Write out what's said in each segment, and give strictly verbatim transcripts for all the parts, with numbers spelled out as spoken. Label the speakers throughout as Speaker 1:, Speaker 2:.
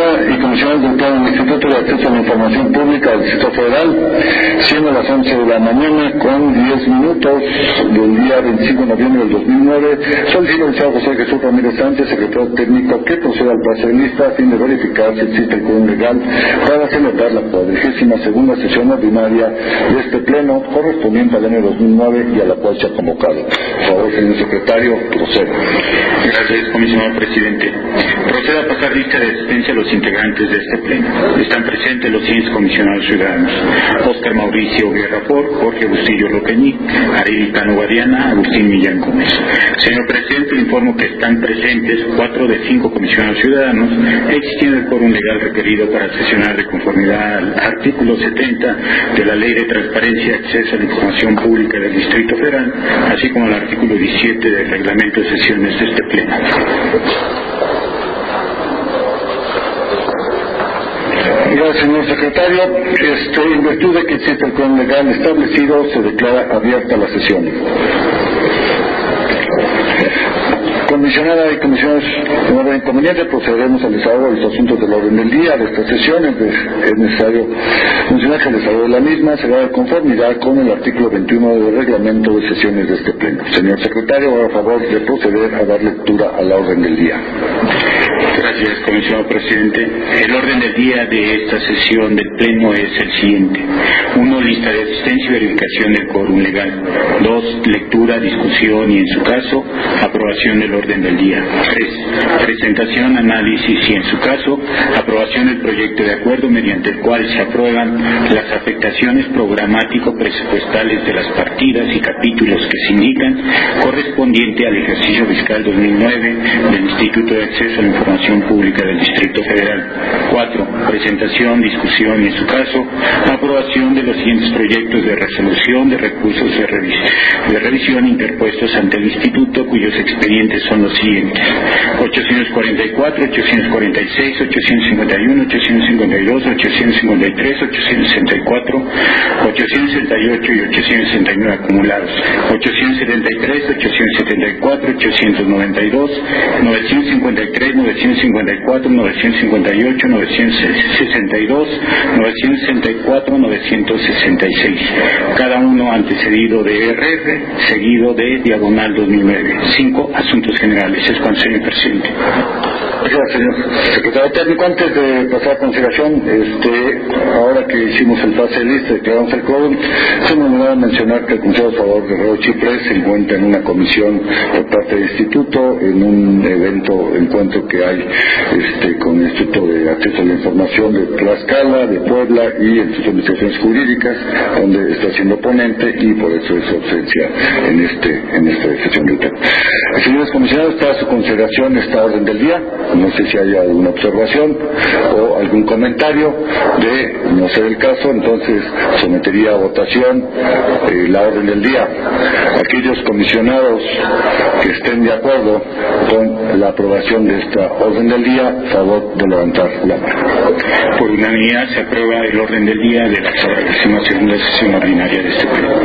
Speaker 1: y comisionados del Pleno del Instituto de Acceso a la Información Pública del Distrito Federal, siendo las once de la mañana con diez minutos del día veinticinco de noviembre del dos mil nueve, solicito al licenciado José Jesús Ramírez Sánchez, secretario técnico, que proceda al plazo de lista a fin de verificar si existe el quórum legal para celebrar la cuadragésima segunda sesión ordinaria de este Pleno correspondiente al año dos mil nueve y a la cual se ha convocado. Por favor, señor secretario, proceda.
Speaker 2: Gracias, comisionado presidente. Proceda a pasar lista de asistencia a los integrantes de este Pleno. Están presentes los siguientes comisionados ciudadanos: Óscar Mauricio Guerra Ford, Jorge Bustillo Roqueñí, Arely Cano Guadiana, Agustín Millán Gómez. Señor presidente, le informo que están presentes cuatro de cinco comisionados ciudadanos, existiendo el quórum legal requerido para sesionar de conformidad al artículo setenta de la Ley de Transparencia y Acceso a la Información Pública del Distrito Federal, así como al artículo diecisiete del Reglamento de Sesiones de este Pleno.
Speaker 1: Gracias, señor secretario. Este, en virtud de que existe el quórum legal establecido, se declara abierta la sesión. Comisionada y comisionados, en orden inconveniente, procederemos al desarrollo de los asuntos del orden del día de esta sesión. Es necesario mencionar que el desarrollo de la misma será de conformidad con el artículo veintiuno del reglamento de sesiones de este Pleno. Señor secretario, haga favor de proceder a dar lectura a la orden del día.
Speaker 2: Gracias, comisionado presidente. El orden del día de esta sesión del Pleno es el siguiente: uno Lista de asistencia y verificación del quórum legal. dos Lectura, discusión y, en su caso, aprobación del orden del día. tres Presentación, análisis y, en su caso, aprobación del proyecto de acuerdo mediante el cual se aprueban las afectaciones programático-presupuestales de las partidas y capítulos que se indican correspondiente al ejercicio fiscal dos mil nueve del Instituto de Acceso a la Información Pública del Distrito Federal. cuatro Presentación, discusión y, en su caso, aprobación de los siguientes proyectos de resolución de recursos de, revis de revisión interpuestos ante el Instituto, cuyos expedientes son los siguientes: ochocientos cuarenta y cuatro, ochocientos cuarenta y seis, ochocientos cincuenta y uno, ochocientos cincuenta y dos, ochocientos cincuenta y tres, ochocientos sesenta y cuatro, ochocientos sesenta y ocho y ochocientos sesenta y nueve acumulados, ochocientos setenta y tres, ochocientos setenta y cuatro, ochocientos noventa y dos, novecientos cincuenta y tres, novecientos cincuenta y cuatro, novecientos cincuenta y ocho, novecientos sesenta y dos, novecientos sesenta y cuatro, novecientos sesenta y seis, cada uno antecedido de R R, seguido de diagonal dos mil nueve. cinco Asuntos generales. Es cuanto, señor presidente.
Speaker 1: Gracias, señor secretario técnico. Antes de pasar a consideración, este, ahora que hicimos el pase de lista y declaramos el quórum, se me olvidaba mencionar que el Consejo de Favor de Guerrero Chiprés se encuentra en una comisión por parte del Instituto, en un evento, encuentro que hay este, con el Instituto de Acceso a la Información de Tlaxcala, de Puebla y el Instituto de Investigaciones Jurídicas, donde está siendo ponente, y por eso es su ausencia en este en esta sesión del tema. Señores comisionados, está a su consideración esta orden del día. No sé si hay alguna observación o algún comentario. De no ser el caso, entonces sometería a votación eh, la orden del día. Aquellos comisionados que estén de acuerdo con la aprobación de esta orden del día, favor de levantar la mano.
Speaker 2: Por unanimidad se aprueba el orden del día de la cuadragésima segunda sesión ordinaria de este Pleno.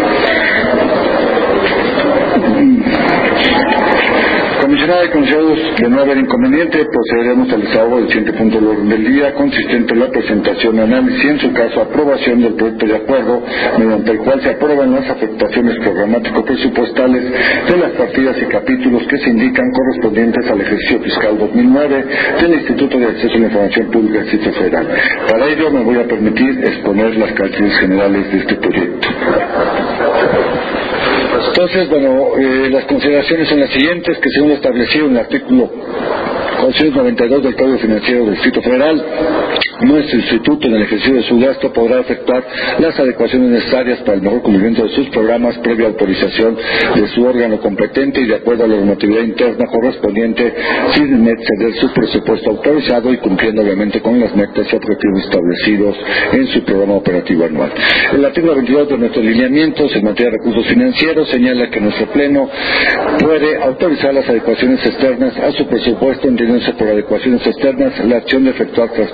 Speaker 1: Comisionada y comisionados, de no haber inconveniente, procederemos al desahogo del siguiente punto del orden del día, consistente en la presentación, análisis y, en su caso, aprobación del proyecto de acuerdo mediante el cual se aprueban las afectaciones programático-presupuestales de las partidas y capítulos que se indican correspondientes al ejercicio fiscal dos mil nueve del Instituto de Acceso a la Información Pública del Distrito Federal. Para ello me voy a permitir exponer las características generales de este proyecto. Entonces, bueno, eh, las consideraciones son las siguientes: que según lo establecido en el artículo cuatrocientos noventa y dos del Código Financiero del Distrito Federal, nuestro instituto, en el ejercicio de su gasto, podrá efectuar las adecuaciones necesarias para el mejor cumplimiento de sus programas previa autorización de su órgano competente y de acuerdo a la normatividad interna correspondiente, sin exceder su presupuesto autorizado y cumpliendo obviamente con las metas y objetivos establecidos en su programa operativo anual. El artículo veintidós de nuestros lineamientos en materia de recursos financieros señala que nuestro Pleno puede autorizar las adecuaciones externas a su presupuesto, entendiéndose por adecuaciones externas la acción de efectuar traspasos de recursos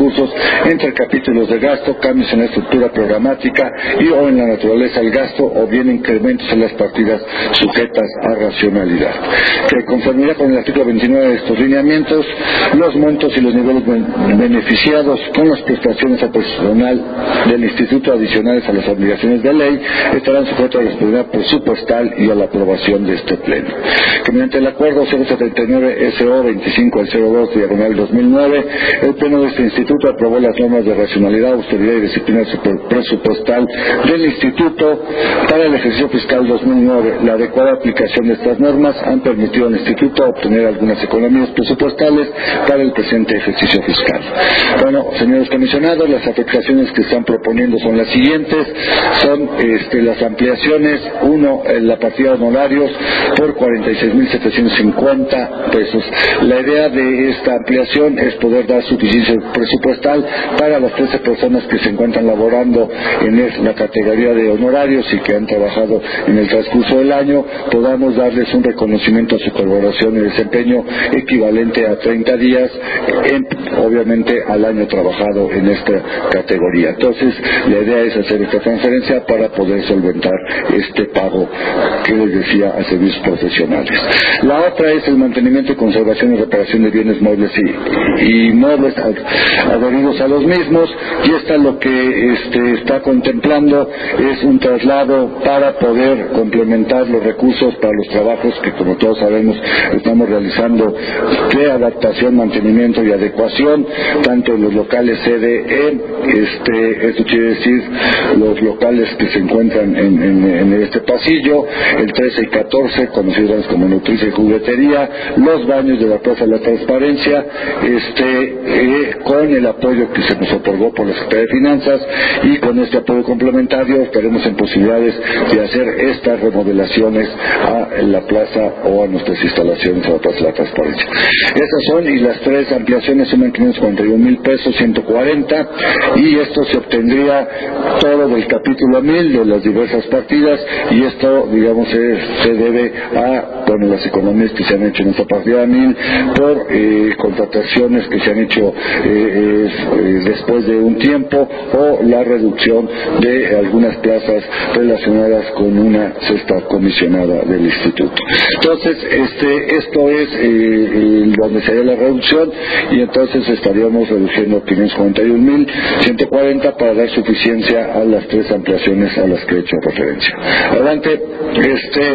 Speaker 1: recursos entre capítulos de gasto, cambios en la estructura programática y o en la naturaleza del gasto, o bien incrementos en las partidas sujetas a racionalidad. Que conformidad con el artículo veintinueve de estos lineamientos, los montos y los niveles beneficiados con las prestaciones a personal del Instituto adicionales a las obligaciones de ley estarán sujetos a la disponibilidad presupuestal y a la aprobación de este pleno. Que mediante el acuerdo cero setenta y nueve S O veinticinco al cero dos diagonal dos mil nueve, el pleno de este instituto aprobó las normas de racionalidad, austeridad y disciplina presupuestal del instituto para el ejercicio fiscal dos mil nueve. La adecuada aplicación de estas normas han permitido al instituto obtener algunas economías presupuestales para el presente ejercicio fiscal. Bueno, señores comisionados, las afectaciones que están proponiendo son las siguientes. Son este, las ampliaciones. Uno, en la partida de honorarios por cuarenta y seis mil setecientos cincuenta pesos. La idea de esta ampliación es poder dar suficiencia presupuestal para las trece personas que se encuentran laborando en la categoría de honorarios y que han trabajado en el transcurso del año. Podamos darles un reconocimiento a su colaboración y desempeño equivalente a treinta días, en, obviamente al año trabajado en esta categoría. Entonces, la idea es hacer esta transferencia para poder solventar este pago que les decía a servicios profesionales. La otra es el mantenimiento y conservación y reparación de bienes muebles y, y inmuebles adheridos a los mismos, y esta lo que este, está contemplando es un traslado para poder complementar los recursos para los trabajos que, como todos sabemos, estamos realizando de adaptación, mantenimiento y adecuación, tanto en los locales C D E, este, esto quiere decir los locales que se encuentran en, en, en este pasillo, el trece y catorce, conocidos como Nutricia y Juguetería, los baños de la Plaza de la Transparencia, este, eh, con el apoyo que se nos otorgó por la Secretaría de Finanzas, y con este apoyo complementario estaremos en posibilidades de hacer estas remodelaciones a la plaza o a nuestras instalaciones a la Plaza de la Transparencia. Esas son, y las tres ampliaciones suman quinientos cuarenta y un mil pesos, ciento cuarenta, y esto se obtendría todo del capítulo mil de las diversas partidas, y esto, digamos, es, se debe a, bueno, las economías que se han hecho en esta partida mil por eh, contrataciones que se han hecho eh, eh, después de un tiempo, o la reducción de algunas plazas relacionadas con una cesta comisionada del instituto. Entonces, este, esto es eh, eh, donde sería la reducción, y entonces estaríamos reduciendo quinientos cuarenta y un mil ciento cuarenta para dar suficiencia a las tres ampliaciones a las que he hecho referencia. Adelante. Este,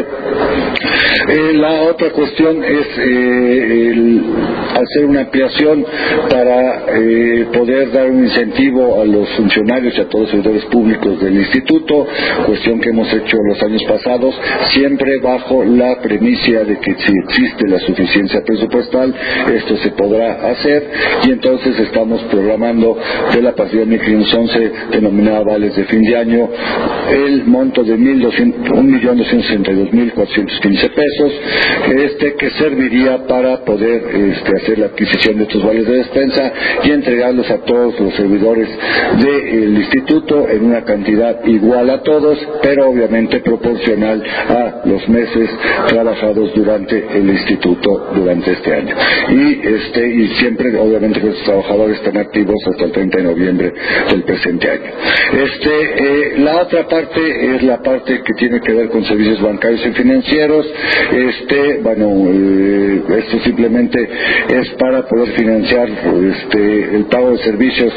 Speaker 1: eh, la otra cuestión es eh, el hacer una ampliación para eh, poder dar un incentivo a los funcionarios y a todos los servidores públicos del instituto, cuestión que hemos hecho los años pasados, siempre bajo la premisa de que si existe la suficiencia presupuestal, esto se podrá hacer, y entonces estamos programando de la partida mil quinientos once denominada vales de fin de año el monto de un millón doscientos sesenta y dos mil cuatrocientos quince pesos, este que serviría para poder este, hacer la adquisición de estos vales de despensa y entregarlos a todos los servidores del instituto en una cantidad igual a todos, pero obviamente proporcional a los meses trabajados durante el instituto durante este año, y este y siempre obviamente los trabajadores están activos hasta el treinta de noviembre del presente año. Este eh, la otra parte es la parte que tiene que ver con servicios bancarios y financieros. Este bueno eh, esto simplemente es para poder financiar este el pago de servicios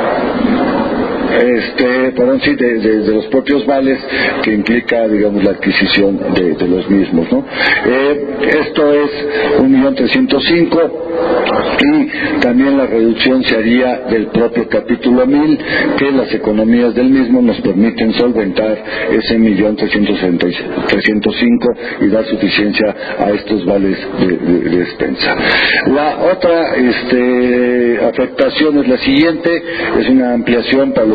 Speaker 1: este, perdón, sí, de, de, de los propios vales, que implica, digamos, la adquisición de, de los mismos, ¿no? Eh, esto es un millón trescientos cinco, y también la reducción se haría del propio capítulo mil, que las economías del mismo nos permiten solventar ese millón trescientos cinco y dar suficiencia a estos vales de, de, de despensa. La otra este, afectación es la siguiente, es una ampliación para los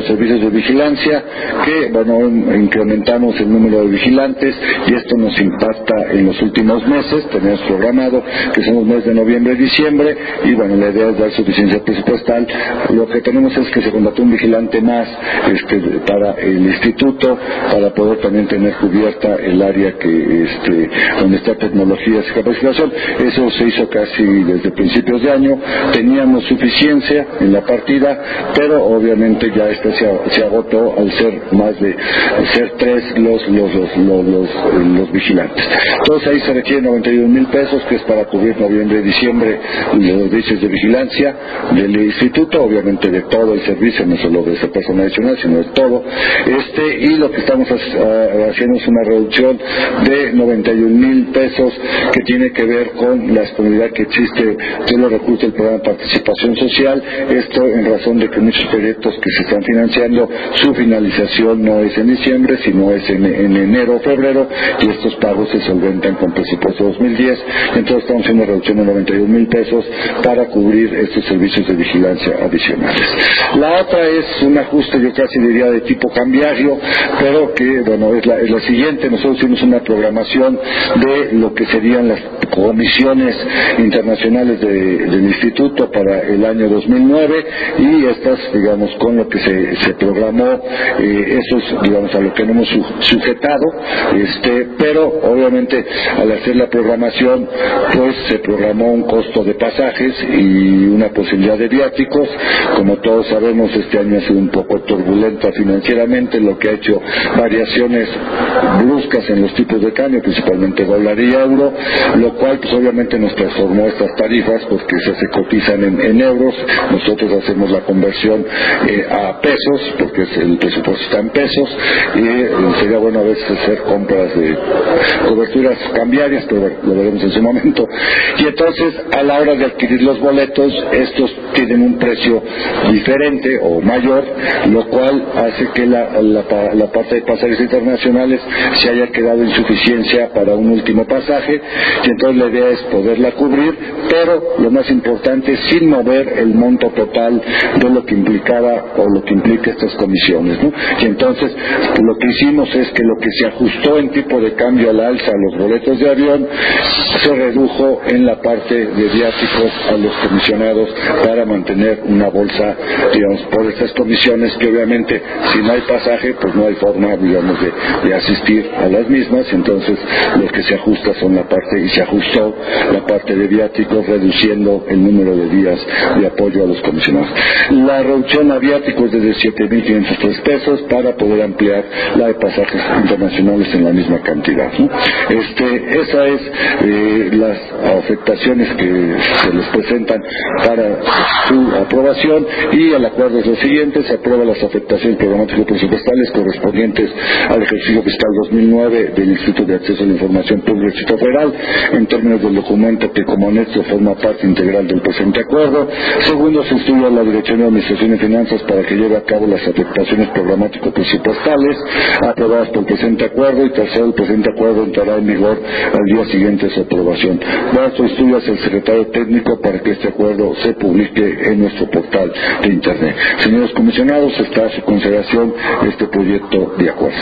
Speaker 1: los servicios de vigilancia, que bueno, incrementamos el número de vigilantes y esto nos impacta en los últimos meses. Tenemos programado que son los meses de noviembre y diciembre, y bueno, la idea es dar suficiencia presupuestal. Lo que tenemos es que se contrató un vigilante más este, para el instituto, para poder también tener cubierta el área que este, donde está tecnologías y capacitación. Eso se hizo casi desde principios de año. Teníamos suficiencia en la partida, pero obviamente ya esta se, se agotó al ser más de al ser tres los los los, los, los, los vigilantes. Entonces ahí se requieren noventa y un mil pesos, que es para cubrir noviembre y diciembre los servicios de vigilancia del instituto, obviamente de todo el servicio, no solo de ese personal adicional, sino de todo. Este y lo que estamos haciendo es una reducción de noventa y un mil pesos, que tiene que ver con la disponibilidad que existe de los recursos del programa de participación social. Esto en razón de que muchos proyectos que se están financiando, su finalización no es en diciembre, sino es en, en enero o febrero, y estos pagos se solventan con presupuesto dos mil diez. Entonces estamos haciendo una reducción de noventa y un mil pesos para cubrir estos servicios de vigilancia adicionales. La otra es un ajuste, yo casi diría de tipo cambiario, pero que bueno es la, es la siguiente. Nosotros hicimos una programación de lo que serían las comisiones internacionales de, del instituto para el año dos mil nueve, y estas, digamos, con lo que se, se programó, eh, eso es, digamos, a lo que no hemos su, sujetado, este, pero obviamente al hacer la programación, pues se programó un costo de pasajes y una posibilidad de viáticos. Como todos sabemos, este año ha sido un poco turbulento financieramente, lo que ha hecho variaciones bruscas en los tipos de cambio, principalmente dólar y euro, lo cual pues obviamente nos transformó estas tarifas, porque esas se cotizan en, en euros. Nosotros hacemos la conversión eh, a pesos, porque es, el presupuesto está en pesos, y eh, sería bueno a veces hacer compras de coberturas cambiarias, pero bueno, lo veremos en su momento. Y entonces, a la hora de adquirir los boletos, estos tienen un precio diferente o mayor, lo cual hace que la, la, la parte de pasajes internacionales se haya quedado insuficiencia para un último pasaje, y entonces la idea es poderla cubrir, pero lo más importante, sin mover el monto total de lo que implicaba o lo que implica estas comisiones, ¿no? Y entonces lo que hicimos es que lo que se ajustó en tipo de cambio a la alza a los boletos de avión se redujo en la parte de viáticos a los comisionados, para mantener una bolsa, digamos, por estas comisiones, que obviamente si no hay pasaje pues no hay forma, digamos, de, de asistir a las mismas. Entonces lo que se ajusta son la parte, y se ajustó la parte de viáticos, reduciendo el número de días de apoyo a los comisionados. La reducción a viáticos desde siete mil quinientos tres pesos, para poder ampliar la de pasajes internacionales en la misma cantidad, ¿no? Este, esa es eh, las afectaciones que se les presentan para su aprobación, y el acuerdo es lo siguiente: se aprueba las afectaciones programáticas presupuestales correspondientes al ejercicio fiscal dos mil nueve del Instituto de Acceso a la Información Pública del Distrito Federal, en términos del documento que como anexo forma parte integral del presente acuerdo. Segundo, se instruye a la Dirección de Administración y Finanzas para que lleve a cabo las afectaciones programáticas presupuestales aprobadas por el presente acuerdo. Y tercero, el presente acuerdo entrará en vigor al día siguiente de su aprobación. Da su estudio hacia el secretario técnico para que este acuerdo se publique en nuestro portal de internet. Señores comisionados, está a su consideración este proyecto de acuerdo.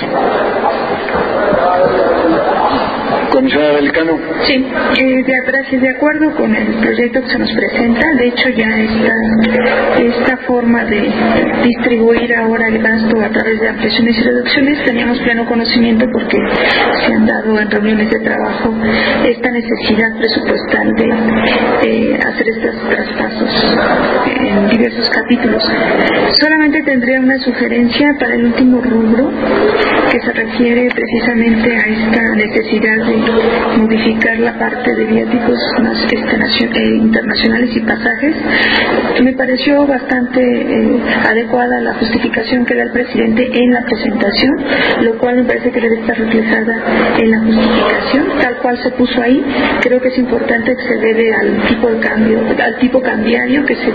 Speaker 1: Comisionada Belicano.
Speaker 3: Sí, eh, de, gracias, de acuerdo con el proyecto que se nos presenta. De hecho, ya esta, esta forma de distribuir ahora el gasto a través de ampliaciones y reducciones, teníamos pleno conocimiento, porque se han dado en reuniones de trabajo esta necesidad presupuestal de eh, hacer estos traspasos en diversos capítulos. Solamente tendría una sugerencia para el último rubro, que se refiere precisamente a esta necesidad de modificar la parte de viáticos este, eh, internacionales y pasajes. Me pareció bastante eh, adecuada la justificación que da el presidente en la presentación, lo cual me parece que debe estar reflejada en la justificación tal cual se puso ahí. Creo que es importante que se debe al tipo de cambio, al tipo cambiario que se dio,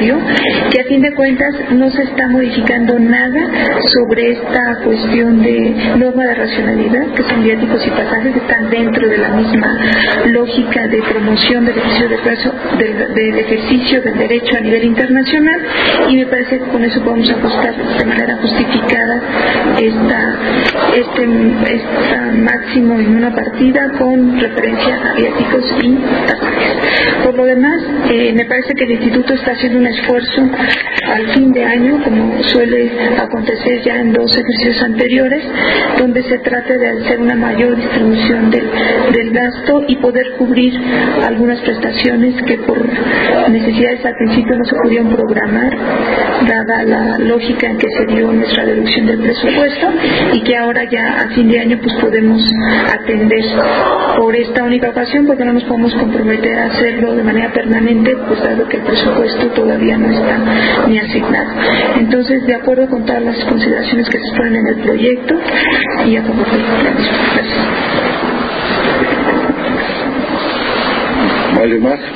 Speaker 3: que a fin de cuentas no se está modificando nada sobre esta cuestión de norma de racionalidad, que son viáticos y pasajes, están dentro de la misma lógica de promoción del ejercicio del, preso, del, del ejercicio del derecho a nivel internacional, y me parece que con eso podemos ajustar de manera justificada esta, este, esta máximo en una partida con referencia a viáticos y pasajes. Por lo demás, eh, me parece que el Instituto está haciendo un esfuerzo al fin de año, como suele acontecer ya en dos ejercicios anteriores, donde se trata de hacer una mayor distribución del, del gasto y poder cubrir algunas prestaciones que por necesidades al principio no se pudieron programar, dada la lógica en que se dio nuestra deducción del presupuesto, y que ahora ya a fin de año pues podemos atender por esta única ocasión, porque no nos podemos comprometer a hacerlo de manera permanente, pues dado que el presupuesto todavía no está ni asignado. Entonces, de acuerdo con todas las consideraciones que se exponen en el proyecto, y a favor del plan. Gracias.
Speaker 1: ¿Alguien más?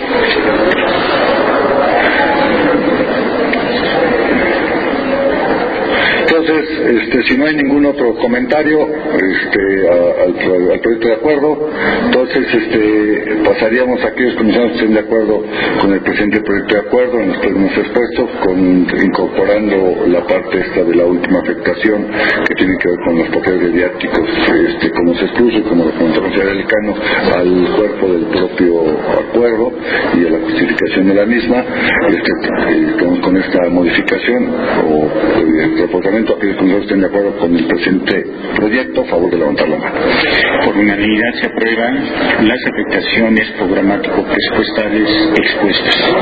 Speaker 1: Entonces, este, si no hay ningún otro comentario este, a, al, al proyecto de acuerdo, entonces este, pasaríamos a aquellos comisionados que estén de acuerdo con el presente proyecto de acuerdo en los términos expuestos, con, incorporando la parte esta de la última afectación que tiene que ver con los papeles de viáticos, este, como se expuso y como lo comentó el señor Decano, al cuerpo del propio acuerdo y a la justificación de la misma, este, eh, con esta modificación o eh, proposamiento, aquellos comisionados estén de acuerdo con el presente proyecto, a favor de levantar la mano.
Speaker 2: Por unanimidad se aprueban las afectaciones programático-presupuestales expuestas.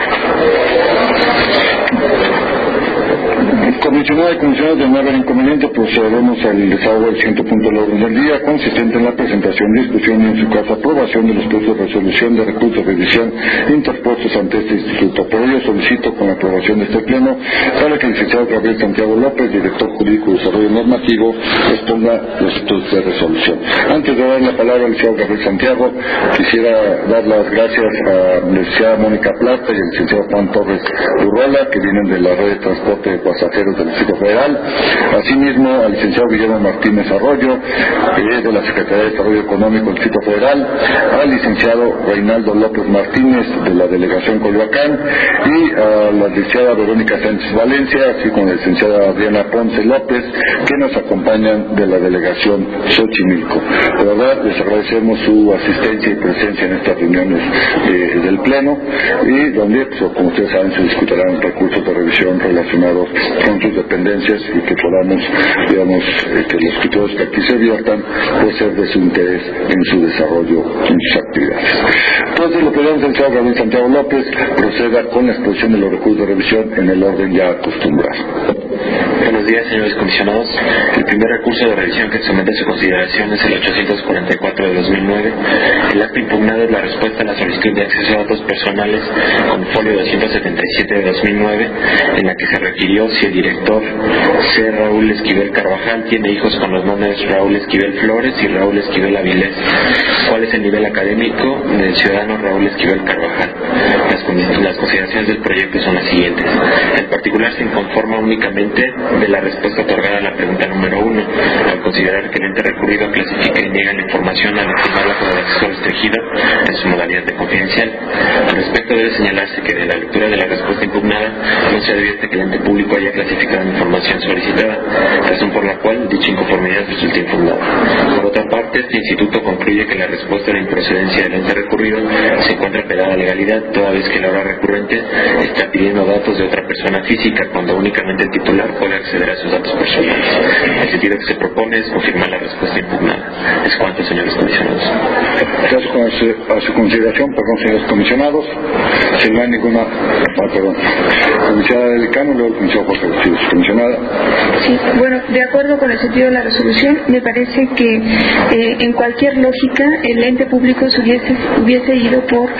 Speaker 1: Comisionada y comisionados, de no haber inconveniente, procederemos al desahogo del siguiente punto del orden del día, consistente en la presentación, discusión y en su caso aprobación de los proyectos de resolución de recursos de revisión interpuestos ante este instituto. Por ello solicito, con la aprobación de este pleno, para que el licenciado Gabriel Santiago López, director jurídico de desarrollo normativo, exponga los proyectos de resolución. Antes de dar la palabra al licenciado Gabriel Santiago, quisiera dar las gracias a la licenciada Mónica Plata y al licenciado Juan Torres Urrola, que vienen de la red de transporte de pasajeros del Distrito Federal, asimismo al licenciado Guillermo Martínez Arroyo, eh, de la Secretaría de Desarrollo Económico del Distrito Federal, al licenciado Reinaldo López Martínez, de la Delegación Coyoacán, y a la licenciada Verónica Sánchez Valencia, así como la licenciada Adriana Ponce López, que nos acompañan de la Delegación Xochimilco. De verdad, les agradecemos su asistencia y presencia en estas reuniones eh, del Pleno, y donde, pues, como ustedes saben, se discutirán recursos de revisión relacionados con sus dependencias, y que podamos, digamos, eh, que los criterios que aquí se viertan pueden ser de su interés en su desarrollo, en sus actividades. Entonces, lo pedimos al señor Gabriel Santiago López proceda con la exposición de los recursos de revisión en el orden ya acostumbrado.
Speaker 4: Buenos días, señores comisionados. El primer recurso de revisión que se somete a su consideración es el ochocientos cuarenta y cuatro de dos mil nueve. El acto impugnado es la respuesta a la solicitud de acceso a datos personales con folio doscientos setenta y siete de dos mil nueve, en la que se requirió si el director C. Raúl Esquivel Carvajal tiene hijos con los nombres Raúl Esquivel Flores y Raúl Esquivel Avilés. ¿Cuál es el nivel académico del ciudadano Raúl Esquivel Carvajal? Las, las consideraciones del proyecto son las siguientes. El particular se inconforma únicamente de la respuesta otorgada a la pregunta número uno, al considerar que el ente recurrido clasifica y niega la información al estimarla como de acceso restringido en su modalidad de confidencial. Al respecto, debe señalarse que de la lectura de la respuesta impugnada no se advierte que el ente público haya clasificado la información solicitada, razón por la cual dicha inconformidad resulta infundada. Por otra parte, este instituto concluye que la respuesta de improcedencia del ente recurrido se encuentra pegada a legalidad, toda vez que la hora recurrente está pidiendo datos de otra persona física, cuando únicamente el titular puede acceder a sus datos personales. El sentido que se propone es confirmar la respuesta impugnada. Es cuanto, señores comisionados.
Speaker 1: Gracias a su consideración, perdón, señores comisionados. Si no hay ninguna... Ah, perdón. Comisionada del Decano, luego el comisionado Jorge Gutiérrez. Comisionada.
Speaker 3: Sí, bueno, de acuerdo con el sentido de la resolución, me parece que eh, en cualquier lógica el ente público se hubiese, hubiese ido por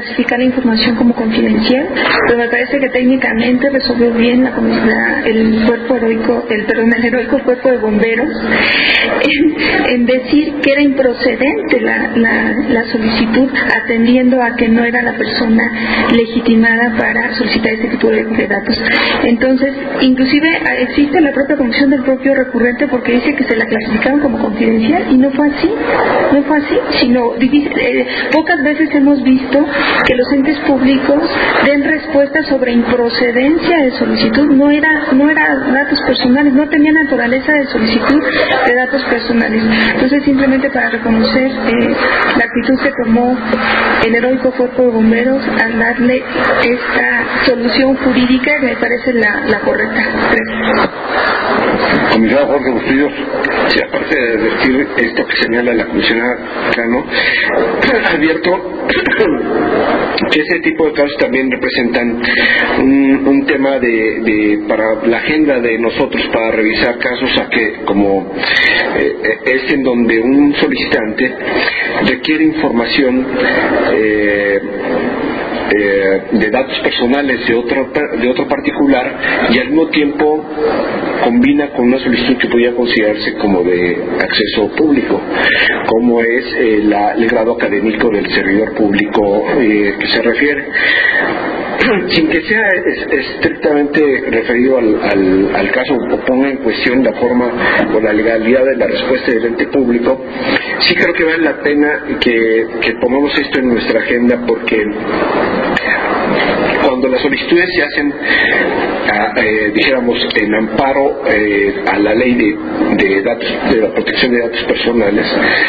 Speaker 3: clasificar la información como confidencial, pero me parece que técnicamente resolvió bien la, la, el cuerpo heroico, el perdón, el heroico cuerpo de bomberos en, en decir que era improcedente la, la, la solicitud, atendiendo a que no era la persona legitimada para solicitar este tipo de, de datos. Entonces, inclusive existe la propia comisión del propio recurrente, porque dice que se la clasificaron como confidencial y no fue así, no fue así, sino eh, pocas veces hemos visto que los entes públicos den respuesta sobre improcedencia de solicitud. No era, no era datos personales, no tenía naturaleza de solicitud de datos personales. Entonces, simplemente para reconocer eh, la actitud que tomó el heroico cuerpo de bomberos al darle esta solución jurídica, me parece la, la correcta. Gracias.
Speaker 1: Comisario Jorge Bustillos.
Speaker 5: Sí, aparte de advertir esto que señala la comisionada Cano, advierto que ese tipo de casos también representan un, un tema de, de para la agenda de nosotros para revisar casos a que como eh, es en donde un solicitante requiere información eh, Eh, de datos personales de otro, de otro particular, y al mismo tiempo combina con una solicitud que podría considerarse como de acceso público, como es eh, la, el grado académico del servidor público eh, que se refiere. Sin que sea es, estrictamente referido al, al, al caso o ponga en cuestión la forma o la legalidad de la respuesta del ente público, sí creo que vale la pena que, que pongamos esto en nuestra agenda, porque cuando las solicitudes se hacen, a, eh, dijéramos, en amparo eh, a la ley de, de, datos, de la protección de datos personales,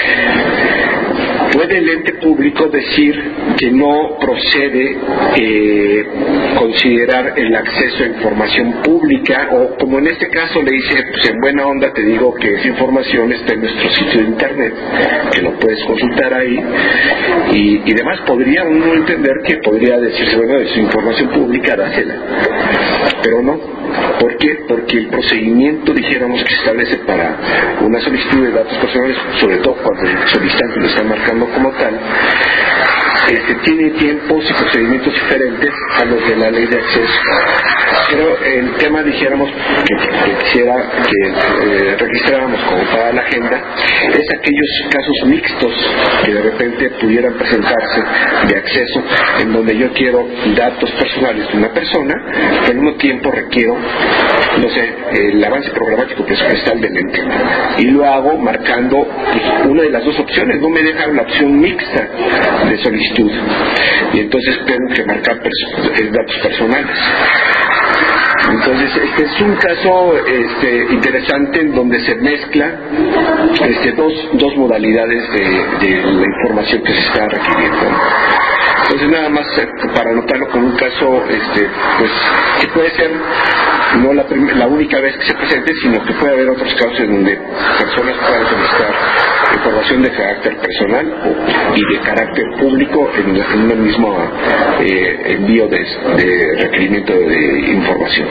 Speaker 5: puede el ente público decir que no procede eh, considerar el acceso a información pública, o como en este caso le dice, pues en buena onda te digo que esa información está en nuestro sitio de internet, que lo puedes consultar ahí, y, y demás. Podría uno entender que podría decirse, bueno, es información pública, dásela, pero no. ¿Por qué? Porque el procedimiento, dijéramos, que se establece para una solicitud de datos personales, sobre todo cuando el solicitante lo está marcando como tal, este, tiene tiempos y procedimientos diferentes a los de la ley de acceso. Pero el tema, dijéramos, que, que quisiera que eh, registráramos como para la agenda, es aquellos casos mixtos que de repente pudieran presentarse de acceso, en donde yo quiero datos personales de una persona, pero al mismo tiempo requiero, no sé, el avance programático presupuestal del ente, y lo hago marcando pues, una de las dos opciones. No me deja la opción mixta de solicitud, y entonces tengo que marcar perso- datos personales. Entonces, este es un caso este, interesante, en donde se mezcla este, dos, dos modalidades de, de la información que se está requiriendo. Entonces, nada más para anotarlo con un caso este, pues que puede ser no la, prim- la única vez que se presente, sino que puede haber otros casos en donde personas puedan solicitar información de carácter personal y de carácter público en, en un mismo eh, envío de, de requerimiento de información.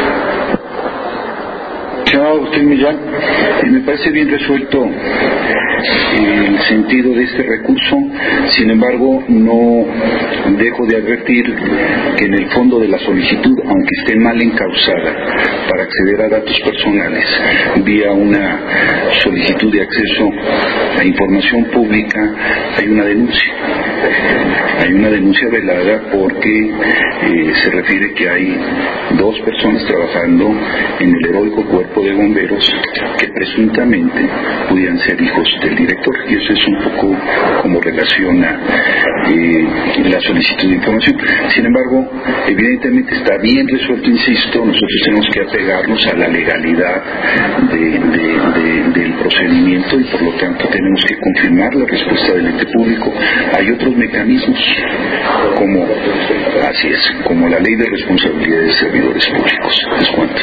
Speaker 1: Señor Agustín Millán, eh, me parece bien resuelto el sentido de este recurso. Sin embargo, no dejo de advertir que en el fondo de la solicitud, aunque esté mal encausada para acceder a datos personales vía una solicitud de acceso a información pública, hay una denuncia. Hay una denuncia velada porque eh, se refiere que hay dos personas trabajando en el heroico cuerpo de bomberos que presuntamente pudieran ser hijos del director, y eso es un poco como relaciona eh, la solicitud de información. Sin embargo, evidentemente está bien resuelto, insisto, nosotros tenemos que apegarnos a la legalidad de, de, de, del procedimiento, y por lo tanto tenemos que confirmar la respuesta del ente público. Hay otros mecanismos, como así es, como la ley de responsabilidad de servidores públicos. Les cuento.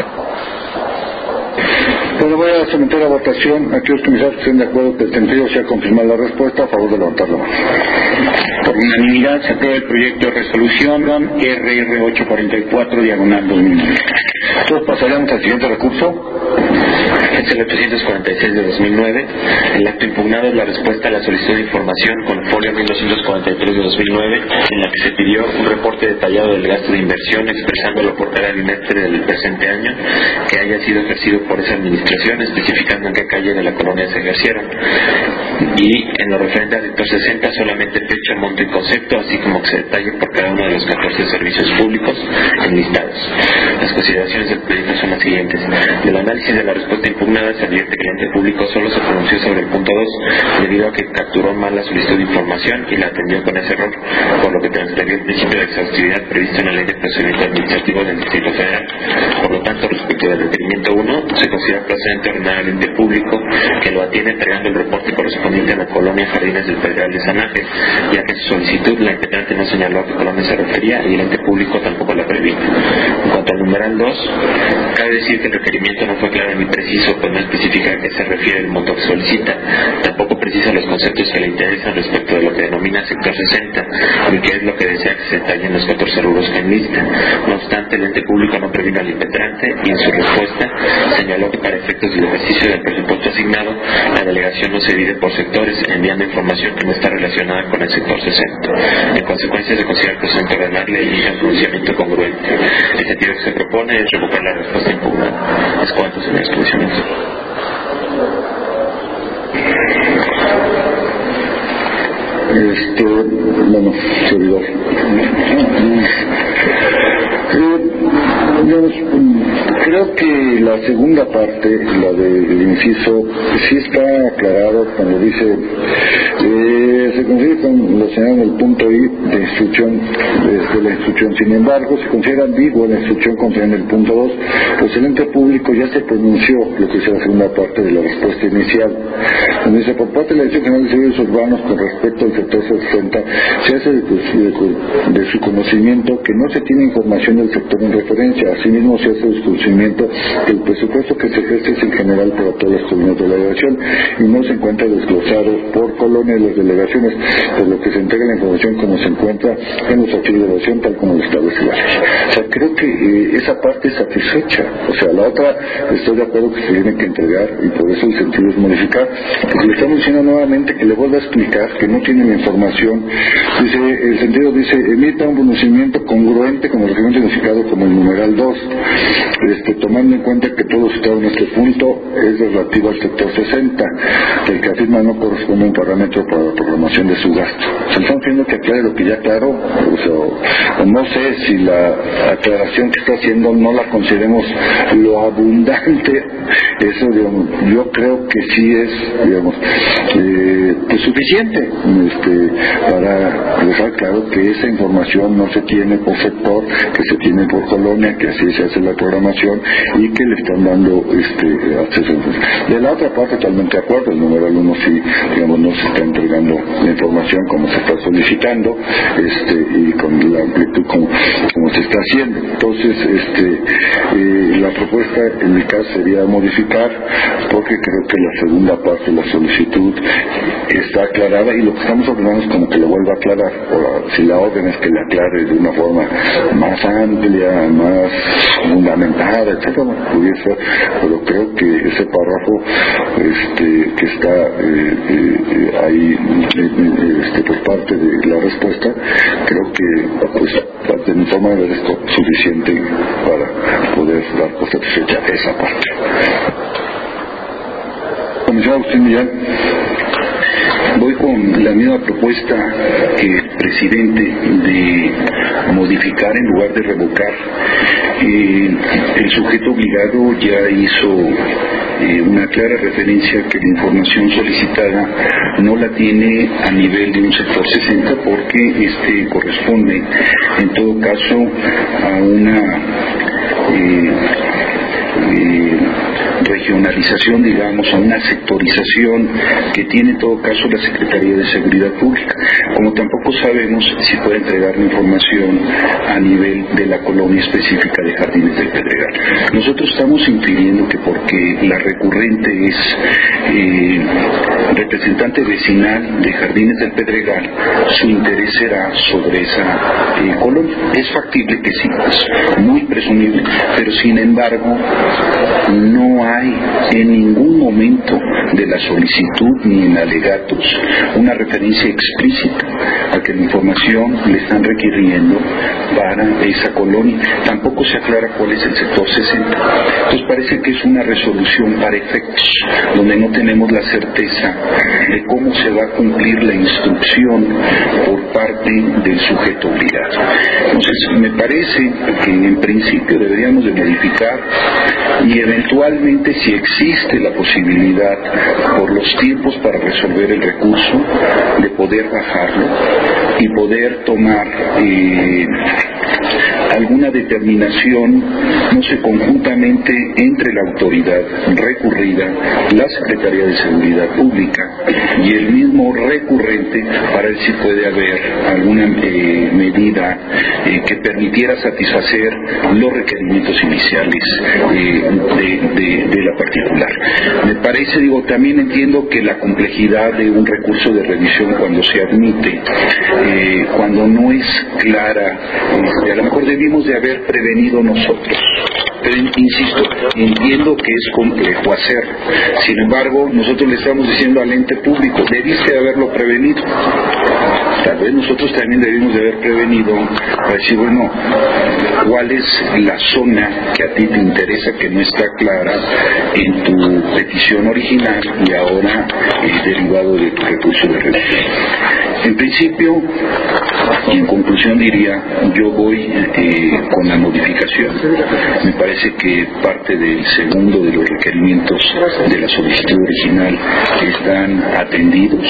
Speaker 1: Bueno, voy a someter a votación. Aquellos comisarios que estén de acuerdo que el sentido sea confirmar la respuesta, a favor de levantar la mano.
Speaker 2: Por unanimidad se aprueba el proyecto de resolución R R ochocientos cuarenta y cuatro, diagonal dos mil nueve.
Speaker 1: Entonces pasaremos al siguiente recurso.
Speaker 4: Es el ochocientos cuarenta y seis de dos mil nueve. El acto impugnado es la respuesta a la solicitud de información con folio mil doscientos cuarenta y tres de dos mil nueve, en la que se pidió un reporte detallado del gasto de inversión, expresándolo por cada bimestre del presente año que haya sido ejercido por esa administración, especificando en qué calle de la colonia se ejercieron. Y en lo referente al sector sesenta, solamente fecha, monto y concepto, así como que se detalle por cada uno de los catorce servicios públicos enlistados. Las consideraciones del proyecto son las siguientes. Del análisis de la respuesta impugnada se advierte que el ente público solo se pronunció sobre el punto dos, debido a que capturó mal la solicitud de información y la atendió con ese error, por lo que transgredió el principio de exhaustividad previsto en la Ley de Procedimiento Administrativo del Distrito Federal. Por lo tanto, respecto del requerimiento uno, se considera procedente ordenar al ente público que lo atiende entregando el reporte correspondiente a la colonia Jardines del Pedregal de San Ángel, ya que en su solicitud la impetrante no señaló a qué colonia se refería y el ente público tampoco la previno. En cuanto al numeral dos, cabe decir que el requerimiento no fue claro ni preciso, pues no especifica a qué se refiere el monto que solicita, tampoco precisa los conceptos que le interesan respecto de lo que denomina sector sesenta y qué es lo que desea que se detallen los catorce rubros que enlistan. No obstante, el ente público no previno al impetrante y en su respuesta señaló que para efectos del ejercicio del presupuesto asignado, la delegación no se divide por sectores, enviando información que no está relacionada con el sector sesenta. En consecuencia, se considera procedente ordenarle el pronunciamiento congruente. El sentido que se propone es revocar la respuesta impugnada. Es cuanto, señores comisionados.
Speaker 1: Este, bueno, servidor. Eh, digamos, creo que la segunda parte, la del inciso, sí está aclarado cuando dice eh, se consigue con lo señalado en el punto I de instrucción de, de la instrucción. Sin embargo, se considera ambigua la instrucción contenida en el punto dos, pues el ente público ya se pronunció, lo que es la segunda parte de la respuesta inicial, donde dice: por parte de la Dirección General de Servicios Urbanos, con respecto al sector sesenta, se hace de, de, de su conocimiento que no se tiene información del sector en referencia. Asimismo, se hace desconocimiento que el presupuesto que se ejerce es en general para todas las colonias de la delegación y no se encuentra desglosado por colonia de las delegaciones, por lo que se entrega la información como se encuentra en los archivos de delegación, tal como lo establece la ley. O sea, creo que eh, esa parte es satisfecha. O sea, la otra, estoy de acuerdo que se tiene que entregar y por eso el sentido es modificar, porque le estamos diciendo nuevamente que le vuelva a explicar que no tiene la información. Dice, el sentido dice: emita un conocimiento congruente con el requerimiento identificado como el numeral dos, este, tomando en cuenta que todo citado en este punto es relativo al sector sesenta, el que afirma no corresponde a un parámetro para la programación de su gasto. Se están diciendo que aclare lo que ya aclaró. O sea, no sé si la aclaración que está haciendo no la consideremos lo abundante. Eso, digamos, yo creo que sí es, digamos, eh, pues suficiente este, para dejar claro que esa información no se tiene por sector, que se tiene por colonia, que así se hace la programación y que le están dando este acceso. De la otra parte, totalmente de acuerdo, el numeral uno sí, digamos, no se está entregando la información como se está solicitando, este, y con la amplitud como, como se está haciendo. Entonces, este, eh, la propuesta en mi caso sería modificar, porque creo que la segunda parte de la solicitud está aclarada y lo que estamos ordenando es como que lo vuelva a aclarar. O, si la orden es que la aclare de una forma más amplia, más fundamentada, etcétera, pudiese ser, pero creo que ese párrafo este, que está eh, eh, ahí eh, este, por parte de la respuesta, creo que pues, de mi forma de ver esto suficiente para poder dar por satisfecha esa parte. Comisionado Agustín Millán.
Speaker 6: Voy con la misma propuesta que el presidente de modificar en lugar de revocar. Eh, el sujeto obligado ya hizo eh, una clara referencia que la información solicitada no la tiene a nivel de un sector sesenta porque este corresponde en todo caso a una eh, eh, regionalización, digamos, a una sectorización que tiene en todo caso la Secretaría de Seguridad Pública, como tampoco sabemos si puede entregar la información a nivel de la colonia específica de Jardines del Pedregal. Nosotros estamos infiriendo que porque la recurrente es eh, representante vecinal de Jardines del Pedregal, su interés será sobre esa eh, colonia. Es factible que sí, es muy presumible, pero sin embargo no hay en ningún momento de la solicitud ni en alegatos una referencia explícita a que la información le están requiriendo para esa colonia. Tampoco se aclara cuál es el sector sesenta. Entonces parece que es una resolución para efectos, donde no tenemos la certeza de cómo se va a cumplir la instrucción por parte del sujeto obligado. Entonces me parece que en principio deberíamos de modificar y eventualmente, si existe la posibilidad por los tiempos para resolver el recurso, de poder bajarlo y poder tomar eh, alguna determinación, no sé, conjuntamente entre la autoridad recurrida, la Secretaría de Seguridad Pública y el mismo recurrente, para ver si puede haber alguna eh, medida eh, que permitiera satisfacer los requerimientos iniciales eh, de, de, de la particular. Me parece, digo, también entiendo que la complejidad de un recurso de revisión cuando se admite, eh, cuando no es clara, este, a lo mejor debimos de haber prevenido nosotros. Pero insisto, entiendo que es complejo hacerlo. Sin embargo, nosotros le estamos diciendo al ente público, debiste de haberlo prevenido. Tal vez nosotros también debimos de haber prevenido para decir, bueno, ¿cuál es la zona que a ti te interesa que no está clara en tu petición original y ahora es derivado de tu recurso de revisión? En principio, y en conclusión diría, yo voy eh, con la modificación. Me parece que parte del segundo de los requerimientos de la solicitud original están atendidos.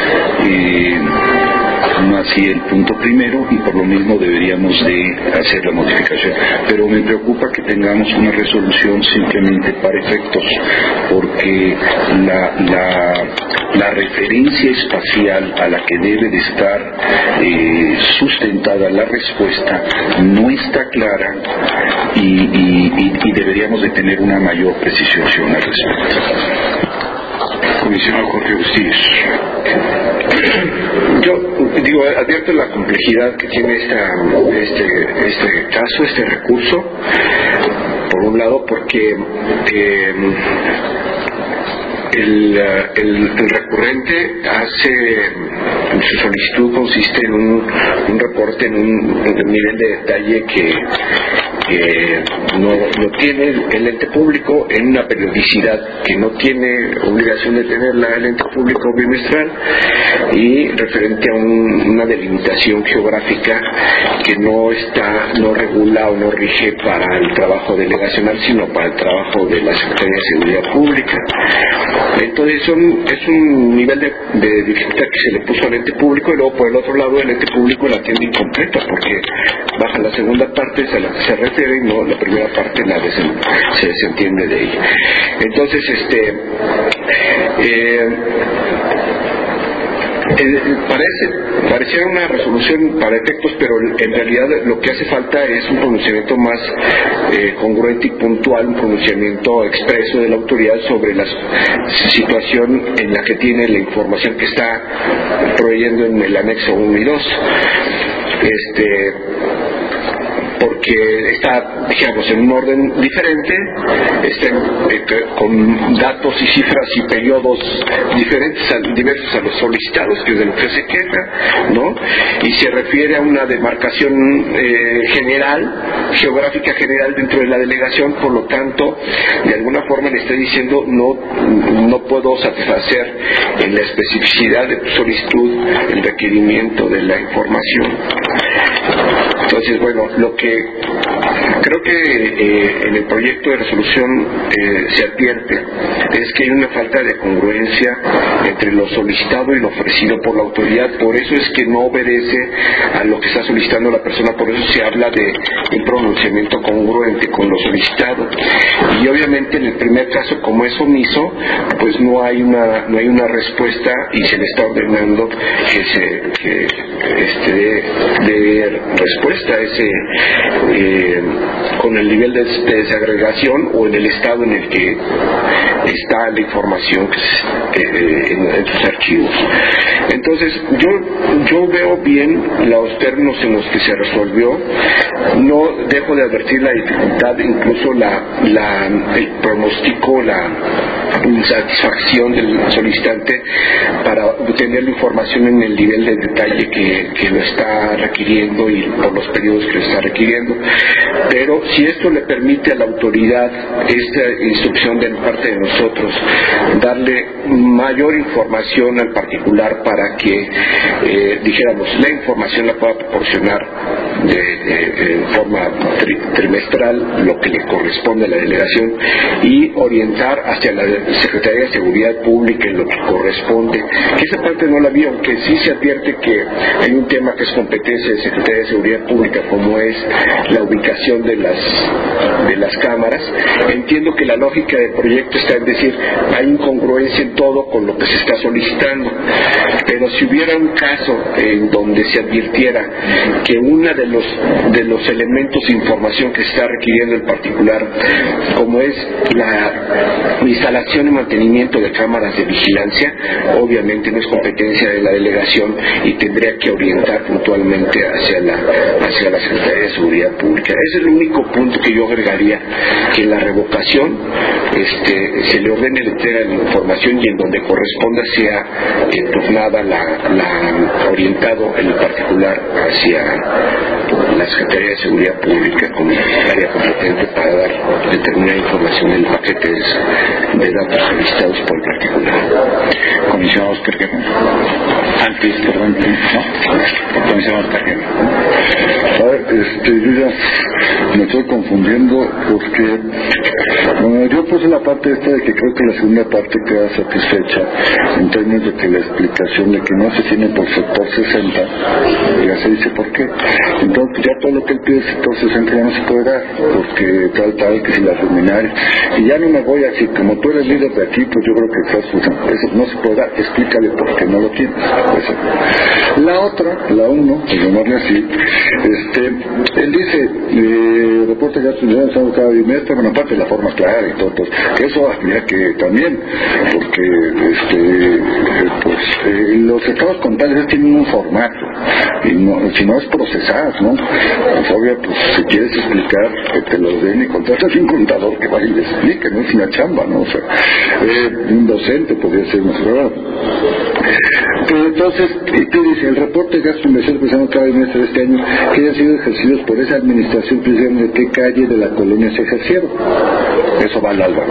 Speaker 6: Eh, no así el punto primero, y por lo mismo deberíamos de hacer la modificación. Pero me preocupa que tengamos una resolución simplemente para efectos, porque la, la, la referencia espacial a la que debe de estar eh, sustentada la respuesta no está clara y, y, y, y deberíamos de tener una mayor precisión al respecto.
Speaker 5: Comisionado Jorge Agustín. Yo digo, advierto la complejidad que tiene esta, este, este caso, este recurso, por un lado porque eh, el, el, el recurrente hace, su solicitud consiste en un, un reporte en un, en un nivel de detalle que que no, no tiene el ente público, en una periodicidad que no tiene obligación de tenerla el ente público bimestral, y referente a un, una delimitación geográfica que no está, no regula o no rige para el trabajo delegacional, sino para el trabajo de la Secretaría de Seguridad Pública. Entonces son, es un nivel de, de dificultad que se le puso al ente público, y luego por el otro lado el ente público la tiene incompleta, porque baja la segunda parte a la que se refiere y no la primera parte la desen, se desentiende de ella. Entonces, este eh, eh, parece pareciera una resolución para efectos, pero en realidad lo que hace falta es un pronunciamiento más eh, congruente y puntual, un pronunciamiento expreso de la autoridad sobre la situación en la que tiene la información que está proveyendo en el anexo uno y dos. Este porque está, digamos, en un orden diferente, está eh, con datos y cifras y periodos diferentes, a, diversos a los solicitados, que es de lo que se queja, ¿no? Y se refiere a una demarcación eh, general, geográfica general dentro de la delegación, por lo tanto, de alguna forma le está diciendo, no, no puedo satisfacer en la especificidad de tu solicitud el requerimiento de la información. Entonces, bueno, lo que creo que eh, en el proyecto de resolución eh, se advierte es que hay una falta de congruencia entre lo solicitado y lo ofrecido por la autoridad. Por eso es que no obedece a lo que está solicitando la persona, por eso se habla de un pronunciamiento congruente con lo solicitado. Y obviamente en el primer caso, como es omiso, pues no hay una no hay una respuesta, y se le está ordenando que se que este de, de respuesta está ese eh, con el nivel de, de desagregación o en el estado en el que está la información que es, eh, en, en sus archivos. Entonces yo yo veo bien los términos en los que se resolvió. No dejo de advertir la dificultad, incluso la, la el pronóstico, la insatisfacción del solicitante para obtener la información en el nivel de detalle que, que lo está requiriendo y por los periodos que lo está requiriendo. Pero si esto le permite a la autoridad, esta instrucción de parte de nosotros, darle mayor información al particular para que, eh, dijéramos, la información la pueda proporcionar de, de, en forma tri, trimestral, lo que le corresponde a la delegación, y orientar hacia la Secretaría de Seguridad Pública en lo que corresponde, que esa parte no la vi, aunque sí se advierte que hay un tema que es competencia de Secretaría de Seguridad Pública, como es la ubicación de las de las cámaras. Entiendo que la lógica del proyecto está en decir, hay incongruencia en todo con lo que se está solicitando, pero si hubiera un caso en donde se advirtiera que una de los de los elementos de información que se está requiriendo en particular, como es la instalación y mantenimiento de cámaras de vigilancia, obviamente no es competencia de la delegación y tendría que orientar puntualmente hacia la hacia la Secretaría de Seguridad Pública. Ese es el único punto que yo agregaría, que en la revocación este, se le ordene la entrega de la información y en donde corresponda sea turnada la, la orientado en particular hacia la Secretaría de Seguridad Pública como área competente para dar determinada información en paquetes de datos solicitados por el particular.
Speaker 2: Comisionado Oscar Guerra. Antes, perdón, ¿no? Comisionado Oscar Guerra.
Speaker 1: A ver, este, yo ya me estoy confundiendo porque bueno, yo puse la parte esta de que creo que la segunda parte queda satisfecha en términos de que la explicación de que no se tiene por sector sesenta, ya se dice por qué. Entonces ya todo lo que él pide sector sesenta ya no se puede dar, porque tal, tal, que si las luminarias, y ya no me voy así, como tú eres líder de aquí, pues yo creo que estás, pues, eso no se puede dar, explícale por qué no lo tienes. Pues, la otra, la uno, por llamarle así, este, él dice, eh, reporte de gastos de cada bimestre, bueno, aparte de la forma clara y todo, pues, que eso habría que también, porque este, pues, eh, los estados contables tienen un formato, y no, si no es procesar, ¿no? Pues obvio, pues si quieres explicar, que te lo den y contratas un contador que vaya y le explique, no es una chamba, ¿no? O sea, eh, un docente podría ser más grave. Pero entonces, y tú dices, el reporte de gastos de inversión presentado cada bimestre de este año, que hayan sido ejercidos por esa administración, precisamente de qué calle de la colonia se ejercieron. Eso va al Álvaro.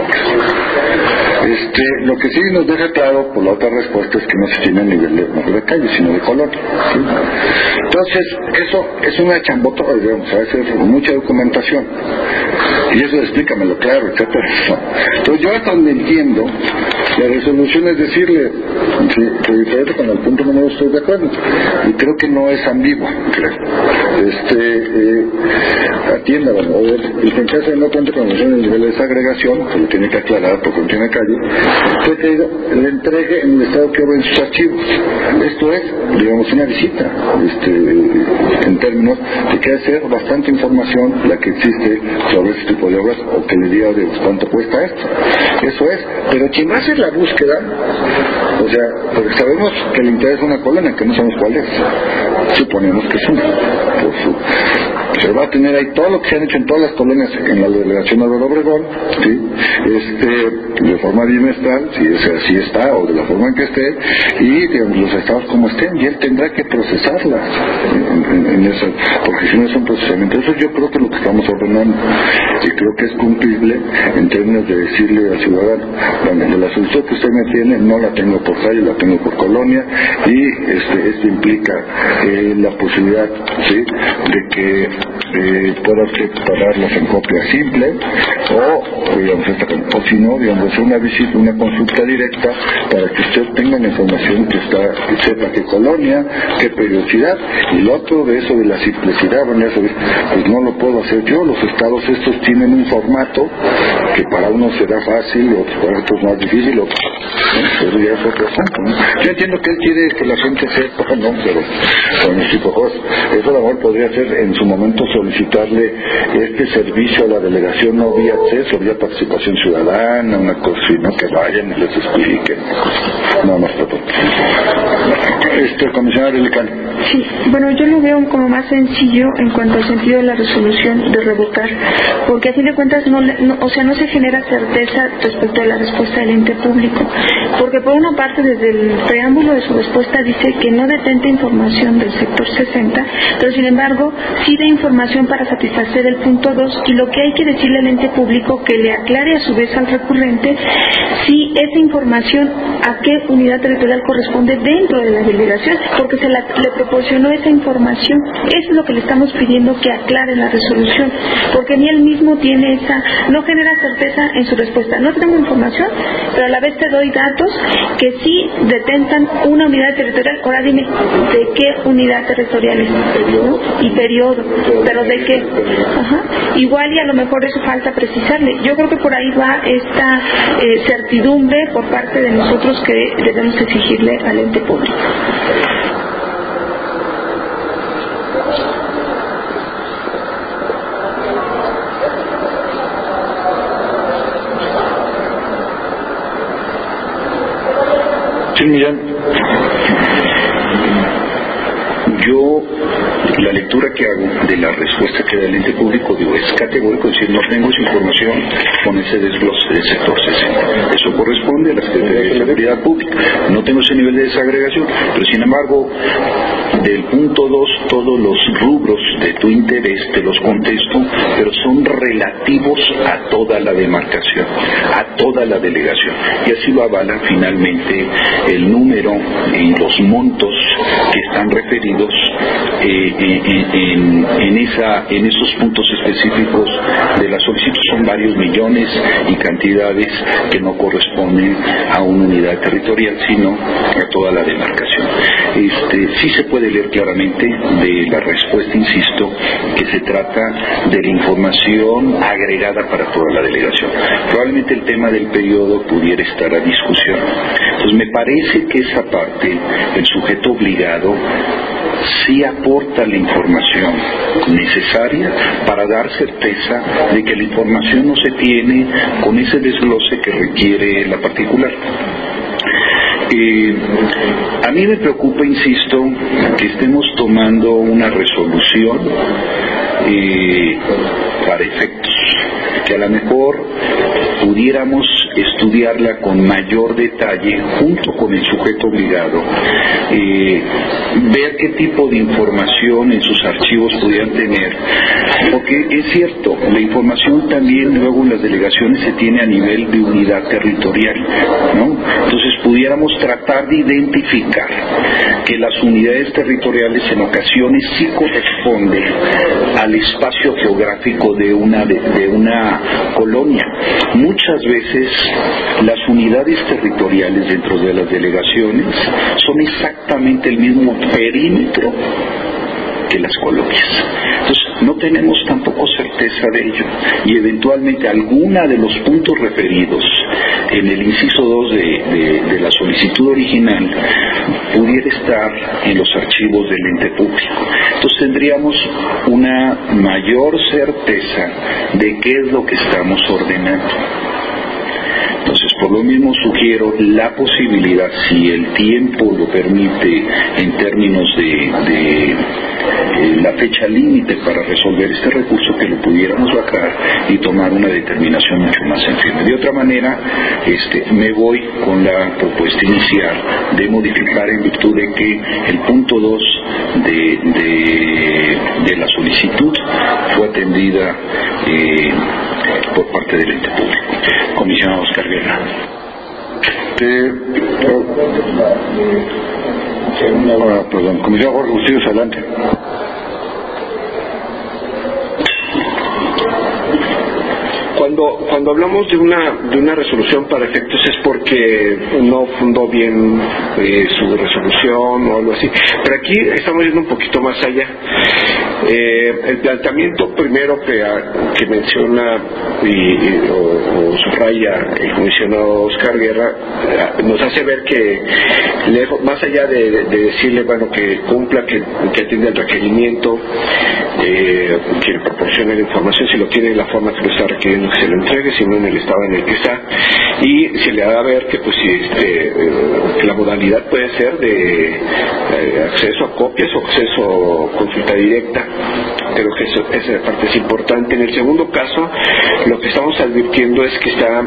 Speaker 1: Este, lo que sí nos deja claro por la otra respuesta es que no se tiene a nivel de, no de calle, sino de colonia, ¿sí? Entonces, eso es una chambota, digamos, a veces mucha documentación. Y eso explícamelo claro, etcétera. Entonces yo hasta donde entiendo, la resolución es decirle, sí, que diferente con el punto número estoy de acuerdo. Y creo que no es ambigua, creo. Este, eh, atiéndalo, o el que en caso de no cuenta con el nivel de desagregación, se lo tiene que aclarar porque no tiene calle, pues que le entregue en el estado que obra en sus archivos. Esto es, digamos, una visita, este, en términos de que hacer bastante información la que existe sobre este tipo de obras, o que le diga de cuánto cuesta esto. Eso es, pero quien va a hacer la búsqueda, o sea, porque sabemos que le interesa una colonia, que no sabemos cuál es, suponemos que es una, por su, se va a tener ahí todo lo que se han hecho en todas las colonias en la delegación Álvaro Obregón, ¿sí? Este, de forma bimestral, si es así está, o de la forma en que esté, y digamos, los estados como estén, y él tendrá que procesarlas en, en, en eso, porque si no es un procesamiento. Eso yo creo que es lo que estamos ordenando, y creo que es cumplible en términos de decirle al ciudadano, bueno, de la solicitud que usted me tiene, no la tengo por calle, la tengo por colonia, y este, esto implica eh, la posibilidad, ¿sí?, de que eh, pueda usted pagarlas en copia simple, o digamos esta o si no, digamos, hacer una visita, una consulta directa para que usted tenga la información que está, que sepa qué colonia, qué periodicidad. Y lo otro de eso de la simplicidad, bueno, eso, pues no lo puedo hacer yo. Los estados estos tienen un formato que para unos será fácil, otros para otros más difícil, otros, ¿no? Eso ya es otro asunto, ¿no? Yo entiendo que él quiere que la gente sepa, no, pero con el tipo Jos, eso a lo mejor podría ser en su momento solicitarle este servicio a la delegación, no vía acceso, vía participación ciudadana, una cosa así, ¿no? Que vayan y les expliquen, nada más para todo. Este, comisionado Elicán.
Speaker 3: Sí, bueno, yo lo veo como más sencillo en cuanto al sentido de la resolución de revocar, porque a fin de cuentas no, no, o sea, no se genera certeza respecto a la respuesta del ente público, porque por una parte desde el preámbulo de su respuesta dice que no detenta información del sector sesenta, pero sin embargo sí da información para satisfacer el punto dos, y lo que hay que decirle al ente público que le aclare a su vez al recurrente si esa información a qué unidad territorial corresponde dentro de la delegación, porque se la, le proporcionó esa información. Eso es lo que le estamos pidiendo que aclare en la resolución, porque ni él mismo tiene esa, no genera certeza en su respuesta. No tengo información, pero a la vez te doy datos que sí detentan una unidad territorial. Ahora dime, ¿de qué unidad territorial es? ¿No? Y periodo, pero ¿de qué? Ajá. Igual y a lo mejor eso falta precisarle. Yo creo que por ahí va esta eh, certidumbre por parte de nosotros que debemos exigirle al ente público.
Speaker 1: Sí, Millán.
Speaker 6: Yo, la lectura que hago de la respuesta que da el ente público, digo, es categórico, es decir, no tengo esa información con ese desglose del sector sesenta. Eso corresponde a la Secretaría de Seguridad Pública. No tengo ese nivel de desagregación, pero sin embargo, del punto dos, todos los rubros de tu interés te los contesto, pero son relativos a toda la demarcación, a toda la delegación. Y así lo avala finalmente el número y los montos que están referidos eh, en, en, en, esa, en esos puntos específicos de la solicitud. Son varios millones y cantidades que no corresponden a una unidad territorial, sino a toda la demarcación. Este, sí se puede leer claramente de la respuesta, insisto, que se trata de la información agregada para toda la delegación. Probablemente el tema del periodo pudiera estar a discusión. Entonces me parece que esa parte, el sujeto obligado, sí aporta la información necesaria para dar certeza de que la información no se tiene con ese desglose que requiere la particular. Eh, a mí me preocupa, insisto, que estemos tomando una resolución eh, para efectos, que a lo mejor pudiéramos estudiarla con mayor detalle junto con el sujeto obligado, eh, ver qué tipo de información en sus archivos pudieran tener, porque es cierto, la información también luego en las delegaciones se tiene a nivel de unidad territorial, ¿no? Entonces pudiéramos tratar de identificar que las unidades territoriales en ocasiones sí corresponden al espacio geográfico de una, de, de una colonia. Muchas veces las unidades territoriales dentro de las delegaciones son exactamente el mismo perímetro que las colonias. Entonces no tenemos tampoco certeza de ello, y eventualmente alguna de los puntos referidos en el inciso dos de, de, de la solicitud original pudiera estar en los archivos del ente público. Entonces tendríamos una mayor certeza de qué es lo que estamos ordenando. Entonces, por lo mismo sugiero la posibilidad, si el tiempo lo permite, en términos de, de eh, la fecha límite para resolver este recurso, que lo pudiéramos bajar y tomar una determinación mucho más en firme. De otra manera, este, me voy con la propuesta inicial de modificar en virtud de que el punto dos de, de, de la solicitud fue atendida eh, por parte del ente público. Comisionado Oscar Guerra.
Speaker 1: Eh, ahora, perdón, comisionado Jorge Bustillos, adelante.
Speaker 5: Cuando cuando hablamos de una de una resolución para efectos es porque no fundó bien eh, su resolución o algo así. Pero aquí estamos yendo un poquito más allá. Eh, el planteamiento primero que, que menciona y, y, o, o subraya el comisionado Oscar Guerra nos hace ver que lejos, más allá de, de, de decirle bueno que cumpla, que, que atienda el requerimiento, eh, que proporcione la información si lo tiene en la forma que lo está requiriendo, que se lo entregue, si no en el estado en el que está, y se le da a ver que pues si este, eh, la modalidad puede ser de eh, acceso a copias o acceso a consulta directa. Creo que eso, esa parte es importante. En el segundo caso, lo que estamos advirtiendo es que está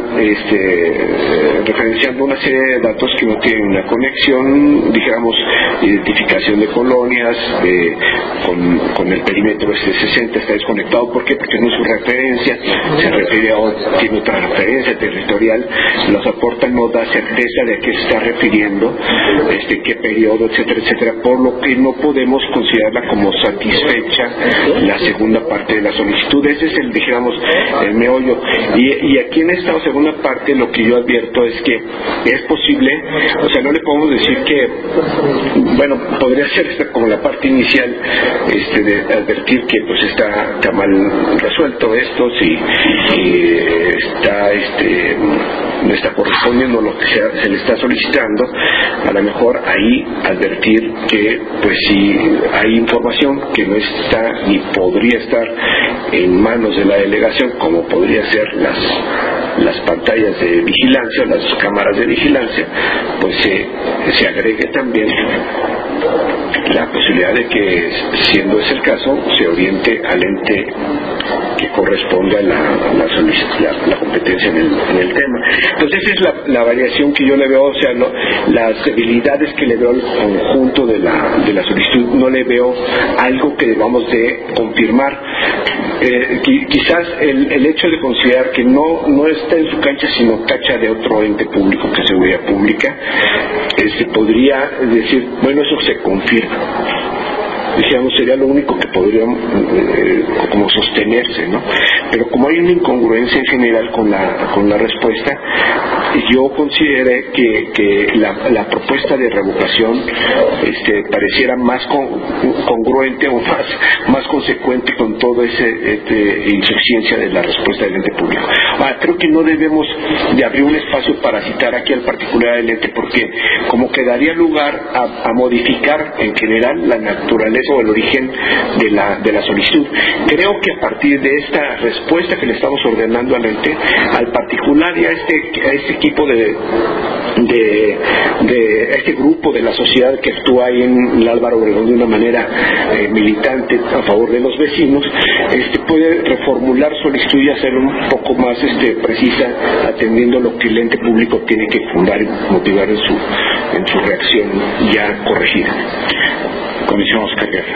Speaker 5: este, referenciando una serie de datos que no tienen una conexión, dijéramos, identificación de colonias, eh, con, con el perímetro este sesenta está desconectado. ¿Por qué? Porque no es su referencia, se refiere a, tiene otra referencia territorial, los aporta, no da certeza de a qué se está refiriendo, este, qué periodo, etcétera, etcétera, por lo que no podemos considerarla como satisfecha la segunda parte de la solicitud. Ese es el, dijéramos, el meollo. Y, y aquí en esta segunda parte lo que yo advierto es que es posible, o sea, no le podemos decir que, bueno, podría ser esta como la parte inicial, este, de advertir que pues está, está mal resuelto esto, si, si está, este, no está correspondiendo a lo que se, se le está solicitando, a lo mejor ahí advertir que pues si hay información que no está ni podría estar en manos de la delegación, como podría ser las las pantallas de vigilancia, las cámaras de vigilancia, pues se, se agregue también la posibilidad de que, siendo ese el caso, se oriente al ente que corresponde a la, la, la, la competencia en el, en el tema. Entonces esa es la, la variación que yo le veo, o sea, lo, las debilidades que le veo al conjunto de la, de la solicitud. No le veo algo que debamos de confirmar. Eh, quizás el, el hecho de considerar que no, no está en su cancha sino cancha de otro ente público, que es seguridad pública, eh, se podría decir, bueno, eso se confirma. Digamos, sería lo único que podría eh, como sostenerse, ¿no? Pero como hay una incongruencia en general con la con la respuesta, yo consideré que, que la, la propuesta de revocación este, pareciera más con, congruente o más, más consecuente con toda esa este, insuficiencia de la respuesta del ente público. Ahora, creo que no debemos de abrir un espacio para citar aquí al particular del ente, porque como que daría lugar a, a modificar en general la naturaleza o el origen de la, de la solicitud. Creo que a partir de esta respuesta que le estamos ordenando al ente, al particular y a este, a este equipo de, de, de este grupo de la sociedad que actúa ahí en el Álvaro Obregón de una manera eh, militante a favor de los vecinos, este puede reformular solicitud y hacerlo un poco más este, precisa, atendiendo lo que el ente público tiene que fundar y motivar en su, en su reacción ya corregida. Comisión Oscar Guerra.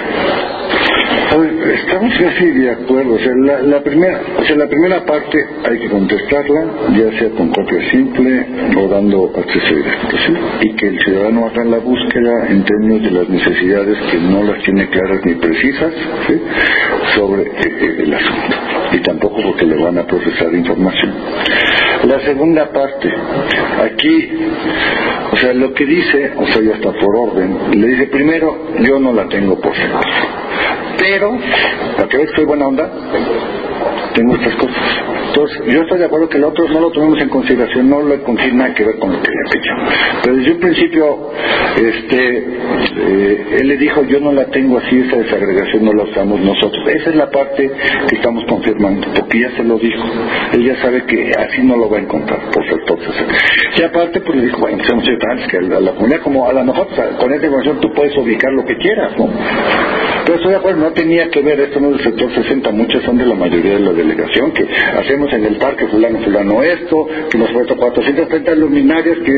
Speaker 1: A ver, estamos casi de acuerdo. O sea, la, la primera, o sea, la primera parte hay que contestarla, ya sea con copia simple o dando acceso directo, ¿sí? Y que el ciudadano haga la búsqueda en términos de las necesidades que no las tiene claras ni precisas, ¿sí? Sobre eh, el asunto. Y tampoco porque le van a procesar información. La segunda parte, aquí, o sea, lo que dice, o sea, ya está por orden, le dice primero, yo no la tengo por servicio. Pero, ¿para que veas que soy buena onda? Tengo estas cosas. Entonces, yo estoy de acuerdo que el otro no lo tomemos en consideración, no le contiene nada que ver con lo que le pechamos. Pero desde un principio, este, eh, él le dijo, yo no la tengo así, esa desagregación no la usamos nosotros. Esa es la parte que estamos confirmando, porque ya se lo dijo. Él ya sabe que así no lo va a encontrar, por ser entonces. Y aparte, pues le dijo, bueno, pues hemos hecho antes que a la comunidad, como a lo mejor o sea, con esta información tú puedes ubicar lo que quieras, ¿no? Pero estoy de acuerdo, no tenía que ver, esto no es del sector sesenta, muchas son de la mayoría de la delegación, que hacemos en el parque fulano, fulano esto, que nos cuesta cuatrocientas treinta luminarias, que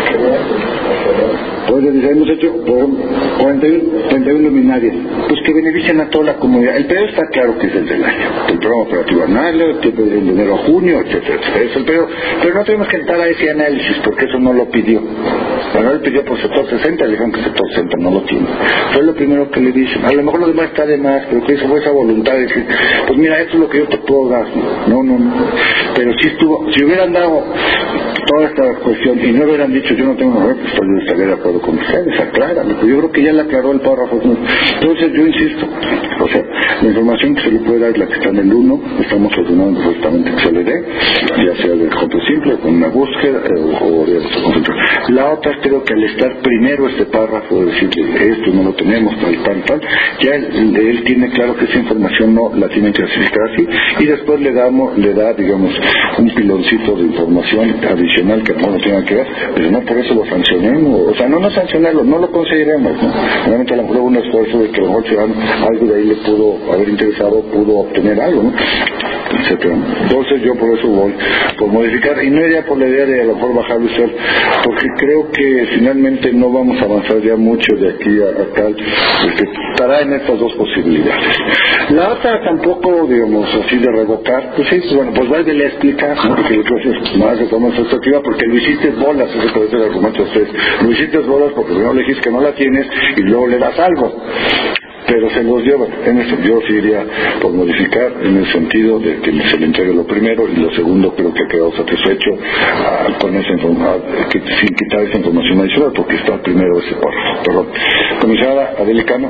Speaker 1: pues hemos hecho por cuarenta y uno luminarias, pues que benefician a toda la comunidad. El periodo está claro que es el del año, el programa operativo anual, el tiempo de enero a junio, etcétera, etcétera. Es el periodo, pero no tenemos que entrar a ese análisis, porque eso no lo pidió. Manuel pidió por sector sesenta, le dijeron que sector sesenta no lo tiene. Fue lo primero que le dicen. A lo mejor lo demás está de más, pero que eso fue esa voluntad de decir, pues mira, esto es lo que yo te puedo dar. No, no, no. Pero si estuvo, si hubieran dado toda esta cuestión y no hubieran dicho yo no tengo una red, pues yo estaría de acuerdo con ustedes, aclárame. Pues yo creo que ya le aclaró el párrafo. Entonces yo insisto, o sea, la información que se le puede dar es la que está en el uno, estamos ordenando justamente que se le dé, ya sea de control simple, con una búsqueda eh, o de concentración. La otra, creo que al estar primero este párrafo, decirle esto no lo tenemos, tal, tal, tal, ya él, él tiene claro que esa información no la tiene que clasificar así, y después le damos, le da, digamos, un piloncito de información adicional que no lo tenga que ver, pero no por eso lo sancionemos, o sea, no no sancionarlo, no lo consideremos, ¿no? Realmente a lo mejor hubo un esfuerzo de que a lo mejor algo de ahí le pudo haber interesado, pudo obtener algo, ¿no? Etcétera. Entonces yo por eso voy por modificar, y no iría por la idea de a lo mejor bajar usted, porque creo que finalmente no vamos a avanzar ya mucho de aquí a, a tal, porque estará en estas dos posibilidades. La otra tampoco, digamos, así de revocar, pues sí, bueno, pues vuelve a explicar, ¿no? Porque yo creo que es más de forma sustantiva, porque lo hiciste bolas, ese puede ser el argumento de ustedes, lo hiciste bolas porque primero le dijiste que no la tienes y luego le das algo. Pero se los llevan, en eso yo sí iría por modificar en el sentido de que se le entregue lo primero, y lo segundo creo que ha quedado satisfecho uh, con esa información, que, sin quitar esa información adicional, porque está primero ese párrafo. Perdón. Comisionada Adela Cano.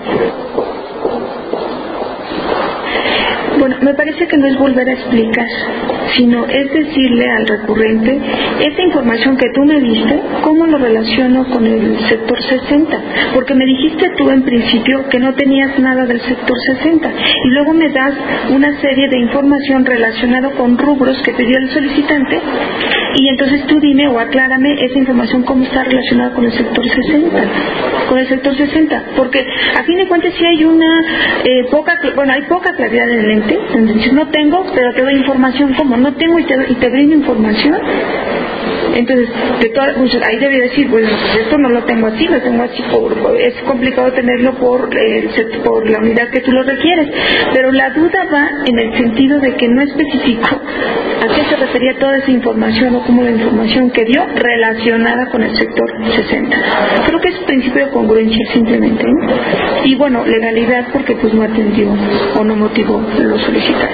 Speaker 3: Bueno, me parece que no es volver a explicar, sino es decirle al recurrente, esta información que tú me diste, ¿cómo lo relaciono con el sector sesenta? Porque me dijiste tú en principio que no tenías nada del sector sesenta, y luego me das una serie de información relacionada con rubros que pidió el solicitante, y entonces tú dime o aclárame esa información cómo está relacionada con el sector sesenta, con el sector sesenta, porque a fin de cuentas sí hay una eh, poca, bueno, hay poca claridad en el ente, donde dices no tengo, pero te doy información, ¿cómo? No tengo y te, y te brindo información. Entonces, de toda, pues, ahí debería decir, bueno, pues esto no lo tengo así, lo tengo así, por, es complicado tenerlo por, eh, por la unidad que tú lo requieres, pero la duda va en el sentido de que no especificó a qué se refería toda esa información o cómo la información que dio relacionada con el sector sesenta. Creo que es principio de congruencia simplemente, ¿no? Y bueno, legalidad porque pues no atendió o no motivó lo solicitado.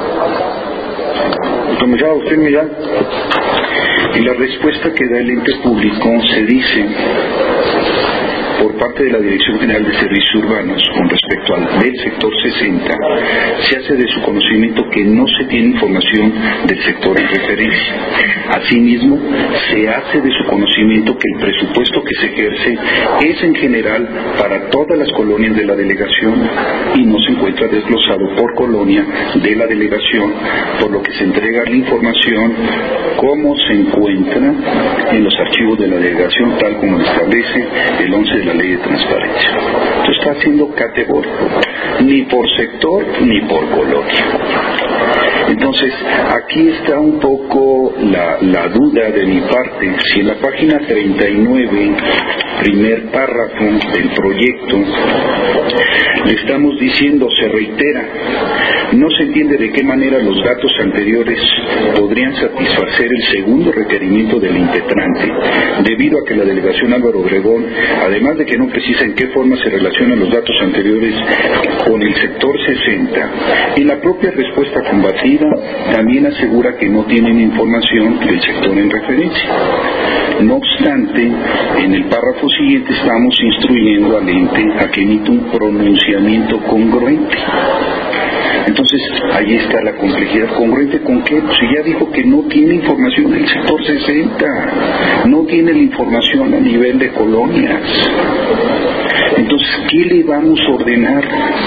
Speaker 1: Comisionado usted, Millán.
Speaker 6: En la respuesta que da el ente público se dice por parte de la Dirección General de Servicios Urbanos con respecto al del sector sesenta, se hace de su conocimiento que no se tiene información del sector en referencia. Asimismo, se hace de su conocimiento que el presupuesto que se ejerce es en general para todas las colonias de la delegación y no se encuentra desglosado por colonia de la delegación, por lo que se entrega la información como se encuentra en los archivos de la delegación, tal como lo establece el once de la Ley de Transparencia. Esto está siendo categórico, ni por sector ni por colonia. Entonces, aquí está un poco la, la duda de mi parte. Si en la página treinta y nueve, primer párrafo del proyecto, le estamos diciendo, se reitera, no se entiende de qué manera los datos anteriores podrían satisfacer el segundo requerimiento del impetrante, debido a que la delegación Álvaro Obregón, además de que no precisa en qué forma se relacionan los datos anteriores con el sector sesenta, en la propia respuesta combatida también asegura que no tienen información del sector en referencia. No obstante, en el párrafo siguiente estamos instruyendo al ente a que emita un pronunciamiento congruente. Entonces, ahí está la complejidad. ¿Congruente con qué? Pues ya dijo que no tiene información del sector sesenta, no tiene la información a nivel de colonias. Entonces, ¿qué le vamos a ordenar?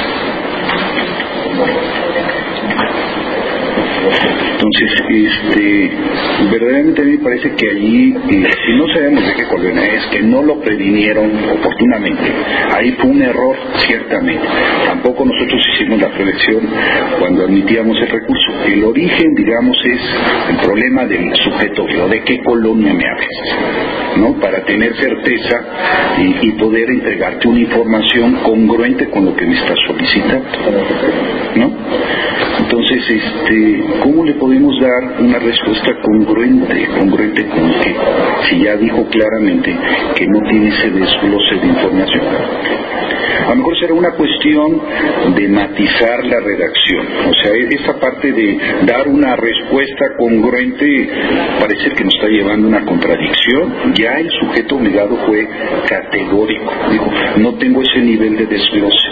Speaker 6: Entonces, este, verdaderamente a mí me parece que allí, eh, si no sabemos de qué colonia es, que no lo previnieron oportunamente, ahí fue un error, ciertamente. Tampoco nosotros hicimos la prevención cuando admitíamos el recurso. El origen, digamos, es el problema del sujeto, de qué colonia me hablas, ¿no? Para tener certeza y, y poder entregarte una información congruente con lo que me estás solicitando, ¿no? Entonces, este, ¿cómo le podemos dar una respuesta congruente, congruente con que si ya dijo claramente que no tiene ese desglose de información? A lo mejor será una cuestión de matizar la redacción, o sea, esa parte de dar una respuesta congruente parece que nos está llevando a una contradicción. Ya el sujeto obligado fue categórico, dijo, no tengo ese nivel de desglose.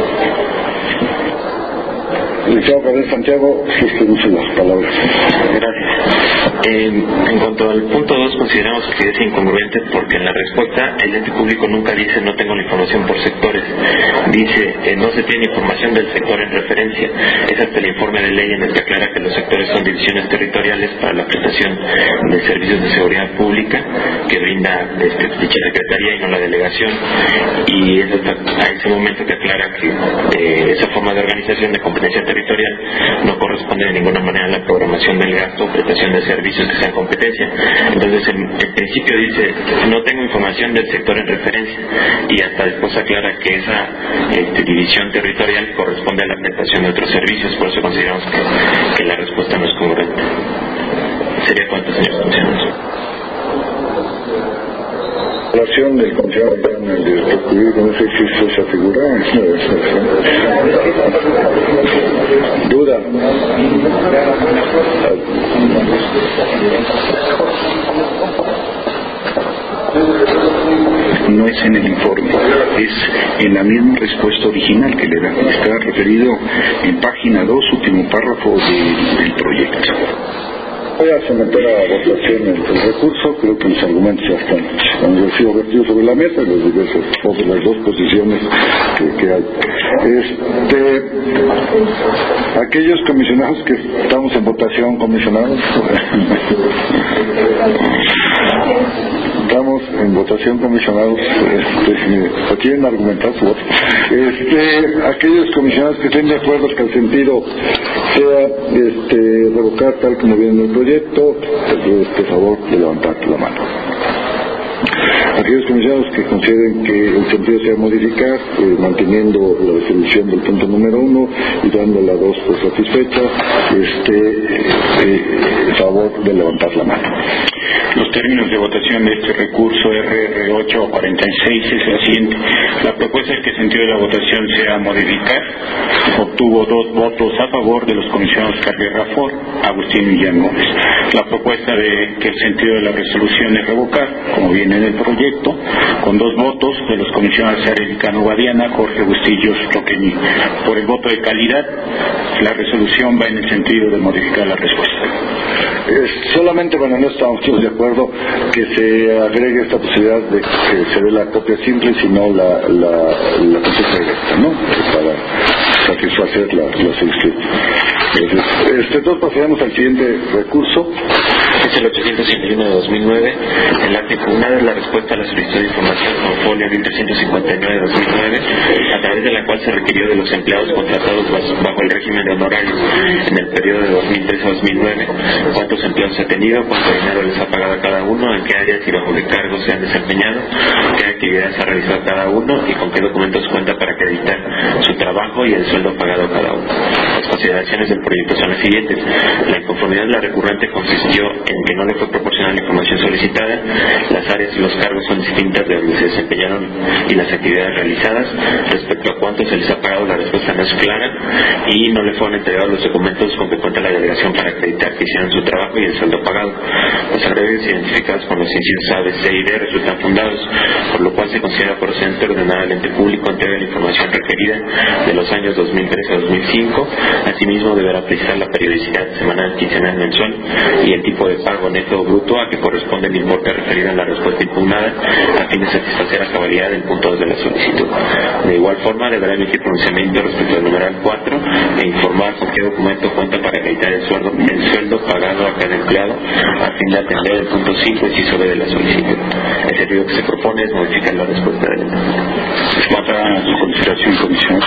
Speaker 1: Licenciado Gabriel Santiago, si es que uso las palabras.
Speaker 4: Gracias. Eh, en cuanto al punto dos, consideramos que es incongruente porque en la respuesta el ente público nunca dice no tengo la información por sectores. Dice eh, no se tiene información del sector en referencia. Es hasta el informe de ley en el que aclara que los sectores son divisiones territoriales para la prestación de servicios de seguridad pública que brinda este, dicha secretaría y no la delegación. Y es hasta a ese momento que aclara que eh, esa forma de organización de competencia territorial no corresponde de ninguna manera a la programación del gasto o prestación de servicios que sean competencia. Entonces en, en principio dice no tengo información del sector en referencia y hasta después aclara que esa este, división territorial corresponde a la prestación de otros servicios. Por eso consideramos que, que la respuesta no es congruente. ¿Sería cuánto, señor comisionado?
Speaker 1: La relación del comisionado en el director jurídico, no sé si existe esa figura, es una demostración. Duda.
Speaker 6: No es en el informe, es en la misma respuesta original que le da. Está referido en página dos, último párrafo de, del proyecto.
Speaker 1: Voy a someter a votación el, el recurso. Creo que los argumentos ya están, han sido vertidos sobre la mesa, los diversos, sobre las dos posiciones que, que hay. Este, aquellos comisionados que estamos en votación, comisionados, estamos en votación, comisionados, este, quieren argumentar su voto. Este, aquellos comisionados que estén de acuerdo que el sentido sea este, revocar tal como viene en el proyecto, este favor de levantar la mano. Aquellos comisionados que consideren que el sentido sea modificar, eh, manteniendo la resolución del punto número uno y dando la dos por satisfecha, este eh, favor de levantar la mano.
Speaker 2: Los términos de votación de este recurso R R ocho cuarenta y seis es la siguiente. La propuesta es que el sentido de la votación sea modificar. Obtuvo dos votos a favor de los comisionados Carrera Ford, Agustín Millán Gómez. La propuesta de que el sentido de la resolución es revocar, como viene en el proyecto, con dos votos de los comisionados Arelcano Guadiana, Jorge Bustillos Roqueñi. Por el voto de calidad, la resolución va en el sentido de modificar la respuesta.
Speaker 1: Es solamente cuando no estamos todos de acuerdo que se agregue esta posibilidad de que se dé la copia simple, sino la, la, la consulta directa, ¿no? Para satisfacer la, la solicitud. Este, entonces pasaremos al siguiente recurso.
Speaker 4: Es el ochocientos ciento uno de dos mil nueve. El acta impugnada es la respuesta a la solicitud de información con folio mil trescientos cincuenta y nueve de dos mil nueve, a través de la cual se requirió de los empleados contratados bajo el régimen de honorarios en el periodo de dos mil tres a dos mil nueve, cuántos empleados ha tenido, cuánto dinero les ha pagado a cada uno, en qué áreas y bajo qué cargos se han desempeñado, qué actividades ha realizado cada uno y con qué documentos cuenta para acreditar su trabajo y el sueldo pagado a cada uno. Las consideraciones del proyecto son las siguientes. La inconformidad de la recurrente consistió en que no le fue proporcionada la información solicitada, las áreas y los cargos son distintas de donde se desempeñaron y las actividades realizadas. Respecto a cuánto se les ha pagado, la respuesta no es clara y no le fueron entregados los documentos con que cuenta la delegación para acreditar que hicieron su trabajo y el sueldo pagado. Los agravios identificados con los incisos A, B, C y D resultan fundados, por lo cual se considera procedente ordenar al ente público entrega la información requerida de los años dos mil tres a dos mil cinco. Asimismo, deberá precisar la periodicidad semanal, quincenal, mensual y el tipo de pago neto o bruto a que corresponde el importe referido en la respuesta impugnada a fin de satisfacer a cabalidad el punto dos de la solicitud. De igual forma, deberá emitir pronunciamiento respecto al numeral cuatro e informar con qué documento cuenta para acreditar el sueldo, el sueldo pagado a cada empleado a fin de atender el punto cinco inciso B de la solicitud. El sentido que se propone es modificar la respuesta del ente.
Speaker 2: Para su consideración, comisión.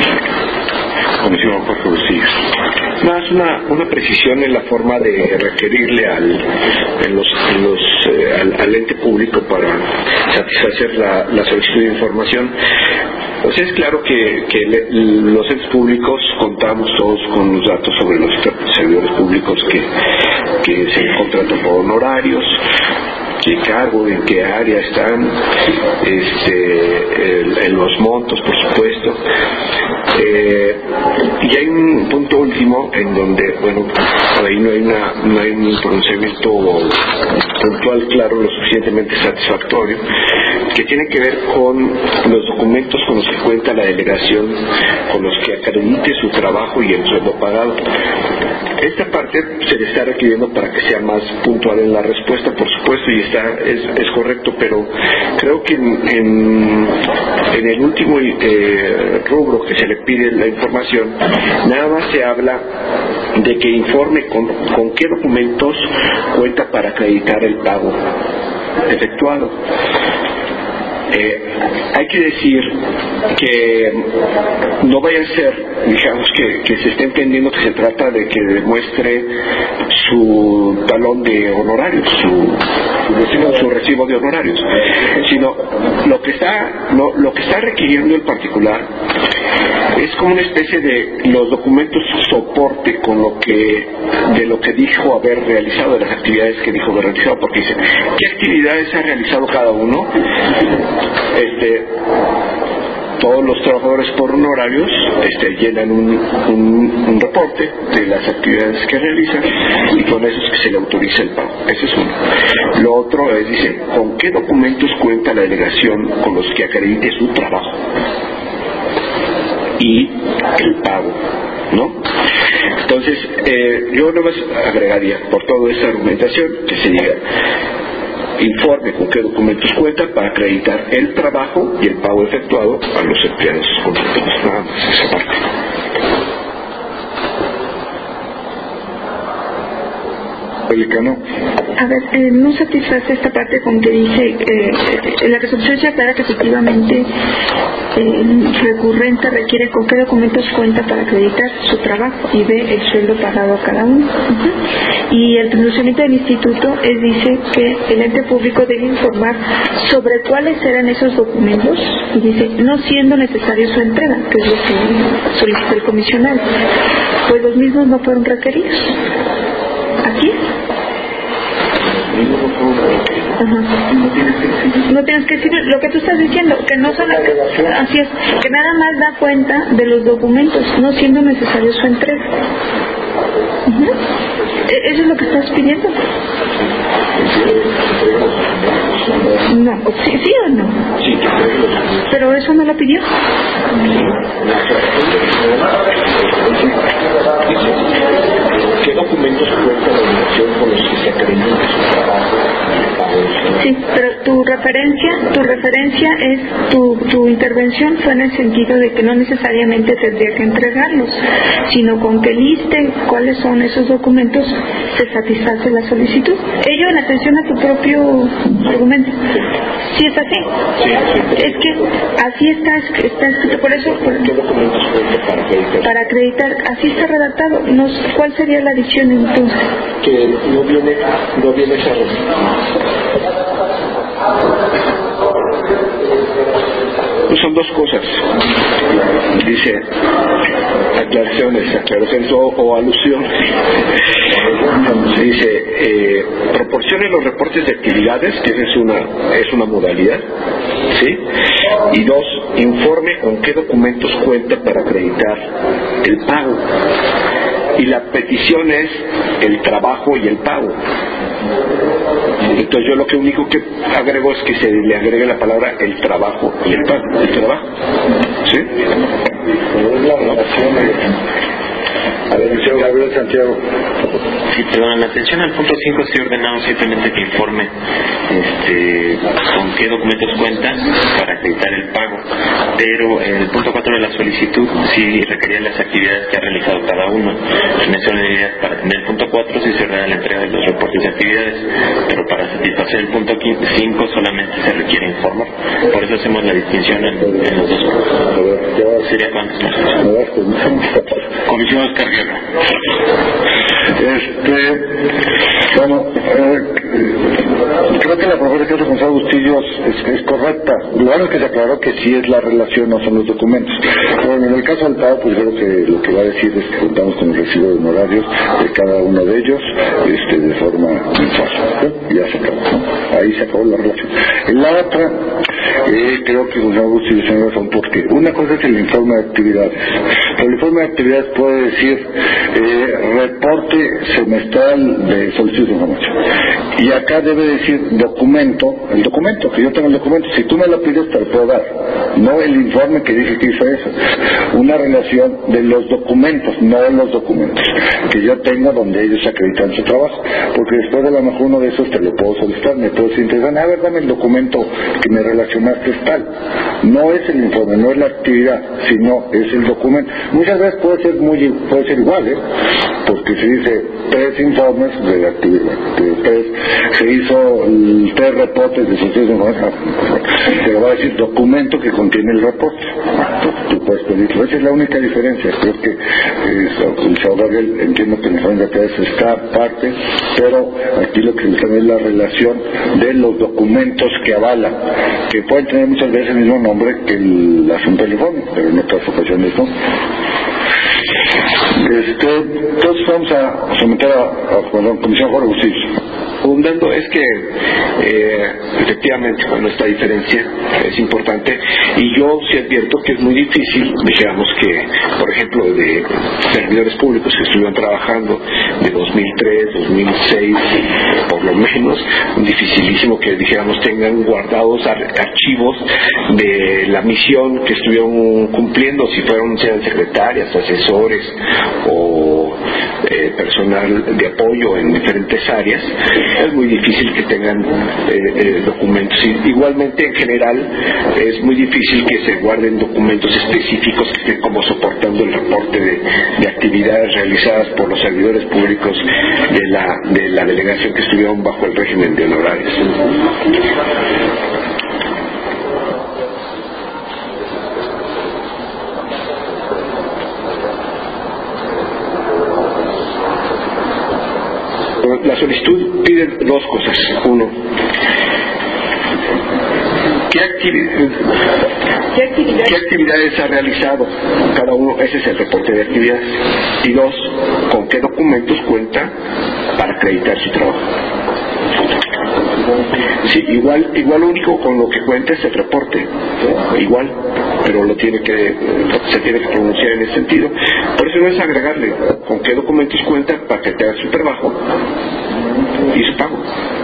Speaker 2: Comisión Jorge Bustillos.
Speaker 5: Más una, una precisión en la forma de requerirle al, en los, en los, eh, al, al ente público para satisfacer la, la solicitud de información. O sea, es claro que, que le, los entes públicos contamos todos con los datos sobre los servidores públicos que, que se contratan por honorarios, qué cargo, en qué área están, este, el, en los montos, por supuesto. Eh, y hay un punto último en donde, bueno, ahí no hay, una, no hay un pronunciamiento puntual, claro, lo suficientemente satisfactorio, que tiene que ver con los documentos con los que cuenta la delegación, con los que acredite su trabajo y el sueldo pagado. Esta parte se le está requiriendo para que sea más puntual en la respuesta, por supuesto, y está es, es correcto, pero creo que en, en, en el último eh, rubro que se le pide la información, nada más se habla de que informe con, con qué documentos cuenta para acreditar el pago efectuado. Eh, hay que decir que no vaya a ser, digamos, que, que se esté entendiendo que se trata de que demuestre su talón de honorarios, su, su, recibo, su recibo de honorarios, sino lo que está lo, lo que está requiriendo el particular es como una especie de los documentos soporte con lo que de lo que dijo haber realizado, de las actividades que dijo haber realizado, porque dice qué actividades ha realizado cada uno. Este, todos los trabajadores por honorarios este, llenan un, un, un reporte de las actividades que realizan y con eso es que se le autoriza el pago. Ese es uno. Lo otro es, dice, ¿con qué documentos cuenta la delegación con los que acredite su trabajo y el pago? ¿No? Entonces, eh, yo nomás agregaría por toda esa argumentación que se diga informe con qué documentos cuenta para acreditar el trabajo y el pago efectuado a los empleados contratados. Nada más esa parte.
Speaker 1: Pelicano.
Speaker 3: A ver, eh, no satisface esta parte con que dice, eh, eh, la resolución se aclara que efectivamente eh, recurrente requiere con qué documentos cuenta para acreditar su trabajo y ve el sueldo pagado a cada uno. Uh-huh. Y el pronunciamiento del instituto es, dice que el ente público debe informar sobre cuáles eran esos documentos y dice, no siendo necesario su entrega, que es lo que solicita el comisionado, pues los mismos no fueron requeridos. ¿Así es? Ajá. No tienes que decir lo que tú estás diciendo, que no son así es, que nada más da cuenta de los documentos, no siendo necesario su entrega. Uh-huh. ¿Eso es lo que estás pidiendo? No, ¿sí, sí o no? Pero eso no lo pidió.
Speaker 5: ¿Qué documentos cuenta la delegación con los que se acredita su trabajo?
Speaker 3: Sí, pero tu referencia, tu referencia es, tu, tu intervención fue en el sentido de que no necesariamente tendría que entregarlos, sino con que listen cuáles son esos documentos se satisface la solicitud. Ello en atención a tu propio argumento. ¿Sí es así?
Speaker 5: Sí, sí.
Speaker 3: Es que así está, está escrito, por eso... Por,
Speaker 5: ¿qué documentos cuenta para acreditar?
Speaker 3: Para acreditar, así está redactado. Nos, ¿cuál sería la adición entonces?
Speaker 5: Que no viene, no viene esa pues son dos cosas. Dice aclaraciones, aclaraciones o, o alusiones. Dice eh, proporcione los reportes de actividades, que es una es una modalidad, ¿sí? Y dos, informe con qué documentos cuenta para acreditar el pago. Y la petición es el trabajo y el pago. Entonces yo lo que único que agrego es que se le agregue la palabra el trabajo y el pago. El trabajo, ¿sí? La relación a ver, señor Gabriel Santiago.
Speaker 4: Sí, perdón, en atención al punto cinco sí ordenamos simplemente que informe este, con qué documentos cuenta para acreditar el pago, pero en el punto cuatro de la solicitud sí requería las actividades que ha realizado cada uno. En eso para tener el punto cuatro sí se ordena la entrega de los reportes de actividades, pero para satisfacer el punto cinco solamente se requiere informar. Por eso hacemos la distinción en, en los dos puntos. ¿Sería cuántos más?
Speaker 2: Comisionado Carguero.
Speaker 1: Este, bueno, eh, creo que la propuesta que hace Gonzalo Bustillos es, es correcta. Lo bueno es que se aclaró que sí es la relación, no son los documentos. Bueno, en el caso del pago, pues creo que lo que va a decir es que contamos con el recibo de honorarios de cada uno de ellos este, de forma mensual. ¿Sí? Ya se acabó, ¿no? Ahí se acabó la relación. En la otra, eh, creo que Gonzalo Bustillos tiene razón, porque una cosa es el informe de actividades. El informe de actividades puede decir eh, reporte semestral de solicitud de información. Y acá debe decir documento, el documento, que yo tengo el documento. Si tú me lo pides, te lo puedo dar. No el informe que dije que hizo eso. Una relación de los documentos, no los documentos, que yo tengo donde ellos acreditan su trabajo. Porque después de lo mejor uno de esos te lo puedo solicitar, me puedo decir, interesante, a ver, dame el documento que me relacionaste tal. No es el informe, no es la actividad, sino es el documento. Muchas veces puede ser muy puede ser igual, ¿eh? Porque se dice tres informes de la actividad, de tres, se hizo tres reportes de sucesos de información, pero va a decir documento que contiene el reporte. Entonces, tú puedes pedirlo. Esa es la única diferencia. Creo que eh, el señor Gabriel, entiendo que el informe de actividades está aparte, pero aquí lo que está es la relación de los documentos que avalan, que pueden tener muchas veces el mismo nombre que el asunto del informe, pero en otras ocasiones no. Este, entonces vamos a someter a, a, a la Comisión Jorge Bustillos.
Speaker 5: Abundando es que eh, efectivamente, bueno, esta diferencia es importante, y yo sí advierto que es muy difícil, digamos que, por ejemplo, de servidores públicos que estuvieron trabajando de dos mil tres, dos mil seis, por lo menos, dificilísimo que, dijéramos, tengan guardados ar archivos de la misión que estuvieron cumpliendo, si fueron, sean secretarias, asesores o eh, personal de apoyo en diferentes áreas. Es muy difícil que tengan eh, eh, documentos. Y, igualmente, en general, es muy difícil que se guarden documentos específicos que estén como soportando el reporte de, de actividades realizadas por los servidores públicos de la, de la delegación que estuvieron bajo el régimen de honorarios. La solicitud pide dos cosas. Uno, ¿qué, activi ¿Qué, actividades? ¿qué actividades ha realizado cada uno? Ese es el reporte de actividades. Y dos, ¿con qué documentos cuenta para acreditar su trabajo? Sí, igual, igual lo único con lo que cuenta es el reporte, ¿sí? Igual, pero lo tiene que, se tiene que pronunciar en ese sentido. Por eso no es agregarle con qué documentos cuenta para que te haga su trabajo y su pago.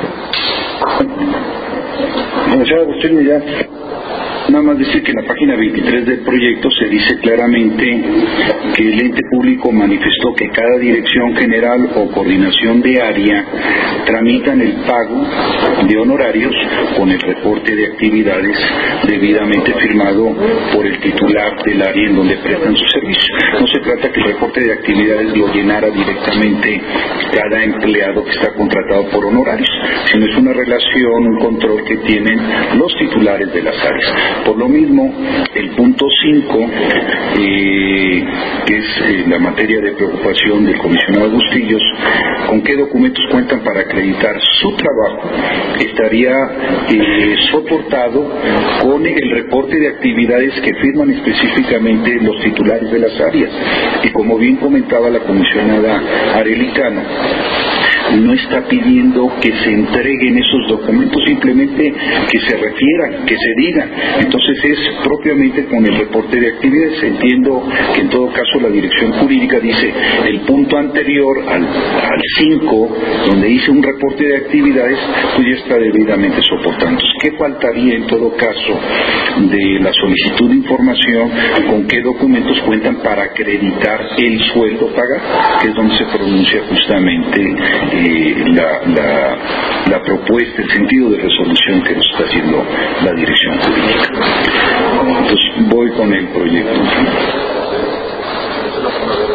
Speaker 1: Señor Agustín, ya.
Speaker 6: Nada más decir que en la página veintitrés del proyecto se dice claramente que el ente público manifestó que cada dirección general o coordinación de área tramitan el pago de honorarios con el reporte de actividades debidamente firmado por el titular del área en donde prestan su servicio. No se trata que el reporte de actividades lo llenara directamente cada empleado que está contratado por honorarios, sino es una relación, un control que tienen los titulares de las áreas. Por lo mismo, el punto cinco, eh, que es eh, la materia de preocupación del comisionado Bustillos, con qué documentos cuentan para acreditar su trabajo, estaría eh, soportado con el reporte de actividades que firman específicamente los titulares de las áreas. Y como bien comentaba la comisionada Arelicano, no está pidiendo que se entreguen esos documentos, simplemente que se refieran, que se digan. Entonces es propiamente con el reporte de actividades. Entiendo que en todo caso la dirección jurídica dice el punto anterior al cinco, donde dice un reporte de actividades, pues ya está debidamente soportando. ¿Qué faltaría en todo caso de la solicitud de información? ¿Con qué documentos cuentan para acreditar el sueldo pagado? Que es donde se pronuncia justamente eh, la, la, la propuesta, el sentido de resolución que nos está haciendo la dirección jurídica. Entonces voy con el proyecto.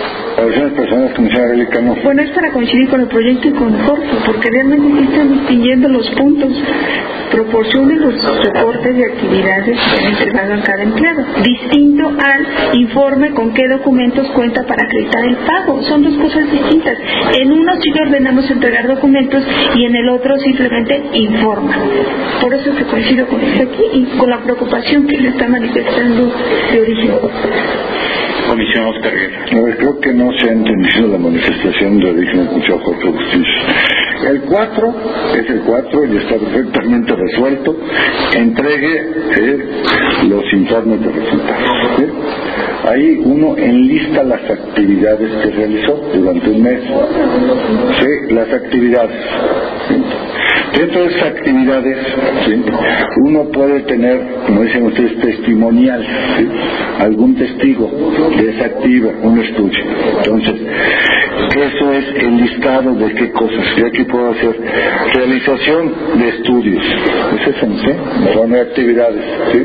Speaker 1: declaraciones personales, comisionada Angélica, no.
Speaker 3: Bueno, es para coincidir con el proyecto y con Jorge, porque realmente sí están distinguiendo los puntos. Proporcione los reportes de actividades que han entregado a cada empleado, distinto al informe con qué documentos cuenta para acreditar el pago. Son dos cosas distintas. En uno sí le ordenamos entregar documentos y en el otro simplemente informa. Por eso que coincido con esto aquí y con la preocupación que le está manifestando de origen.
Speaker 2: Comisión Oscar Guerra.
Speaker 1: A ver, creo que no se ha entendido la manifestación de origen del Consejo Jorge Justicia. El cuatro es el cuatro y está perfectamente resuelto. Entregue eh, los informes de resultados. ¿eh? Ahí uno enlista las actividades que realizó durante un mes. Sí, las actividades. ¿sí? Dentro de esas actividades, ¿sí? uno puede tener, como dicen ustedes, testimonial, ¿sí? algún testigo desactiva un estudio. Entonces, eso es el listado de qué cosas. Yo aquí puedo hacer realización de estudios. Ese es en sí, son actividades, ¿sí?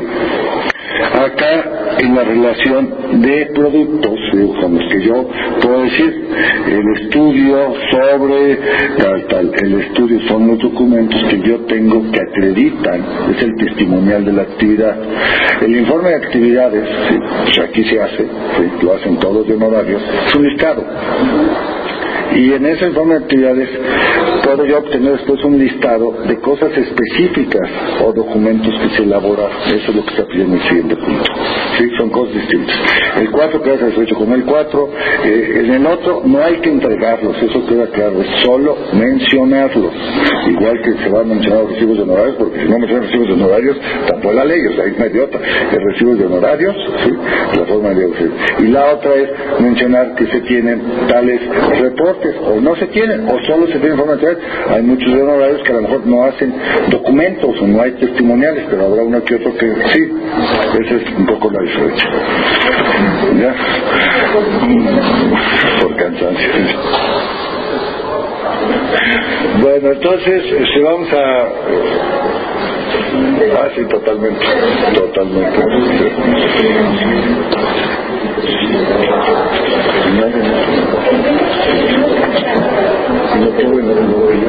Speaker 1: Acá en la relación de productos, digo, con los que yo puedo decir, el estudio sobre tal, tal, el estudio son los documentos que yo tengo que acreditan, es el testimonial de la actividad. El informe de actividades, sí, pues aquí se hace, sí, lo hacen todos de honorarios, es un listado. Y en ese informe de actividades puedo yo obtener después un listado de cosas específicas o documentos que se elaboraron. Eso es lo que está pidiendo el siguiente punto. Sí, son cosas distintas. El cuatro queda satisfecho con el cuatro. Eh, en el otro no hay que entregarlos, eso queda claro, es solo mencionarlos. Igual que se van a mencionar los recibos de honorarios, porque si no mencionan recibos de honorarios, tampoco la ley, o sea, hay una idiota. El recibos de honorarios, sí, la forma de decir. Y la otra es mencionar que se tienen tales reportes, o no se tienen, o solo se tienen forma de traer. Hay muchos de honorarios que a lo mejor no hacen documentos o no hay testimoniales, pero habrá uno que otro que sí. Esa es un poco la diferencia. ¿Ya? Por cansancio. Bueno, entonces, si vamos a... Ah, sí, totalmente. Totalmente. No tengo en el móvil.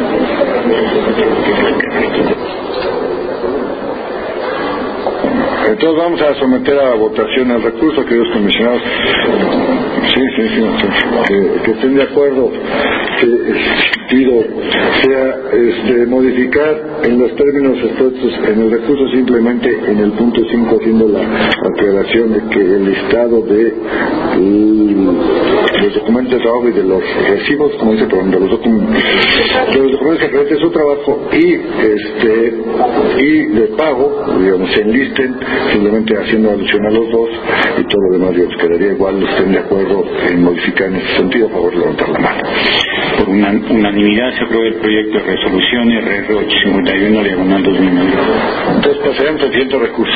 Speaker 1: Entonces vamos a someter a votación el recurso, queridos comisionados. Sí, sí, sí, sí. Que, que estén de acuerdo que el sentido sea este, modificar en los términos expuestos en el recurso, simplemente en el punto cinco, haciendo la aclaración de que el listado de el, los documentos de trabajo y de los recibos, como dice, perdón, de los documentos de los documentos que acrediten su trabajo y este y de pago, digamos, se enlisten, simplemente haciendo alusión a los dos, y todo lo demás, digamos, quedaría igual. Estén de acuerdo en modificar en ese sentido, a favor de levantar la mano.
Speaker 2: Por una, unanimidad se aprueba el proyecto de resolución R R ochocientos cincuenta y uno diagonal dos mil nueve.
Speaker 1: Entonces pasaremos al siguiente recurso.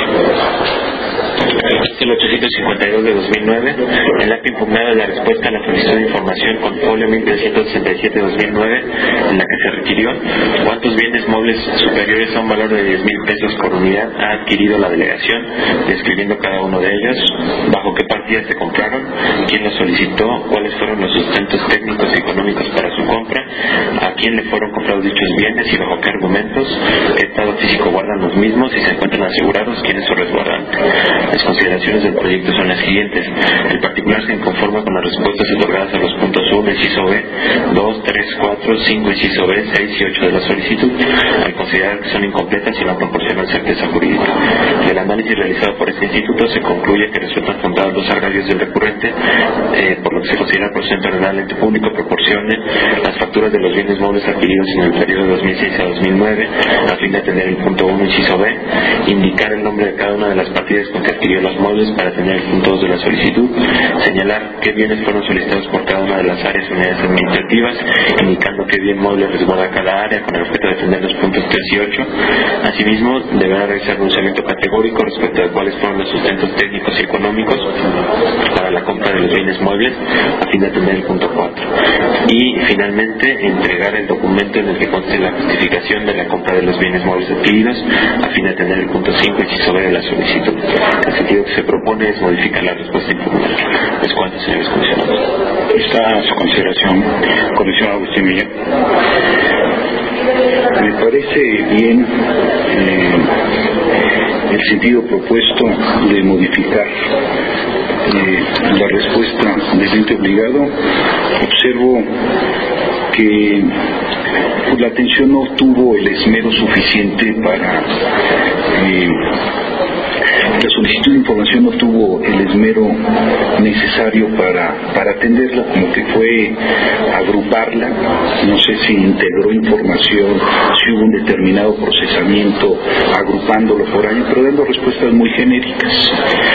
Speaker 4: El ochocientos cincuenta y dos de dos mil nueve, el acto impugnado de la respuesta a la solicitud de información con folio mil trescientos sesenta y siete de dos mil nueve, en la que se requirió cuántos bienes móviles superiores a un valor de diez mil pesos por unidad ha adquirido la delegación, describiendo cada uno de ellos, bajo qué partidas se compraron, quién los solicitó, cuáles fueron los sustentos técnicos y económicos para su compra, a quién le fueron comprados dichos bienes y bajo qué argumentos, qué estado físico guardan los mismos y se encuentran asegurados, quién es su resguardante. Las consideraciones del proyecto son las siguientes. El particular se inconforma con las respuestas otorgadas a los puntos uno, inciso B, dos, tres, cuatro, cinco, inciso B, seis y ocho de la solicitud, al considerar que son incompletas y no proporcionan certeza jurídica. Del análisis realizado por este instituto se concluye que resultan fundados los agravios del recurrente, eh, por lo que se considera procedente ordenar al ente público proporcione las facturas de los bienes móviles adquiridos en el periodo de dos mil seis a dos mil nueve, a fin de atender el punto uno, inciso B, indicar el nombre de cada una de las partidas con que adquirió los móviles para tener el punto dos de la solicitud, señalar qué bienes fueron solicitados por cada una de las áreas unidades administrativas, indicando qué bien móvil resguarda cada área con el objeto de atender los puntos tres y ocho. Asimismo, deberá realizar pronunciamiento categórico respecto de cuáles fueron los sustentos técnicos y económicos para la compra de los bienes muebles, a fin de atender el punto cuatro. Y finalmente, entregar el documento en el que conste la justificación de la compra de los bienes móviles adquiridos, a fin de atender el punto cinco, inciso B de la solicitud. En el sentido que se propone es modificar la respuesta impugnadas. ¿Es cuánto, señores comisionados?
Speaker 2: Está a su consideración, comisionado Agustín Millán.
Speaker 6: Me parece bien eh, el sentido propuesto de modificar eh, la respuesta del ente obligado. Observo que pues, la atención no tuvo el esmero suficiente para eh, la solicitud de información no tuvo el esmero necesario para, para atenderla, como que fue agruparla, no sé si integró información, si hubo un determinado procesamiento agrupándolo por ahí, pero dando respuestas muy genéricas.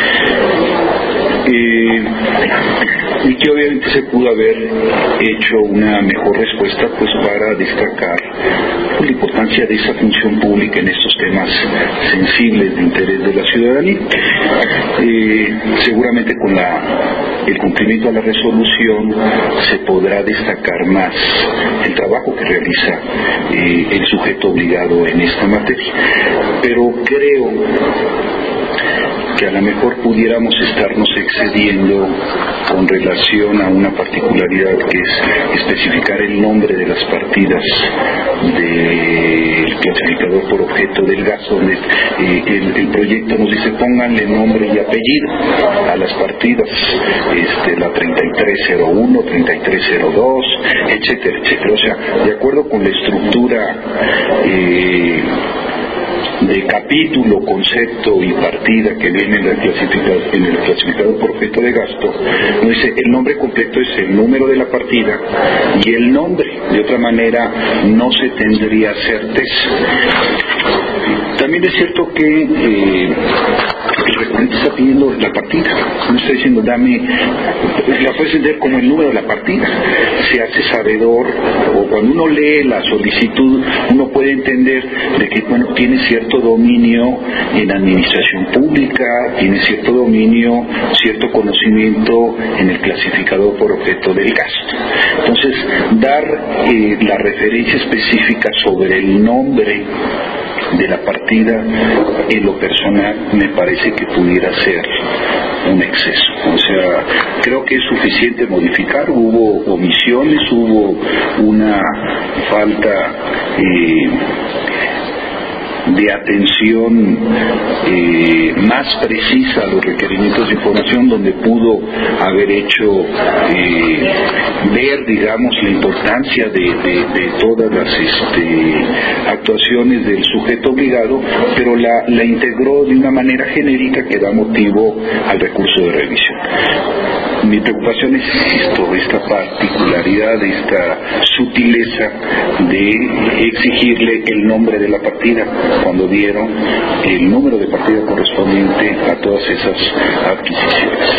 Speaker 6: Eh, y que obviamente se pudo haber hecho una mejor respuesta pues para destacar pues, la importancia de esa función pública en estos temas sensibles de interés de la ciudadanía. Eh, seguramente con la, el cumplimiento a la resolución se podrá destacar más el trabajo que realiza eh, el sujeto obligado en esta materia, pero creo que a lo mejor pudiéramos estarnos excediendo con relación a una particularidad que es especificar el nombre de las partidas del clasificador por objeto del gasto, donde eh, el, el proyecto nos dice pónganle nombre y apellido a las partidas, este, la treinta y tres cero uno, treinta y tres cero dos, etcétera, etcétera. O sea, de acuerdo con la estructura eh, de capítulo, concepto y partida que viene en, la clasificador, en el clasificador por objeto de gasto, nos dice el nombre completo es el número de la partida y el nombre. De otra manera no se tendría certeza. También es cierto que eh, el recurrente está pidiendo la partida, no está diciendo dame, la puedes entender como el número de la partida. Se hace sabedor, o cuando uno lee la solicitud uno puede entender de que bueno, tiene cierto dominio en administración pública, tiene cierto dominio, cierto conocimiento en el clasificador por objeto del gasto. Entonces dar eh, la referencia específica sobre el nombre de la partida en lo personal me parece que pudiera ser un exceso. O sea, creo que es suficiente modificar. Hubo omisiones, hubo una falta eh, de atención eh, más precisa a los requerimientos de información, donde pudo haber hecho eh, ver, digamos, la importancia de, de, de todas las este, actuaciones del sujeto obligado, pero la, la integró de una manera genérica que da motivo al recurso de revisión. Mi preocupación es esto, esta particularidad, esta sutileza de exigirle el nombre de la partida cuando dieron el número de partida correspondiente a todas esas adquisiciones.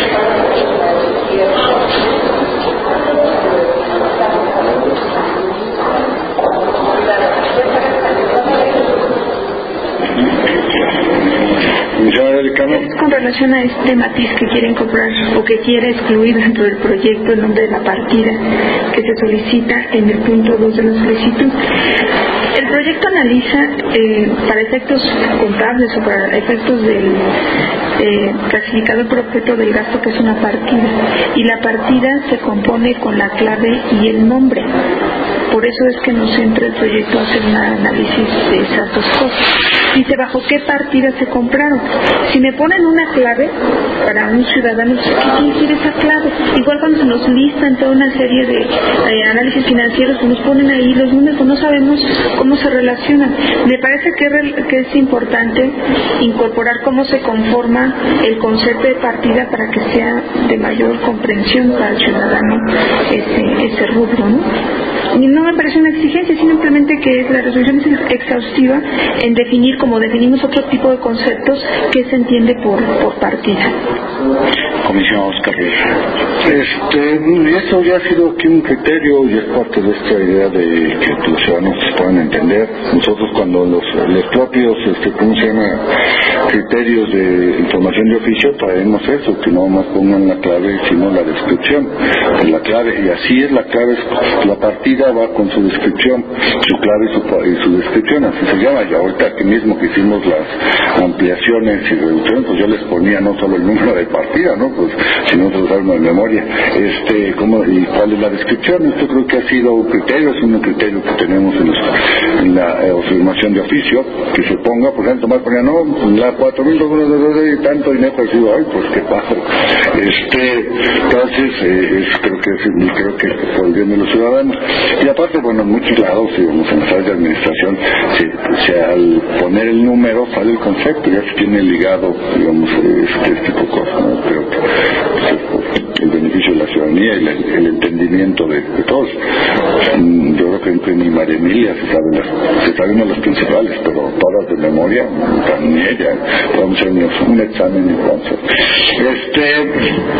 Speaker 3: Es con relación a este matiz que quiere incorporar o que quiere excluir dentro del proyecto el nombre de la partida que se solicita en el punto dos de la solicitud. El proyecto analiza eh, para efectos contables o para efectos del eh, clasificador por objeto del gasto, que es una partida, y la partida se compone con la clave y el nombre. Por eso es que nos entra el proyecto a hacer un análisis de esas dos cosas. Dice bajo qué partidas se compraron. Si me ponen una clave para un ciudadano, ¿qué quiere decir esa clave? Igual cuando se nos listan toda una serie de eh, análisis financieros, nos ponen ahí los números, no sabemos cómo se relacionan. Me parece que, re, que es importante incorporar cómo se conforma el concepto de partida para que sea de mayor comprensión para el ciudadano ese, ese rubro, ¿no? Y no me parece una exigencia, simplemente que la resolución es exhaustiva en definir, como definimos otro tipo de conceptos, que se entiende por, por partida.
Speaker 2: Comisionado Oscar Rivera.
Speaker 1: Este, eso ya ha sido aquí un criterio y es parte de esta idea de que los ciudadanos puedan entender. Nosotros cuando los, los propios, este, ¿cómo se llama? criterios de información de oficio traemos eso, que no más pongan la clave sino la descripción de la clave, y así es la clave, la partida ella va con su descripción, su clave y su, y su descripción, así se llama. Y ahorita aquí mismo que hicimos las ampliaciones y reducciones, pues yo les ponía no solo el número de partida, ¿no? Pues si no se lo saben de memoria, este, ¿cómo, y cuál es la descripción? Esto creo que ha sido un criterio, es un criterio que tenemos en, los, en la eh, afirmación de oficio, que se ponga, por ejemplo, Tomás ponía, no, la cuatro mil y tanto dinero, pues digo, ay, pues qué pasa. Este, entonces, eh, es, creo que es, creo que es por el bien de los ciudadanos. Y aparte, bueno, en muchos lados, digamos, en las áreas de administración, se, se, al poner el número sale el concepto, ya se tiene ligado, digamos, este, este tipo de cosas, ¿no? Creo que pues, el beneficio de la ciudadanía y la, el entendimiento de, de todos. Yo creo que ni María Emilia se sabe las, se saben las principales, pero todas de memoria, ni ella. Vamos a hacer un examen entonces. Este,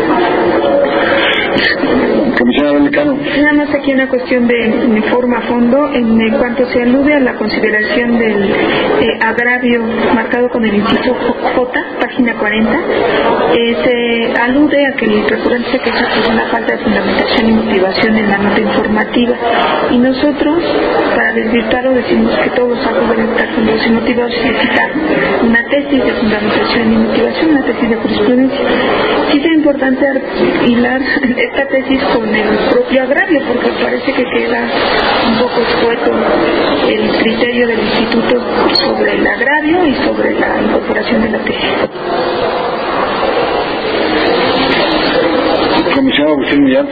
Speaker 1: comisionado Lecano.
Speaker 3: Nada más aquí una cuestión de, de forma a fondo, en cuanto se alude a la consideración del eh, agravio marcado con el inciso J, página cuarenta, eh, se alude a que el recurrente se queja por una falta de fundamentación y motivación en la nota informativa, y nosotros, para desvirtuarlo, decimos que todos los actos deben estar fundados y motivados y citar una tesis de fundamentación y motivación, una tesis de jurisprudencia. Sí es importante hilar esta tesis con el propio agravio, porque parece que queda un poco escueto el criterio del instituto sobre el agravio y sobre la incorporación de la tesis.
Speaker 1: Comisionado Agustín Millán.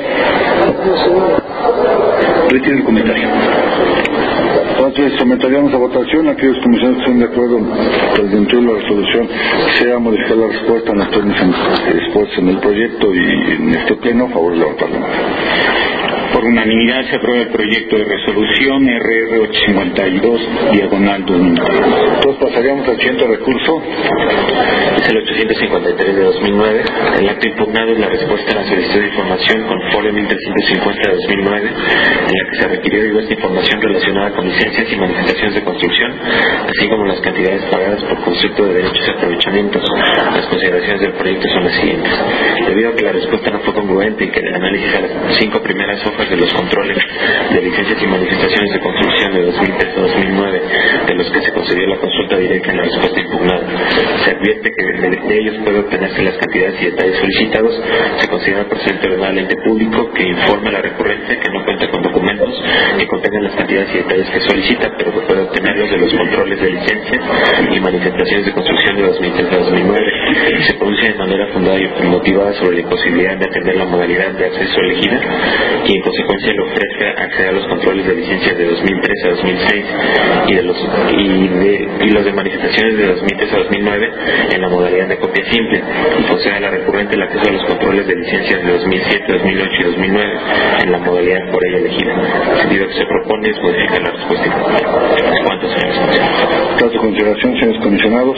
Speaker 6: Retiro el comentario.
Speaker 1: Entonces someteríamos a votación a aquellos comisionados que estén de acuerdo mediante la resolución sea modificar la respuesta en los términos expuestos en el proyecto y en este pleno. A favor de levantar la mano.
Speaker 2: Por unanimidad se aprueba el proyecto de resolución R R ochocientos cincuenta y dos, diagonal dos mil nueve.
Speaker 1: Entonces pasaríamos al siguiente recurso.
Speaker 4: Es el ochocientos cincuenta y tres de dos mil nueve. El acto impugnado es la respuesta a la solicitud de información con folio mil trescientos cincuenta de dos mil nueve, en la que se requirió diversa información relacionada con licencias y manifestaciones de construcción, así como las cantidades pagadas por concepto de derechos y aprovechamientos. Las consideraciones del proyecto son las siguientes. Debido a que la respuesta no fue congruente y que el análisis a las cinco primeras hojas de los controles de licencias y manifestaciones de construcción de dos mil tres a dos mil nueve, de los que se concedió la consulta directa en la respuesta impugnada, se advierte que de, de ellos puede obtenerse las cantidades y detalles solicitados, se considera procedente ordenado al ente público que informe a la recurrente que no cuenta con documentos que contengan las cantidades y detalles que solicita, pero que puede obtenerlos de los controles de licencias y manifestaciones de construcción de dos mil tres a dos mil nueve, y se pronuncia de manera fundada y motivada sobre la imposibilidad de atender la modalidad de acceso elegida, y en consecuencia le ofrece acceder a los controles de licencias de dos mil tres a dos mil seis y, de los, y, de, y los de manifestaciones de dos mil tres a dos mil nueve en la modalidad de copia simple, y concede a la recurrente el acceso a los controles de licencias de dos mil siete, dos mil ocho y dos mil nueve en la modalidad por ella elegida. El sentido que se propone es modificar la respuesta impugnada. ¿Cuántos señores comisionados?
Speaker 1: Caso de consideración, señores comisionados.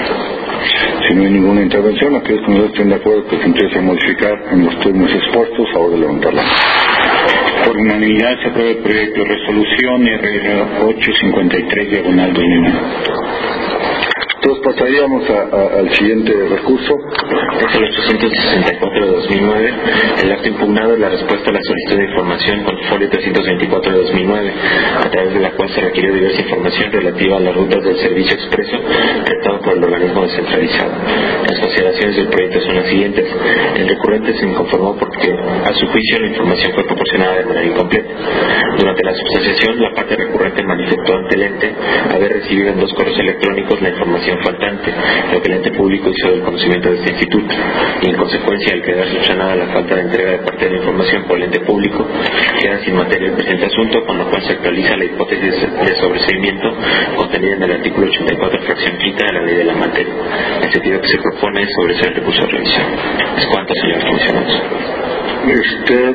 Speaker 1: Si no hay ninguna intervención, aquellos que no estén de acuerdo que se empiece a modificar en los términos expuestos, a favor de levantarla.
Speaker 2: Por unanimidad se aprueba el proyecto de resolución R R ochocientos cincuenta y tres, diagonal dos mil nueve.
Speaker 1: Entonces pasaríamos a, a, al siguiente recurso.
Speaker 4: Es el ochocientos sesenta y cuatro de dos mil nueve. El acto impugnado es la respuesta a la solicitud de información con folio trescientos veinticuatro de dos mil nueve, a través de la cual se requirió diversa información relativa a las rutas del servicio expreso tratado por el organismo descentralizado. Las consideraciones del proyecto son las siguientes. El recurrente se inconformó porque, a su juicio, la información fue proporcionada de manera incompleta. Durante la substanciación, la parte recurrente manifestó ante el ente haber recibido en dos correos electrónicos la información faltante, lo que el ente público hizo del conocimiento de este instituto, y en consecuencia, al quedar subsanada la falta de entrega de parte de la información por el ente público, queda sin materia el presente asunto, con lo cual se actualiza la hipótesis de sobreseimiento contenida en el artículo ochenta y cuatro, fracción quinta de la ley de la materia. El sentido que se propone es sobreseer el recurso de revisión. ¿Es cuánto, señores comisionados?
Speaker 1: Este,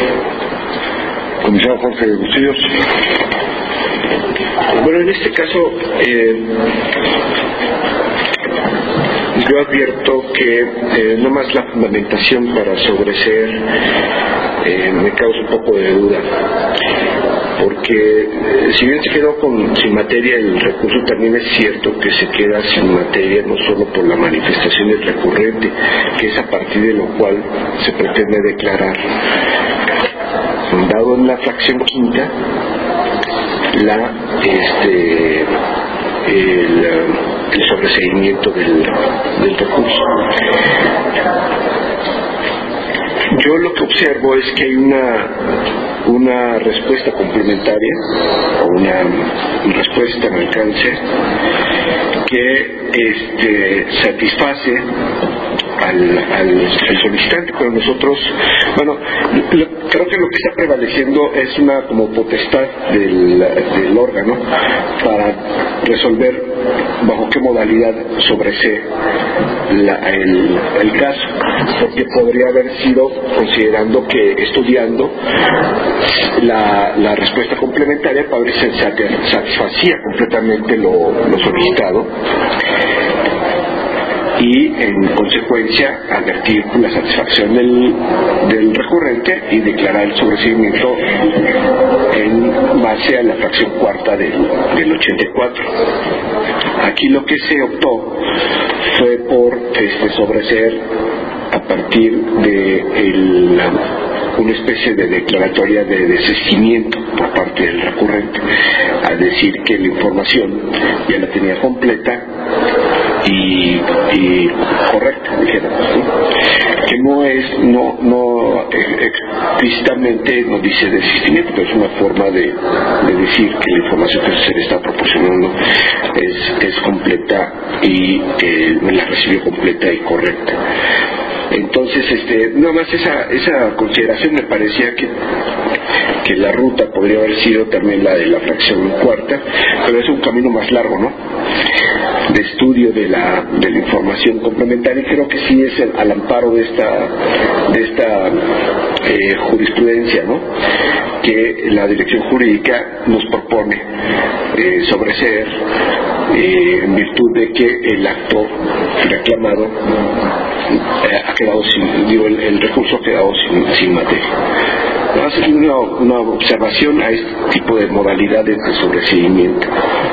Speaker 1: comisionado Jorge Bustillos.
Speaker 5: Bueno, en este caso, eh, yo advierto que eh, no más la fundamentación para sobreseer eh, me causa un poco de duda, porque eh, si bien se quedó con, sin materia el recurso, también es cierto que se queda sin materia no solo por la manifestación del recurrente, que es a partir de lo cual se pretende declarar dado en la fracción quinta la este el, el sobreseimiento del, del recurso. Yo lo que observo es que hay una una respuesta complementaria o una respuesta en alcance que este satisface al, al, al solicitante, pero nosotros, bueno, lo, creo que lo que está prevaleciendo es una como potestad del, del órgano para resolver bajo qué modalidad sobresee la, el, el caso, porque podría haber sido considerando que estudiando la, la respuesta complementaria para ver si satisfacía completamente lo, lo solicitado y en consecuencia advertir la satisfacción del, del recurrente y declarar el sobreseimiento en base a la fracción cuarta del, del ochenta y cuatro. Aquí lo que se optó fue por este, sobreseer a partir de el, una especie de declaratoria de desistimiento por parte del recurrente, a decir que la información ya la tenía completa y, y correcta, dijéramos, ¿sí? Que no es, no, no explícitamente no dice desistimiento, pero es una forma de, de decir que la información que se le está proporcionando es, es completa y eh, la recibió completa y correcta. Entonces, este, nada más esa, esa consideración me parecía que, que la ruta podría haber sido también la de la fracción cuarta, pero es un camino más largo, ¿no? De estudio de la, de la información complementaria, y creo que sí es el, al amparo de esta, de esta eh, jurisprudencia, ¿no? Que la dirección jurídica nos propone eh, sobreseer eh, en virtud de que el acto reclamado eh, ha quedado sin, digo, el, el recurso ha quedado sin, sin materia. Vamos a hacer una, una observación a este tipo de modalidades de sobreseimiento.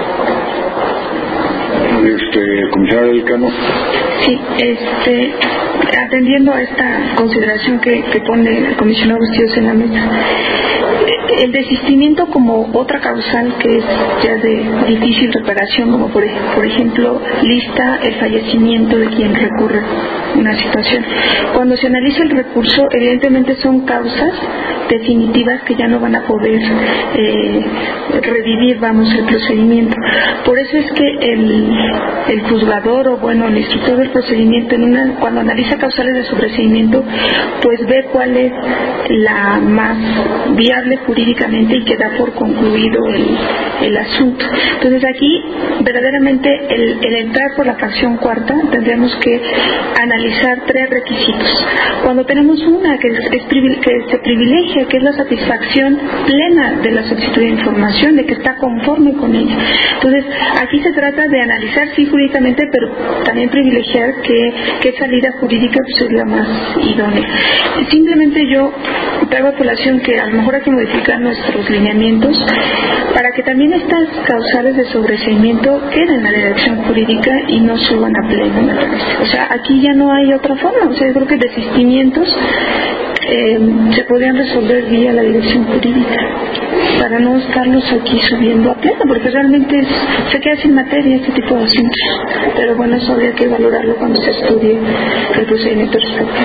Speaker 1: Este, comisario Elcano.
Speaker 3: Sí, este, atendiendo a esta consideración que, que pone el comisionado Bustillos en la mesa, el desistimiento como otra causal que es ya de difícil reparación, como por, por ejemplo lista el fallecimiento de quien recurre una situación. Cuando se analiza el recurso, evidentemente son causas definitivas que ya no van a poder eh, revivir, vamos, el procedimiento. Por eso es que el, el juzgador o bueno el instructor del procedimiento en una, cuando analiza causales de sobreseimiento, pues ve cuál es la más viable jurídicamente y que da por concluido el, el asunto. Entonces aquí verdaderamente el, el entrar por la fracción cuarta tendremos que analizar tres requisitos. Cuando tenemos una que, es, es, que se privilegia, que es la satisfacción plena de la solicitud de información, de que está conforme con ella. Entonces aquí se trata de analizar sí jurídicamente, pero también privilegiar que, que salida jurídica pues, es la más idónea. Simplemente yo traigo a colación que a lo mejor hay que modificar nuestros lineamientos para que también estas causales de sobreseimiento queden en la dirección jurídica y no suban a pleno, me parece. O sea, aquí ya no hay otra forma. O sea, yo creo que desistimientos eh, se podrían resolver vía la dirección jurídica para no estarlos aquí subiendo a pleno, porque realmente es, se queda sin materia este tipo de asuntos. Pero bueno, eso habría que valorarlo cuando se estudie el procedimiento respectivo.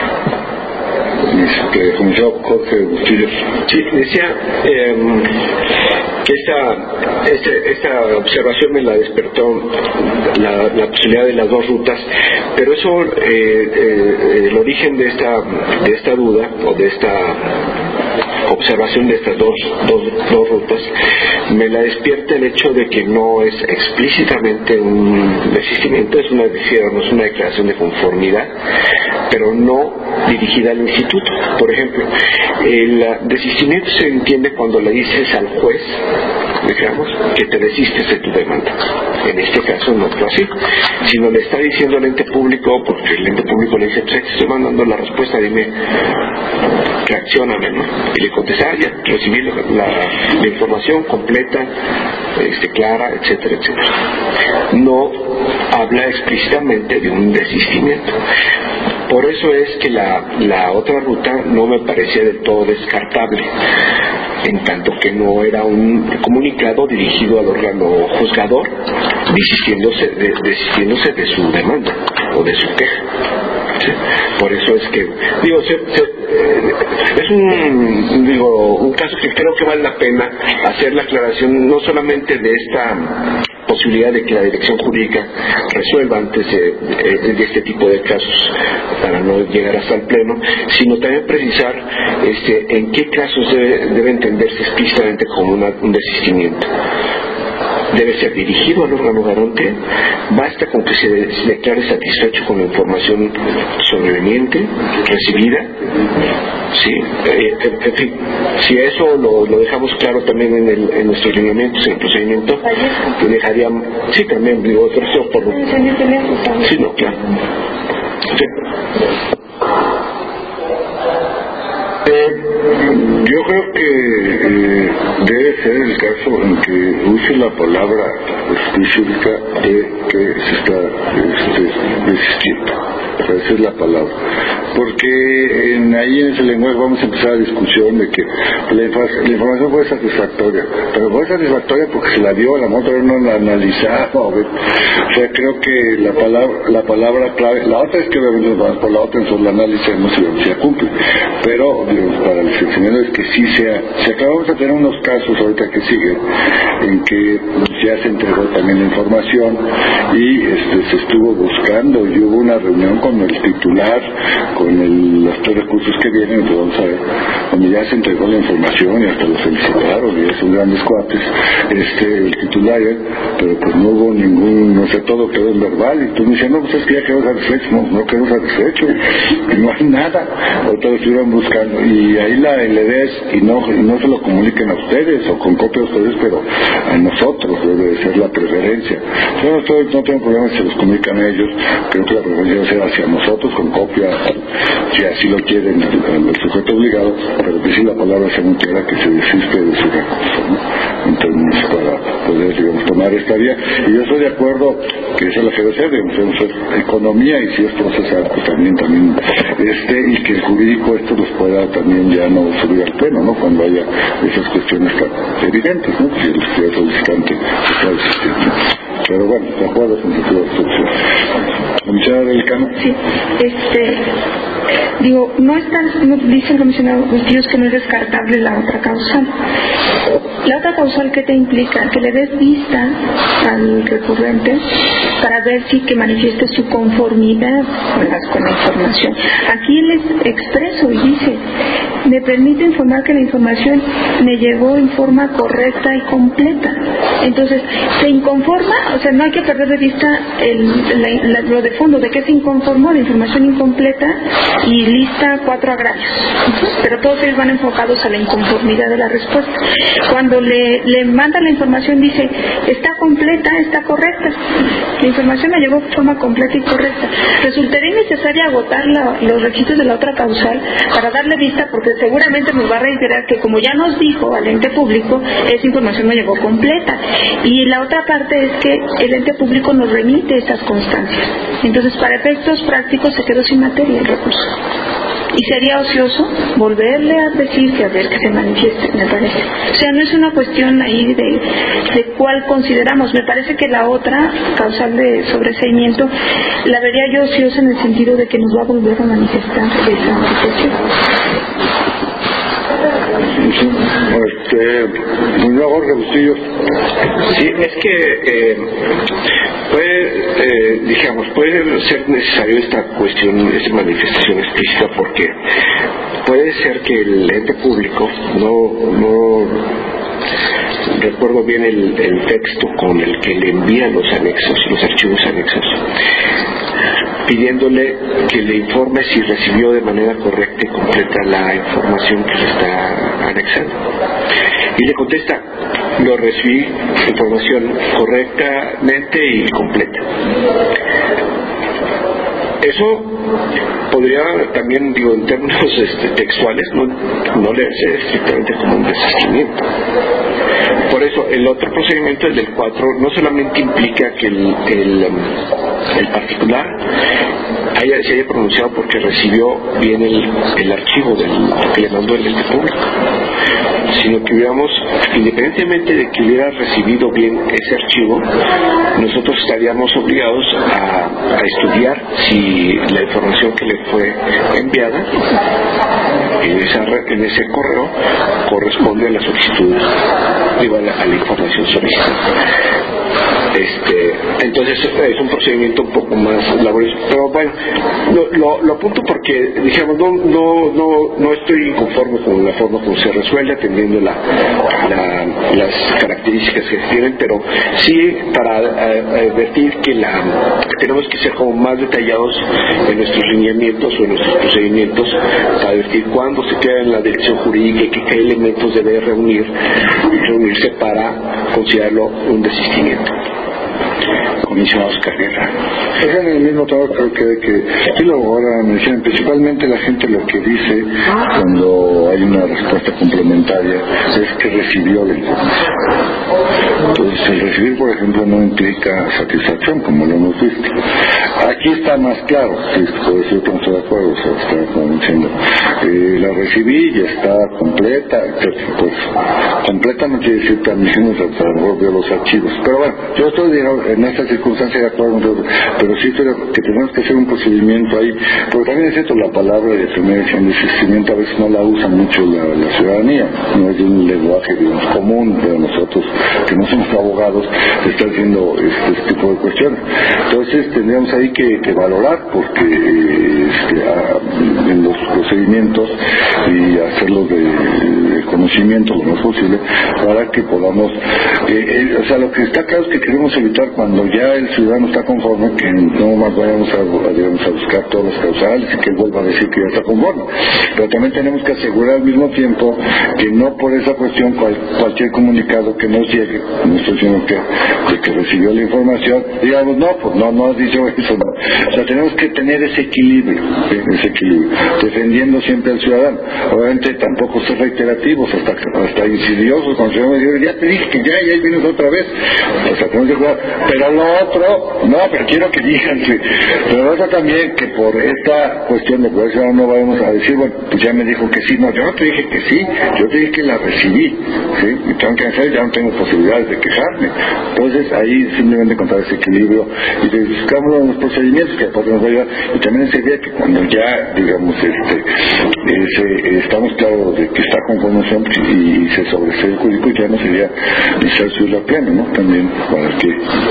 Speaker 1: Este, comisario Jorge Bustillos.
Speaker 5: Sí, decía eh, que esta, este, esta observación me la despertó la, la posibilidad de las dos rutas, pero eso, eh, eh, el origen de esta, de esta duda o de esta observación de estas dos, dos, dos rutas me la despierta el hecho de que no es explícitamente un desistimiento, es una, es una declaración de conformidad, pero no dirigida al instituto. Por ejemplo, el desistimiento se entiende cuando le dices al juez, digamos, que te desistes de tu demanda. En este caso no fue así, sino le está diciendo al ente público, porque el ente público le dice, pues te estoy mandando la respuesta, dime, reaccióname, ¿no? Y le contesta, ah, ya, recibí la, la, la información completa, este, clara, etcétera, etcétera. No habla explícitamente de un desistimiento. Por eso es que la, la otra ruta no me parecía del todo descartable, en tanto que no era un comunicado dirigido al órgano juzgador desistiéndose de, desistiéndose de su demanda o de su queja. ¿Sí? Por eso es que digo se, se, es un digo un caso que creo que vale la pena hacer la aclaración, no solamente de esta posibilidad de que la dirección jurídica resuelva antes de, de, de este tipo de casos para no llegar hasta el pleno, sino también precisar este, en qué casos debe, debe entenderse explícitamente como una, un desistimiento. Debe ser dirigido al órgano garante, basta con que se, de, se declare satisfecho con la información sobreveniente, recibida, ¿sí? Eh, en, en fin, si eso lo, lo dejamos claro también en, el, en nuestros lineamientos, en el procedimiento, que dejarían, sí, también, digo, otros por lo... Sí, no, claro. Sí.
Speaker 1: Eh, yo creo que eh, debe ser el caso en que use la palabra específica de que se está este, desistiendo. Esa es la palabra. Porque en, ahí en ese lenguaje vamos a empezar la discusión de que la, infa- la información fue satisfactoria. Pero fue satisfactoria porque se la dio, a la otra no la analizaba. O sea, creo que la palabra, la palabra clave, la otra es que obviamente vamos por la otra, entonces la análisis no se, se cumple. Pero digamos, para el seccionario es que sí sea, si acabamos de tener unos casos ahorita que siguen, en que ya se entregó también la información y este, se estuvo buscando y hubo una reunión con el titular, con el, los tres recursos que vienen, entonces vamos a ver, cuando ya se entregó la información y hasta lo felicitaron y ya son grandes cuates, este, el titular, ¿eh? Pero pues no hubo ningún, no sé, todo quedó en verbal y tú me dices, no, pues es que ya quedó satisfecho, no, no quedó satisfecho, y no hay nada, o todos estuvieron buscando, y ahí la L D S, y no, y no se lo comuniquen a ustedes, o con copia a ustedes, pero a nosotros debe de ser la preferencia. Yo no, estoy, no tengo problema si se los comunican a ellos, creo que la preferencia debe ser hacia nosotros, con copia, si así lo quieren, el, el sujeto obligado, pero que sí la palabra sea muy clara que se desiste de su recurso, ¿no? Entonces, para poder, digamos, tomar esta vía. Y yo estoy de acuerdo que eso es lo que debe ser, digamos, es economía, y si es procesal, pues también, también, este, y que el jurídico esto los pueda también ya no subir al pleno, ¿no? Cuando haya esas cuestiones tan evidentes, ¿no? Si el estudiante solicitante está desistiendo. Pero bueno, de acuerdo con su solución. ¿Comisionado Delicano?
Speaker 3: Sí, este, digo, no está, no, dice el comisionado Bustillos que no es descartable la otra causal. La otra causal, ¿qué te implica? Que le des vista al recurrente para ver si que manifieste su conformidad con, las, con la información. Aquí él es expreso y dice, me permite informar que la información me llegó en forma correcta y completa. Entonces, se inconforma, o sea, no hay que perder de vista el, la, la, lo de fondo, de que se inconformó, de información incompleta y lista cuatro agravios. Entonces, pero todos ellos van enfocados a la inconformidad de la respuesta. Cuando le, le manda la información dice, está completa, está correcta. La información me llegó de forma completa y correcta. Resultaría innecesario agotar la, los requisitos de la otra causal para darle vista, porque seguramente nos va a reiterar que como ya nos dijo al ente público, esa información no llegó completa. Y la otra parte es que el ente público nos remite esas constancias. Entonces, para efectos prácticos se quedó sin materia el recurso. Y sería ocioso volverle a decir que a ver que se manifieste, me parece. O sea, no es una cuestión ahí de, de cuál consideramos. Me parece que la otra causal de sobreseimiento la vería yo ociosa en el sentido de que nos va a volver a manifestar esa situación.
Speaker 1: Este, no, Jorge Bustillos.
Speaker 5: Sí, es que eh, puede, eh, digamos, puede ser necesario esta cuestión, esta manifestación explícita, porque puede ser que el ente público no, no recuerdo bien el, el texto con el que le envían los anexos, los archivos anexos, pidiéndole que le informe si recibió de manera correcta y completa la información que se está anexando. Y le contesta, lo recibí, información correctamente y completa. Eso podría también, digo, en términos este, textuales, no, no leerse estrictamente como un desistimiento. Por eso, el otro procedimiento, el del cuatro, no solamente implica que el, el, el particular haya, se haya pronunciado porque recibió bien el, el archivo del, que le mandó el ente público, sino que hubiéramos, independientemente de que hubiera recibido bien ese archivo, nosotros estaríamos obligados a, a estudiar si la información que le fue enviada en, esa, en ese correo corresponde a la solicitud, digo, a la, a la información solicitada. Este, entonces es un procedimiento un poco más laborioso, pero bueno, lo, lo, lo apunto porque dijimos no, no, no, no estoy inconforme con la forma como se resuelve, atendiendo la, la, las características que tienen, pero sí para uh, advertir que, la, que tenemos que ser como más detallados en nuestros lineamientos o en nuestros procedimientos, para advertir cuándo se queda en la dirección jurídica y qué elementos debe reunir reunirse para considerarlo un desistimiento.
Speaker 2: Comisionado Oscar Guerra.
Speaker 1: Es en el mismo trabajo, creo que, que sí lo ahora me decían, principalmente la gente lo que dice cuando hay una respuesta complementaria es que recibió la información. Entonces el recibir, por ejemplo, no implica satisfacción, como lo hemos visto. Aquí está más claro, sí, por eso yo no estoy de acuerdo, o sea, está como diciendo, eh, la recibí y está completa, etcétera. Pues completa no quiere decir también, o sea, vio los archivos, pero bueno, yo estoy digamos, en esta circunstancia de acuerdo, pero sí creo que tenemos que hacer un procedimiento ahí, porque también es cierto, la palabra de primera edición de desistimiento a veces no la usa mucho la, la ciudadanía, no es de un lenguaje digamos común de nosotros que no somos abogados, se está haciendo este, este tipo de cuestiones. Entonces tendríamos ahí que, que valorar, porque este, a, en los procedimientos y hacerlos de, de conocimiento lo más posible para que podamos, eh, eh, o sea, lo que está claro es que queremos evitar cuando ya el ciudadano está conforme que no más vayamos a, a, digamos, a buscar todos los causales y que él vuelva a decir que ya está conforme, pero también tenemos que asegurar al mismo tiempo que no por esa cuestión cual, cualquier comunicado que nos llegue, no estoy diciendo que, de que recibió la información, digamos, no, pues no, no has dicho eso, no. O sea, tenemos que tener ese equilibrio, ¿sí? Ese equilibrio, defendiendo siempre al ciudadano. Obviamente tampoco ser reiterativos, hasta, hasta insidiosos, cuando el ciudadano dice, ya te dije que ya, y ahí vienes otra vez, o sea, tenemos que jugar. Pero lo otro, no, pero quiero que digan que, pero lo otro también, que por esta cuestión de poder ciudadano no vamos a decir, bueno, pues ya me dijo que sí, no, yo no te dije que sí, yo te dije que la recibí, ¿sí? Y tengo que hacer, ya no tengo posibilidades de quejarme. Entonces ahí simplemente encontrar ese equilibrio y buscamos los procedimientos que aparte nos va a ayudar, y también ese día que cuando ya digamos este ese, estamos claros de que está con conmoción y se sobresee el jurídico, ya no sería necesario subir la plena, ¿no? También para que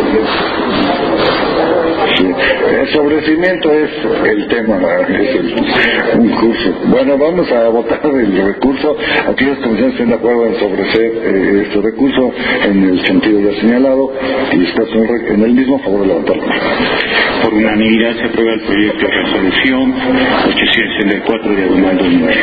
Speaker 1: sí. El sobrecimiento es el tema, es el, un curso. Bueno, vamos a votar el recurso. Aquí las comisiones están de acuerdo en sobreseer eh, este recurso en el sentido ya señalado, y está en el mismo favor de levantar la mano.
Speaker 2: Por unanimidad se aprueba el proyecto de resolución ochocientos sesenta y cuatro diagonal dos mil nueve.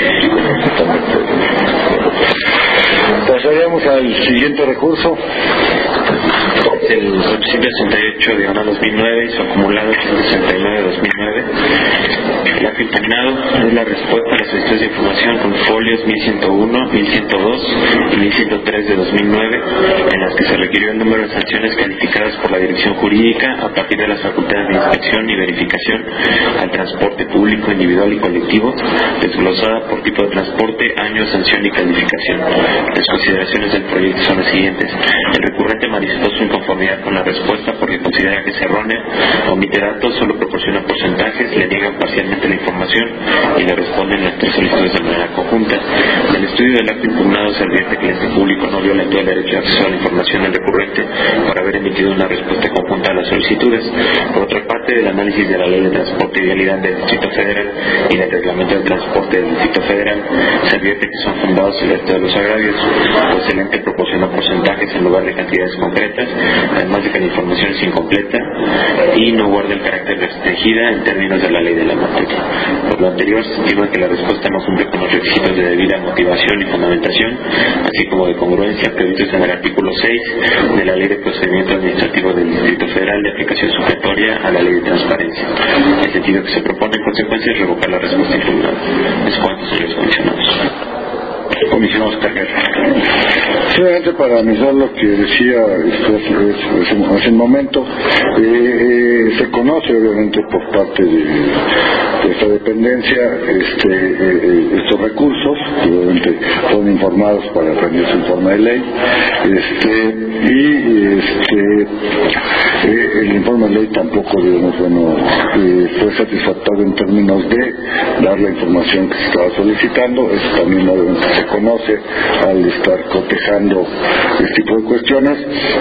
Speaker 1: Pasaríamos al siguiente recurso.
Speaker 4: El ochocientos sesenta y ocho diagonal dos mil nueve y su acumulado ochocientos sesenta y nueve dos mil nueve. El acto impugnado es la respuesta a las solicitudes de información con folios mil ciento uno, mil ciento dos y mil ciento tres de dos mil nueve, en las que se requirió el número de sanciones calificadas por la dirección jurídica a partir de las facultades de inspección y verificación al transporte público, individual y colectivo, desglosada por tipo de transporte, año, sanción y calificación. Las consideraciones del proyecto son las siguientes. El recurrente manifestó su inconformidad con la respuesta porque considera que es errónea, omite datos, solo proporciona porcentajes, le niegan parcialmente la información y le responden las tres solicitudes de manera conjunta. Del estudio del acto impugnado se advierte que el ente público no violentó el derecho de acceso a la información del recurrente por haber emitido una respuesta conjunta a las solicitudes. Por otra parte, del análisis de la Ley de Transporte y Vialidad del Distrito Federal y del Reglamento del Transporte del Distrito Federal, se advierte que son fundados el resto de los agravios, pues el ente proporcionó porcentajes en lugar de cantidades concretas, además de que la información es incompleta y no guarda el carácter restringida en términos de la ley de la materia. Por lo anterior, se estima que la respuesta no cumple con los requisitos de debida motivación y fundamentación, así como de congruencia previstos en el artículo seis de la Ley de Procedimiento Administrativo del Distrito Federal de aplicación supletoria a la Ley de Transparencia. El sentido que se propone en consecuencia es revocar la respuesta impugnada. Es cuanto, señores comisionados.
Speaker 2: Comisionado Oscar Guerra.
Speaker 1: Simplemente para analizar lo que decía este, hace, hace un momento, eh, eh, se conoce obviamente por parte de, de esta dependencia este, eh, estos recursos, que obviamente fueron informados para rendir su informe de ley, este, y este, eh, el informe de ley tampoco, digamos, bueno, eh, fue satisfactorio en términos de dar la información que se estaba solicitando. Eso también obviamente se conoce al estar cotejando este tipo de cuestiones,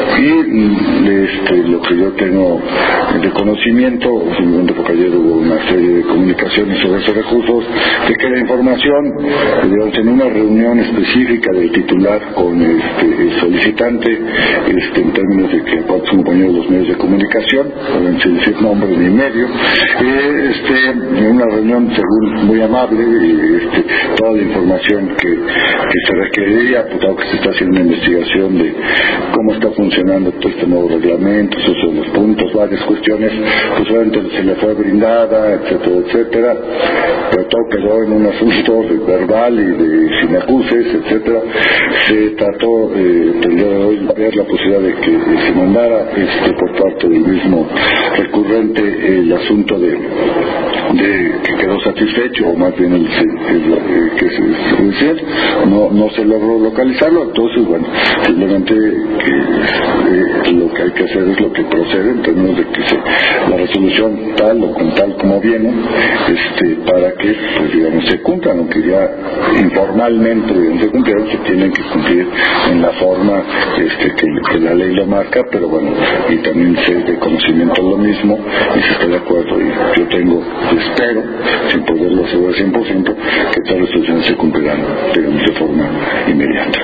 Speaker 1: y este, lo que yo tengo de conocimiento, simplemente porque ayer hubo una serie de comunicaciones sobre esos recursos, de que la información, digamos, en una reunión específica del titular con este, el solicitante, este, en términos de que cuántos compañeros de los medios de comunicación, sin decir nombre ni medio, eh, este, en una reunión, según muy amable, este, toda la información que, que se requeriría, pues dado que se está haciendo una investigación de cómo está funcionando todo este nuevo reglamento, esos son los puntos, varias cuestiones, pues obviamente se le fue brindada, etcétera, etcétera, pero todo quedó en un asunto verbal y de sin acuses, etcétera. Se trató eh, el día de hoy ver la posibilidad de que eh, se mandara este, por parte del mismo recurrente el asunto de, de que quedó satisfecho, o más bien el, el, el que se decía, no, no se logró localizarlo. Entonces, bueno, simplemente que eh, lo que hay que hacer es lo que procede en términos de que se, la resolución tal o con tal como viene, este, para que, pues digamos, se cumplan, aunque ya informalmente deben de cumplir, se tienen que cumplir en la forma este, que, que la ley lo marca, pero bueno, y también sé de conocimiento lo mismo, y si estoy de acuerdo, y yo tengo, espero, sin poderlo asegurar cien por ciento, que todas las resoluciones se cumplirán, digamos, de forma inmediata.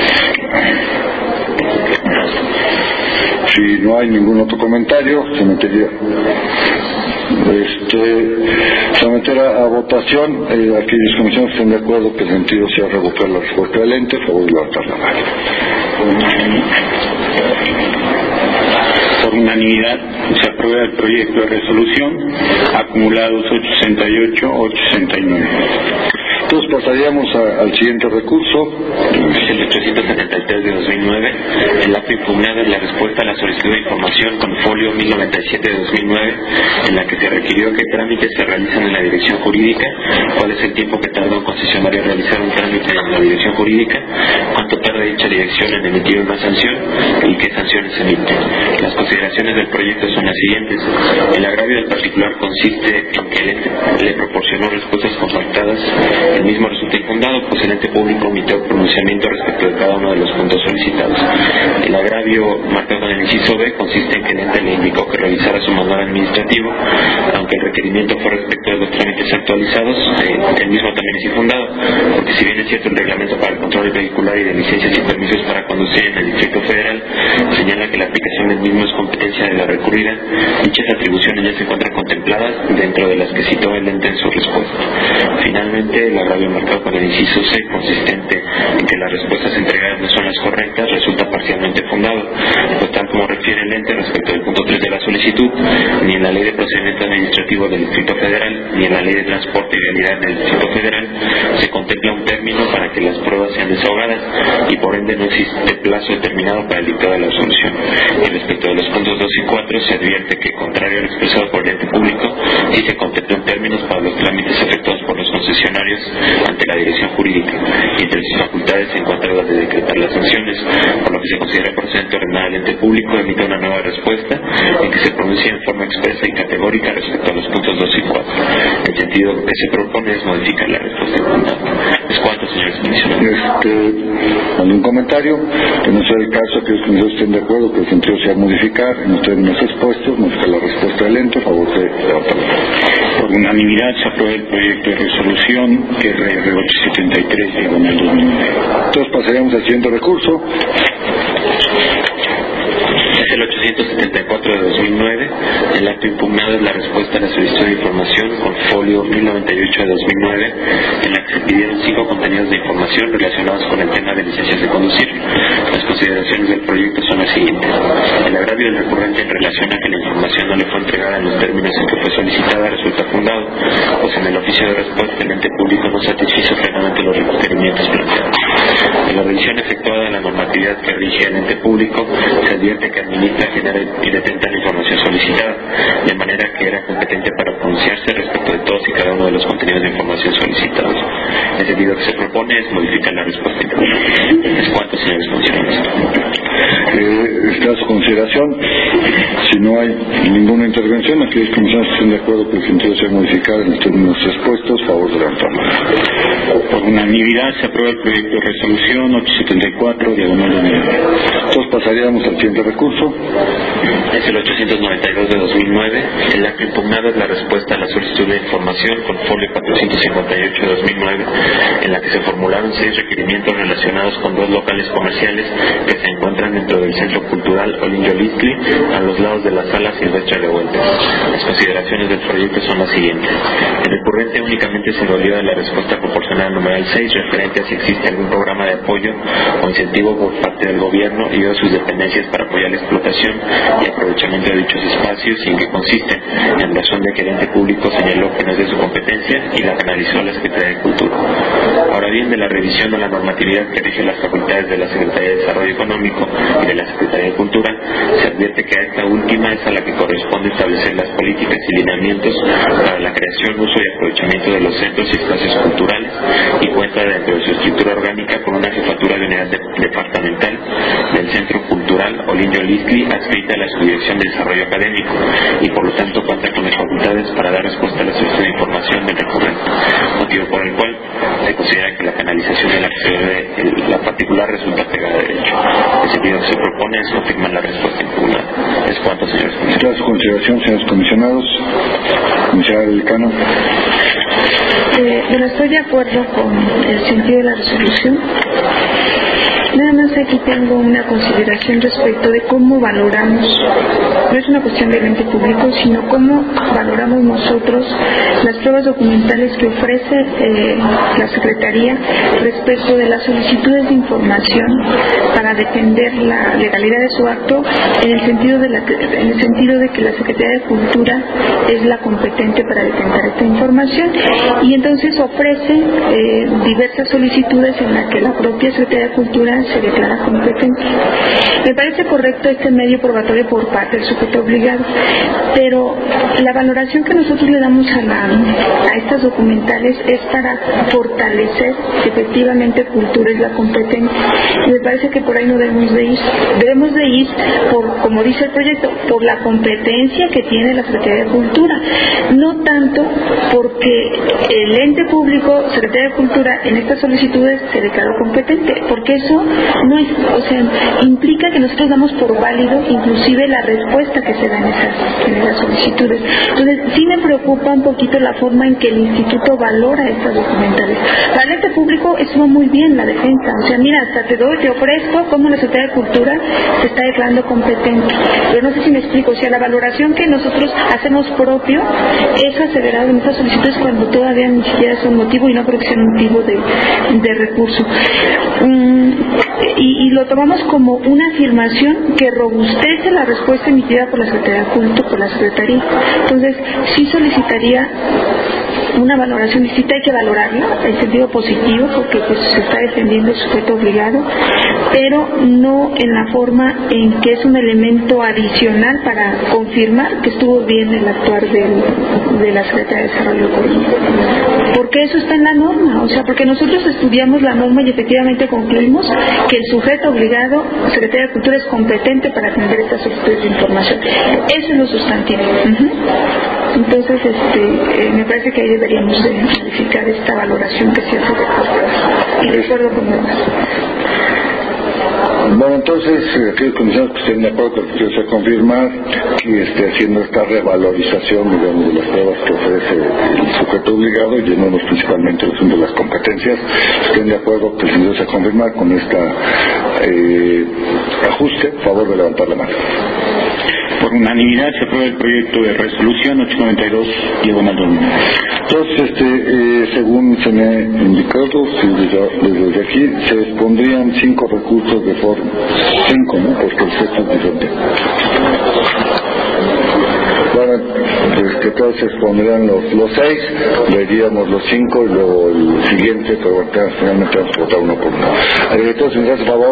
Speaker 1: Si no hay ningún otro comentario, se metería este, se meterá a votación. Eh, aquellos comisionados estén de acuerdo que el sentido sea revocar la respuesta del ente, a favor de levantar la mano.
Speaker 2: Por unanimidad se aprueba el proyecto de resolución, acumulados ochocientos sesenta y ocho, ochocientos sesenta y nueve.
Speaker 1: Entonces pasaríamos a, al siguiente recurso.
Speaker 4: El ochocientos setenta y tres de dos mil nueve, el acto impugnado es la respuesta a la solicitud de información con folio mil noventa y siete de dos mil nueve, en la que se requirió que trámites se realizan en la dirección jurídica, cuál es el tiempo que tarda un concesionario en realizar un trámite en la dirección jurídica, cuánto tarda dicha dirección en emitir una sanción y qué sanciones emite. Las consideraciones del proyecto son las siguientes. El agravio del particular consiste en que el ente le proporcionó respuestas compactadas. El mismo resulta infundado, pues el ente público omitió pronunciamiento respecto de cada uno de los puntos solicitados. El agravio marcado en el inciso B consiste en que el ente le indicó que revisara su manual administrativo, aunque el requerimiento fue respecto de los trámites actualizados, eh, el mismo también es infundado, porque si bien es cierto el reglamento para el control vehicular y de licencias y permisos para conducir en el Distrito Federal señala que la aplicación del mismo es competencia de la recurrida, dichas atribuciones ya se encuentran contempladas dentro de las que citó el ente en su respuesta. Finalmente, el agravio marcado con el inciso C, consistente en que las respuestas entregadas no son las correctas, resulta parcialmente fundado, pues tal como refiere el ente respecto del punto tres de la solicitud, ni en la Ley de Procedimiento Administrativo del Distrito Federal, ni en la Ley de Transporte y Vialidad del Distrito Federal, se contempla un término para que las pruebas sean desahogadas, y por ende no existe plazo determinado para el dictado de la resolución. Y respecto de los puntos dos y cuatro, se advierte que, contrario a lo expresado por el ente público, sí se contemplan términos para los trámites efectuados por los concesionarios ante la dirección jurídica, y entre sus facultades se encuentra la de decretar las sanciones, por lo que se considera procedente ordenar al ente público emita una nueva respuesta en que se pronuncie en forma expresa y categórica respecto a los puntos dos y cuatro. El sentido que se propone es modificar la respuesta impugnada. ¿Es cuánto, señores comisionados?
Speaker 1: Este, ¿algún comentario? Que no sea el caso que los comisionados estén de acuerdo que el sentido sea modificar en los términos expuestos, modificar la respuesta del ente, a favor de levantar la mano.
Speaker 2: Por unanimidad se aprueba el proyecto de resolución R R ochocientos setenta y tres de dos mil nueve.
Speaker 1: Entonces pasaríamos al siguiente recurso.
Speaker 4: Es el el ochocientos setenta y cuatro de dos mil nueve, el acto impugnado es la respuesta a la solicitud de información con folio mil noventa y ocho de dos mil nueve, en la que se pidieron cinco contenidos de información relacionados con el tema de licencias de conducir. Las consideraciones del proyecto son las siguientes. El agravio del recurrente en relación a que la información no le fue entregada en los términos en que fue solicitada resulta fundado, pues en el oficio de respuesta el ente público no satisfizo plenamente los requerimientos planteados. En la revisión efectuada de la normatividad que rige el ente público, se advierte que administra, genera y detenta la información solicitada, de manera que era competente para pronunciarse respecto de todos y cada uno de los contenidos de información solicitados. El sentido que se propone es modificar la respuesta. ¿Es cuánto, señores comisionados?
Speaker 1: Eh, está a su consideración. Si no hay ninguna intervención, aquellos comisionados que estén de acuerdo que el sentido sea modificar en los términos expuestos, favor de levantar la mano.
Speaker 2: Por unanimidad se aprueba el proyecto de resolución ochocientos setenta y cuatro, diagonal dos mil nueve.
Speaker 1: Entonces pasaríamos al siguiente recurso.
Speaker 4: Es el ochocientos noventa y dos de dos mil nueve. El acto impugnado es la respuesta a la solicitud de información con folio cuatrocientos cincuenta y ocho de dos mil nueve, en la que se formularon seis requerimientos relacionados con dos locales comerciales que se encuentran dentro del Centro Cultural Olinjolistli, a los lados de la Sala Silvestre Revueltas. Las consideraciones del proyecto son las siguientes. El recurrente únicamente se valió de la respuesta proporcional al numeral seis, referente a si existe algún programa de apoyo o incentivo por parte del gobierno y de sus dependencias para apoyar la explotación y aprovechamiento de dichos espacios, y en qué consisten, en razón de que el ente público señaló que no es de su competencia y la canalizó a la Secretaría de Cultura. Ahora bien, de la revisión de la normatividad que rige las facultades de la Secretaría de Desarrollo Económico y de la Secretaría de Cultura, se advierte que a esta última es a la que corresponde establecer las políticas y lineamientos para la creación, uso y aprovechamiento de los centros y espacios culturales, y cuenta dentro de su estructura orgánica con una jefatura de unidad de, departamental del Centro Cultural Olinjolistli adscrita a la Subdirección de Desarrollo Académico, y por lo tanto cuenta con las facultades para dar respuesta a la solicitud de información del recurrente, motivo por el cual se considera que la canalización de la, de la particular resulta pegada de derecho. El sentido que se propone es confirmar la respuesta impugnada. ¿Es cuánto, señores comisionados?
Speaker 1: Está a su consideración, señores comisionados. Comisionado del Decano.
Speaker 3: Eh, bueno, estoy de acuerdo con el sentido de la resolución. Nada más aquí tengo una consideración respecto de cómo valoramos, no es una cuestión del ente público, sino cómo valoramos nosotros las pruebas documentales que ofrece eh, la Secretaría respecto de las solicitudes de información para defender la legalidad de su acto, en el sentido de, la, en el sentido de que la Secretaría de Cultura es la competente para detentar esta información, y entonces ofrece eh, diversas solicitudes en las que la propia Secretaría de Cultura se declara competente. Me parece correcto este medio probatorio por parte del sujeto obligado, pero la valoración que nosotros le damos a, la, a estas documentales es para fortalecer que efectivamente Cultura es la competente, y me parece que por ahí no debemos de ir. Debemos de ir, por, como dice el proyecto, por la competencia que tiene la Secretaría de Cultura, no tanto porque el ente público, Secretaría de Cultura, en estas solicitudes se declaró competente, porque eso no es, o sea, implica que nosotros damos por válido inclusive la respuesta que se da en esas, en esas solicitudes. Entonces sí me preocupa un poquito la forma en que el instituto valora estas documentales. Para el ente público estuvo muy bien la defensa, o sea, mira, hasta te doy, te ofrezco como la Secretaría de Cultura se está declarando competente, pero no sé si me explico, o sea, la valoración que nosotros hacemos propio es aseverado en estas solicitudes cuando todavía ni siquiera es un motivo, y no creo que sea un motivo de, de recurso. Mm, Y, y lo tomamos como una afirmación que robustece la respuesta emitida por la Secretaría de Culto, por la Secretaría. Entonces, sí solicitaría una valoración distinta, hay que valorarla en sentido positivo, porque pues se está defendiendo el sujeto obligado, pero no en la forma en que es un elemento adicional para confirmar que estuvo bien el actuar del, de la Secretaría de Desarrollo Económico. Porque eso está en la norma, o sea, porque nosotros estudiamos la norma y efectivamente concluimos que el sujeto obligado, Secretaría de Cultura, es competente para atender estas solicitudes de información. Eso es lo sustantivo. Uh-huh. Entonces, este, eh, me parece que ahí deberíamos de modificar esta valoración que se hace de cultura. Y de acuerdo con demás.
Speaker 1: Bueno, entonces, aquellos comisionados que estén de acuerdo con que se confirmar que esté haciendo esta revalorización, digamos, de las pruebas que ofrece el sujeto obligado, y llenamos principalmente el asunto de las competencias, estén de acuerdo que el señor se confirmar con esta eh, ajuste, a favor de levantar la mano.
Speaker 2: Por unanimidad se aprueba el proyecto de resolución ochocientos noventa y dos, diagonal dos mil.
Speaker 1: Entonces, este, eh, según se me ha indicado, si desde, desde aquí se expondrían cinco recursos de forma, cinco, ¿no? Porque el sexto es diferente. Bueno, pues que todos se expondrían los, los seis, veríamos los cinco y luego el siguiente, pero finalmente vamos a votar uno por uno. Eh, entonces, ¿me das favor?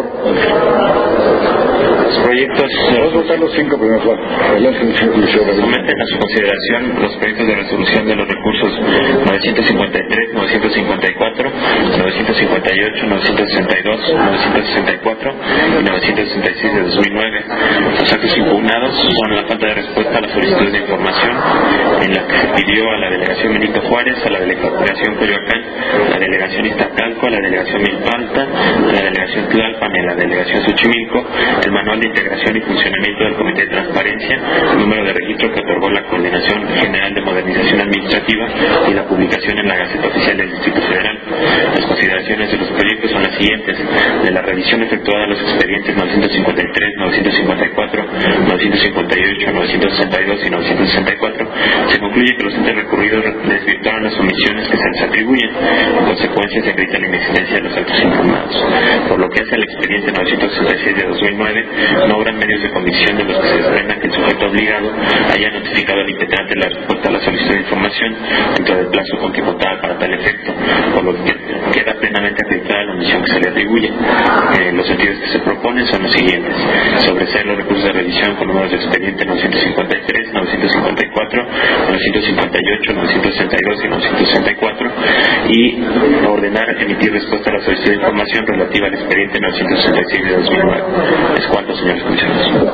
Speaker 4: Los proyectos...
Speaker 1: Vamos a votar los cinco primero, Juan.
Speaker 4: Someten a su consideración los proyectos de resolución de los recursos novecientos cincuenta y tres, novecientos cincuenta y cuatro, novecientos cincuenta y ocho, novecientos sesenta y dos, novecientos sesenta y cuatro y novecientos sesenta y seis de dos mil nueve. Los actos impugnados son la falta de respuesta a las solicitudes de información en la que se pidió a la delegación Benito Juárez, a la delegación Coyoacán, a la delegación Iztacalco, a la delegación Milpalta, a la delegación Tlalpan y a la delegación Xochimilco el manual de integración y funcionamiento del Comité de Transparencia, el número de registro que otorgó la Coordinación General de Modernización Administrativa y la publicación en la Gaceta Oficial del Distrito Federal. Las consideraciones de los proyectos son las siguientes: de la revisión efectuada de los expedientes novecientos cincuenta y tres, novecientos cincuenta y cuatro, novecientos cincuenta y ocho, novecientos sesenta y dos y novecientos sesenta y cuatro, se concluye que los entes recurridos desvirtuaron las omisiones que se les atribuyen. En consecuencia, se acredita la inexistencia de los actos impugnados. Por lo que hace al expediente novecientos sesenta y seis de dos mil nueve, no obran medios de convicción de los que se desprenda que el sujeto obligado haya notificado al impetrante la respuesta a la solicitud de información dentro del plazo con que contaba para tal efecto, por lo que queda plenamente acreditada la omisión que se le atribuye. Eh, los sentidos que se proponen son los siguientes: sobreseer los recursos de revisión con números de expediente novecientos cincuenta y tres, novecientos cincuenta y cuatro, novecientos cincuenta y ocho, novecientos sesenta y dos y novecientos sesenta y cuatro, y ordenar emitir respuesta a la solicitud de información relativa al expediente novecientos sesenta y seis de dos mil nueve. Es cuanto, señores comisionados.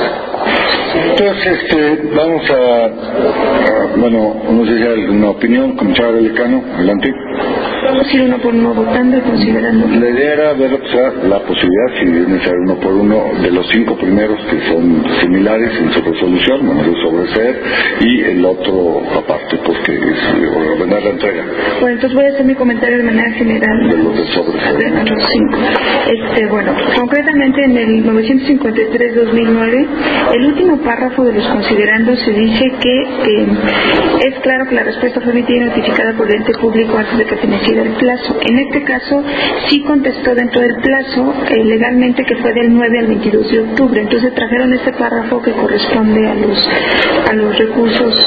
Speaker 1: Entonces, este, vamos a, a, bueno, no sé si hay alguna opinión, comisario Delicano, adelante.
Speaker 3: Vamos a ir uno por uno votando y considerando.
Speaker 1: La idea era ver o sea, la posibilidad, si es necesario uno por uno, de los cinco primeros que son similares en su resolución, bueno, de sobreseer, y el otro aparte, porque es ordenar la entrega.
Speaker 3: Bueno, entonces voy a hacer mi comentario de manera general.
Speaker 1: De los de sobreseer.
Speaker 3: De los cinco. Este, bueno, concretamente en el novecientos cincuenta y tres dos mil nueve, el último párrafo de los considerandos se dice que eh, es claro que la respuesta fue emitida y notificada por el ente público antes de que se iniciara el plazo. En este caso, sí contestó dentro del plazo eh, legalmente, que fue del nueve al veintidós de octubre. Entonces trajeron este párrafo que corresponde a los a los recursos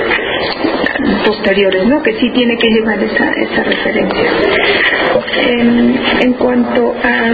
Speaker 3: posteriores, ¿no? Que sí tiene que llevar esa, esa referencia. En, en cuanto a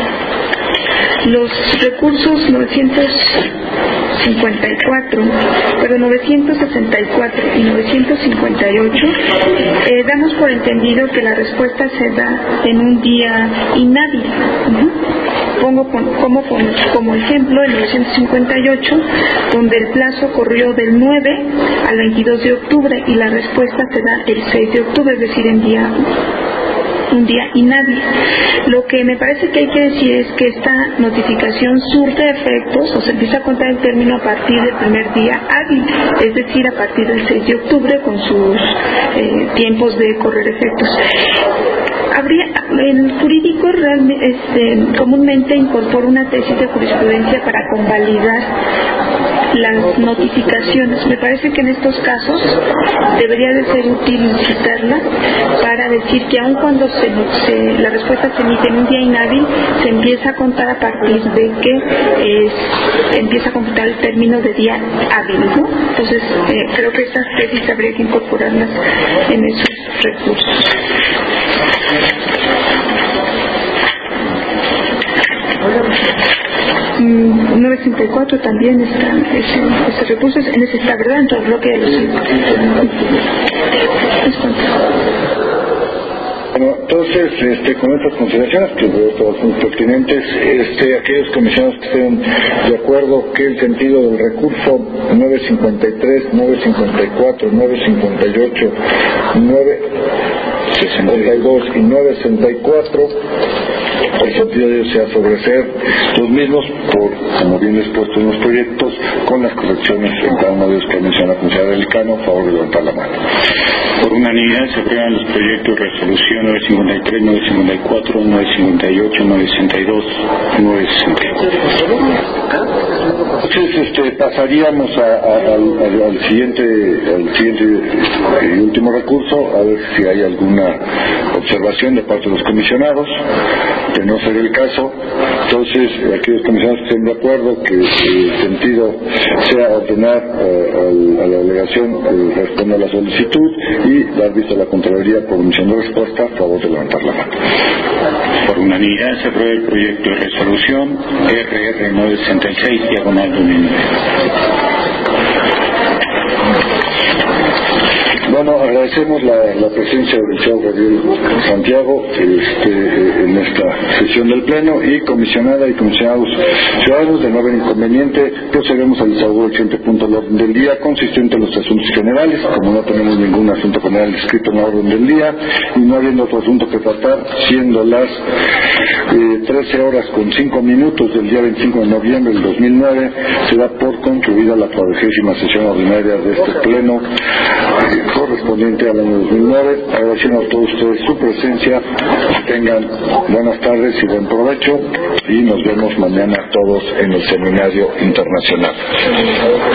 Speaker 3: los recursos novecientos cincuenta y cuatro, pero novecientos sesenta y cuatro y novecientos cincuenta y ocho, eh, damos por entendido que la respuesta se da en un día inhábil. Uh-huh. Pongo como, como ejemplo el novecientos cincuenta y ocho, donde el plazo corrió del nueve al veintidós de octubre y la respuesta se da el seis de octubre, es decir, en día un día inhábil. Lo que me parece que hay que decir es que esta notificación surte efectos, o se empieza a contar el término a partir del primer día hábil, es decir, a partir del seis de octubre, con sus eh, tiempos de correr efectos. Habría, el jurídico realmente, este, comúnmente incorpora una tesis de jurisprudencia para convalidar las notificaciones. Me parece que en estos casos debería de ser útil citarla para decir que aun cuando se, se, la respuesta se emite en un día inhábil, se empieza a contar a partir de que eh, se empieza a computar el término de día hábil, ¿no? Entonces eh, creo que estas tesis habría que incorporarlas en esos recursos. Mm, novecientos sesenta y cuatro también está ese, ese recurso, en ese está, ¿verdad? Dentro del bloque de los cinco.
Speaker 1: Bueno, entonces, este, con estas consideraciones, que todas son pertinentes, este, aquellos comisionados que estén de acuerdo que el sentido del recurso novecientos cincuenta y tres, novecientos cincuenta y cuatro, novecientos cincuenta y ocho, novecientos sesenta y dos y novecientos sesenta y cuatro, el sentido de ellos sea sobreseer los mismos, por, como bien expuesto en los proyectos, con las correcciones en cada uno de ellos que menciona la comisaria Delicano, a favor de levantar la mano.
Speaker 2: Por unanimidad se aprueban los proyectos de resolución novecientos cincuenta y tres, novecientos cincuenta y cuatro, novecientos cincuenta y ocho, novecientos sesenta y dos y novecientos sesenta y cuatro.
Speaker 1: Entonces, este, pasaríamos a, a, al, al, al siguiente, al siguiente y último recurso, a ver si hay alguna observación de parte de los comisionados. De no ser el caso, entonces aquellos comisionados que estén de acuerdo que el sentido sea ordenar uh, a la delegación uh, responder a la solicitud y dar vista a la Contraloría por omisión de respuesta, a favor de levantar la mano.
Speaker 2: Por unanimidad se aprueba el proyecto de resolución R R novecientos sesenta y seis, diagonal dos mil nueve.
Speaker 1: Bueno, agradecemos la, la presencia del licenciado Gabriel Santiago este, en esta sesión del Pleno, y comisionada y comisionados ciudadanos, de no haber inconveniente, procedemos al desahogo del siguiente punto del orden del día, consistente en los asuntos generales. Como no tenemos ningún asunto general escrito en la orden del día y no habiendo otro asunto que tratar, siendo las eh, trece horas con cinco minutos del día veinticinco de noviembre del dos mil nueve, se da por concluida la cuadragésima sesión ordinaria de este Pleno eh, correspondiente al año dos mil nueve. Agradeciendo a todos ustedes su presencia, que tengan buenas tardes y buen provecho, y nos vemos mañana todos en el Seminario Internacional.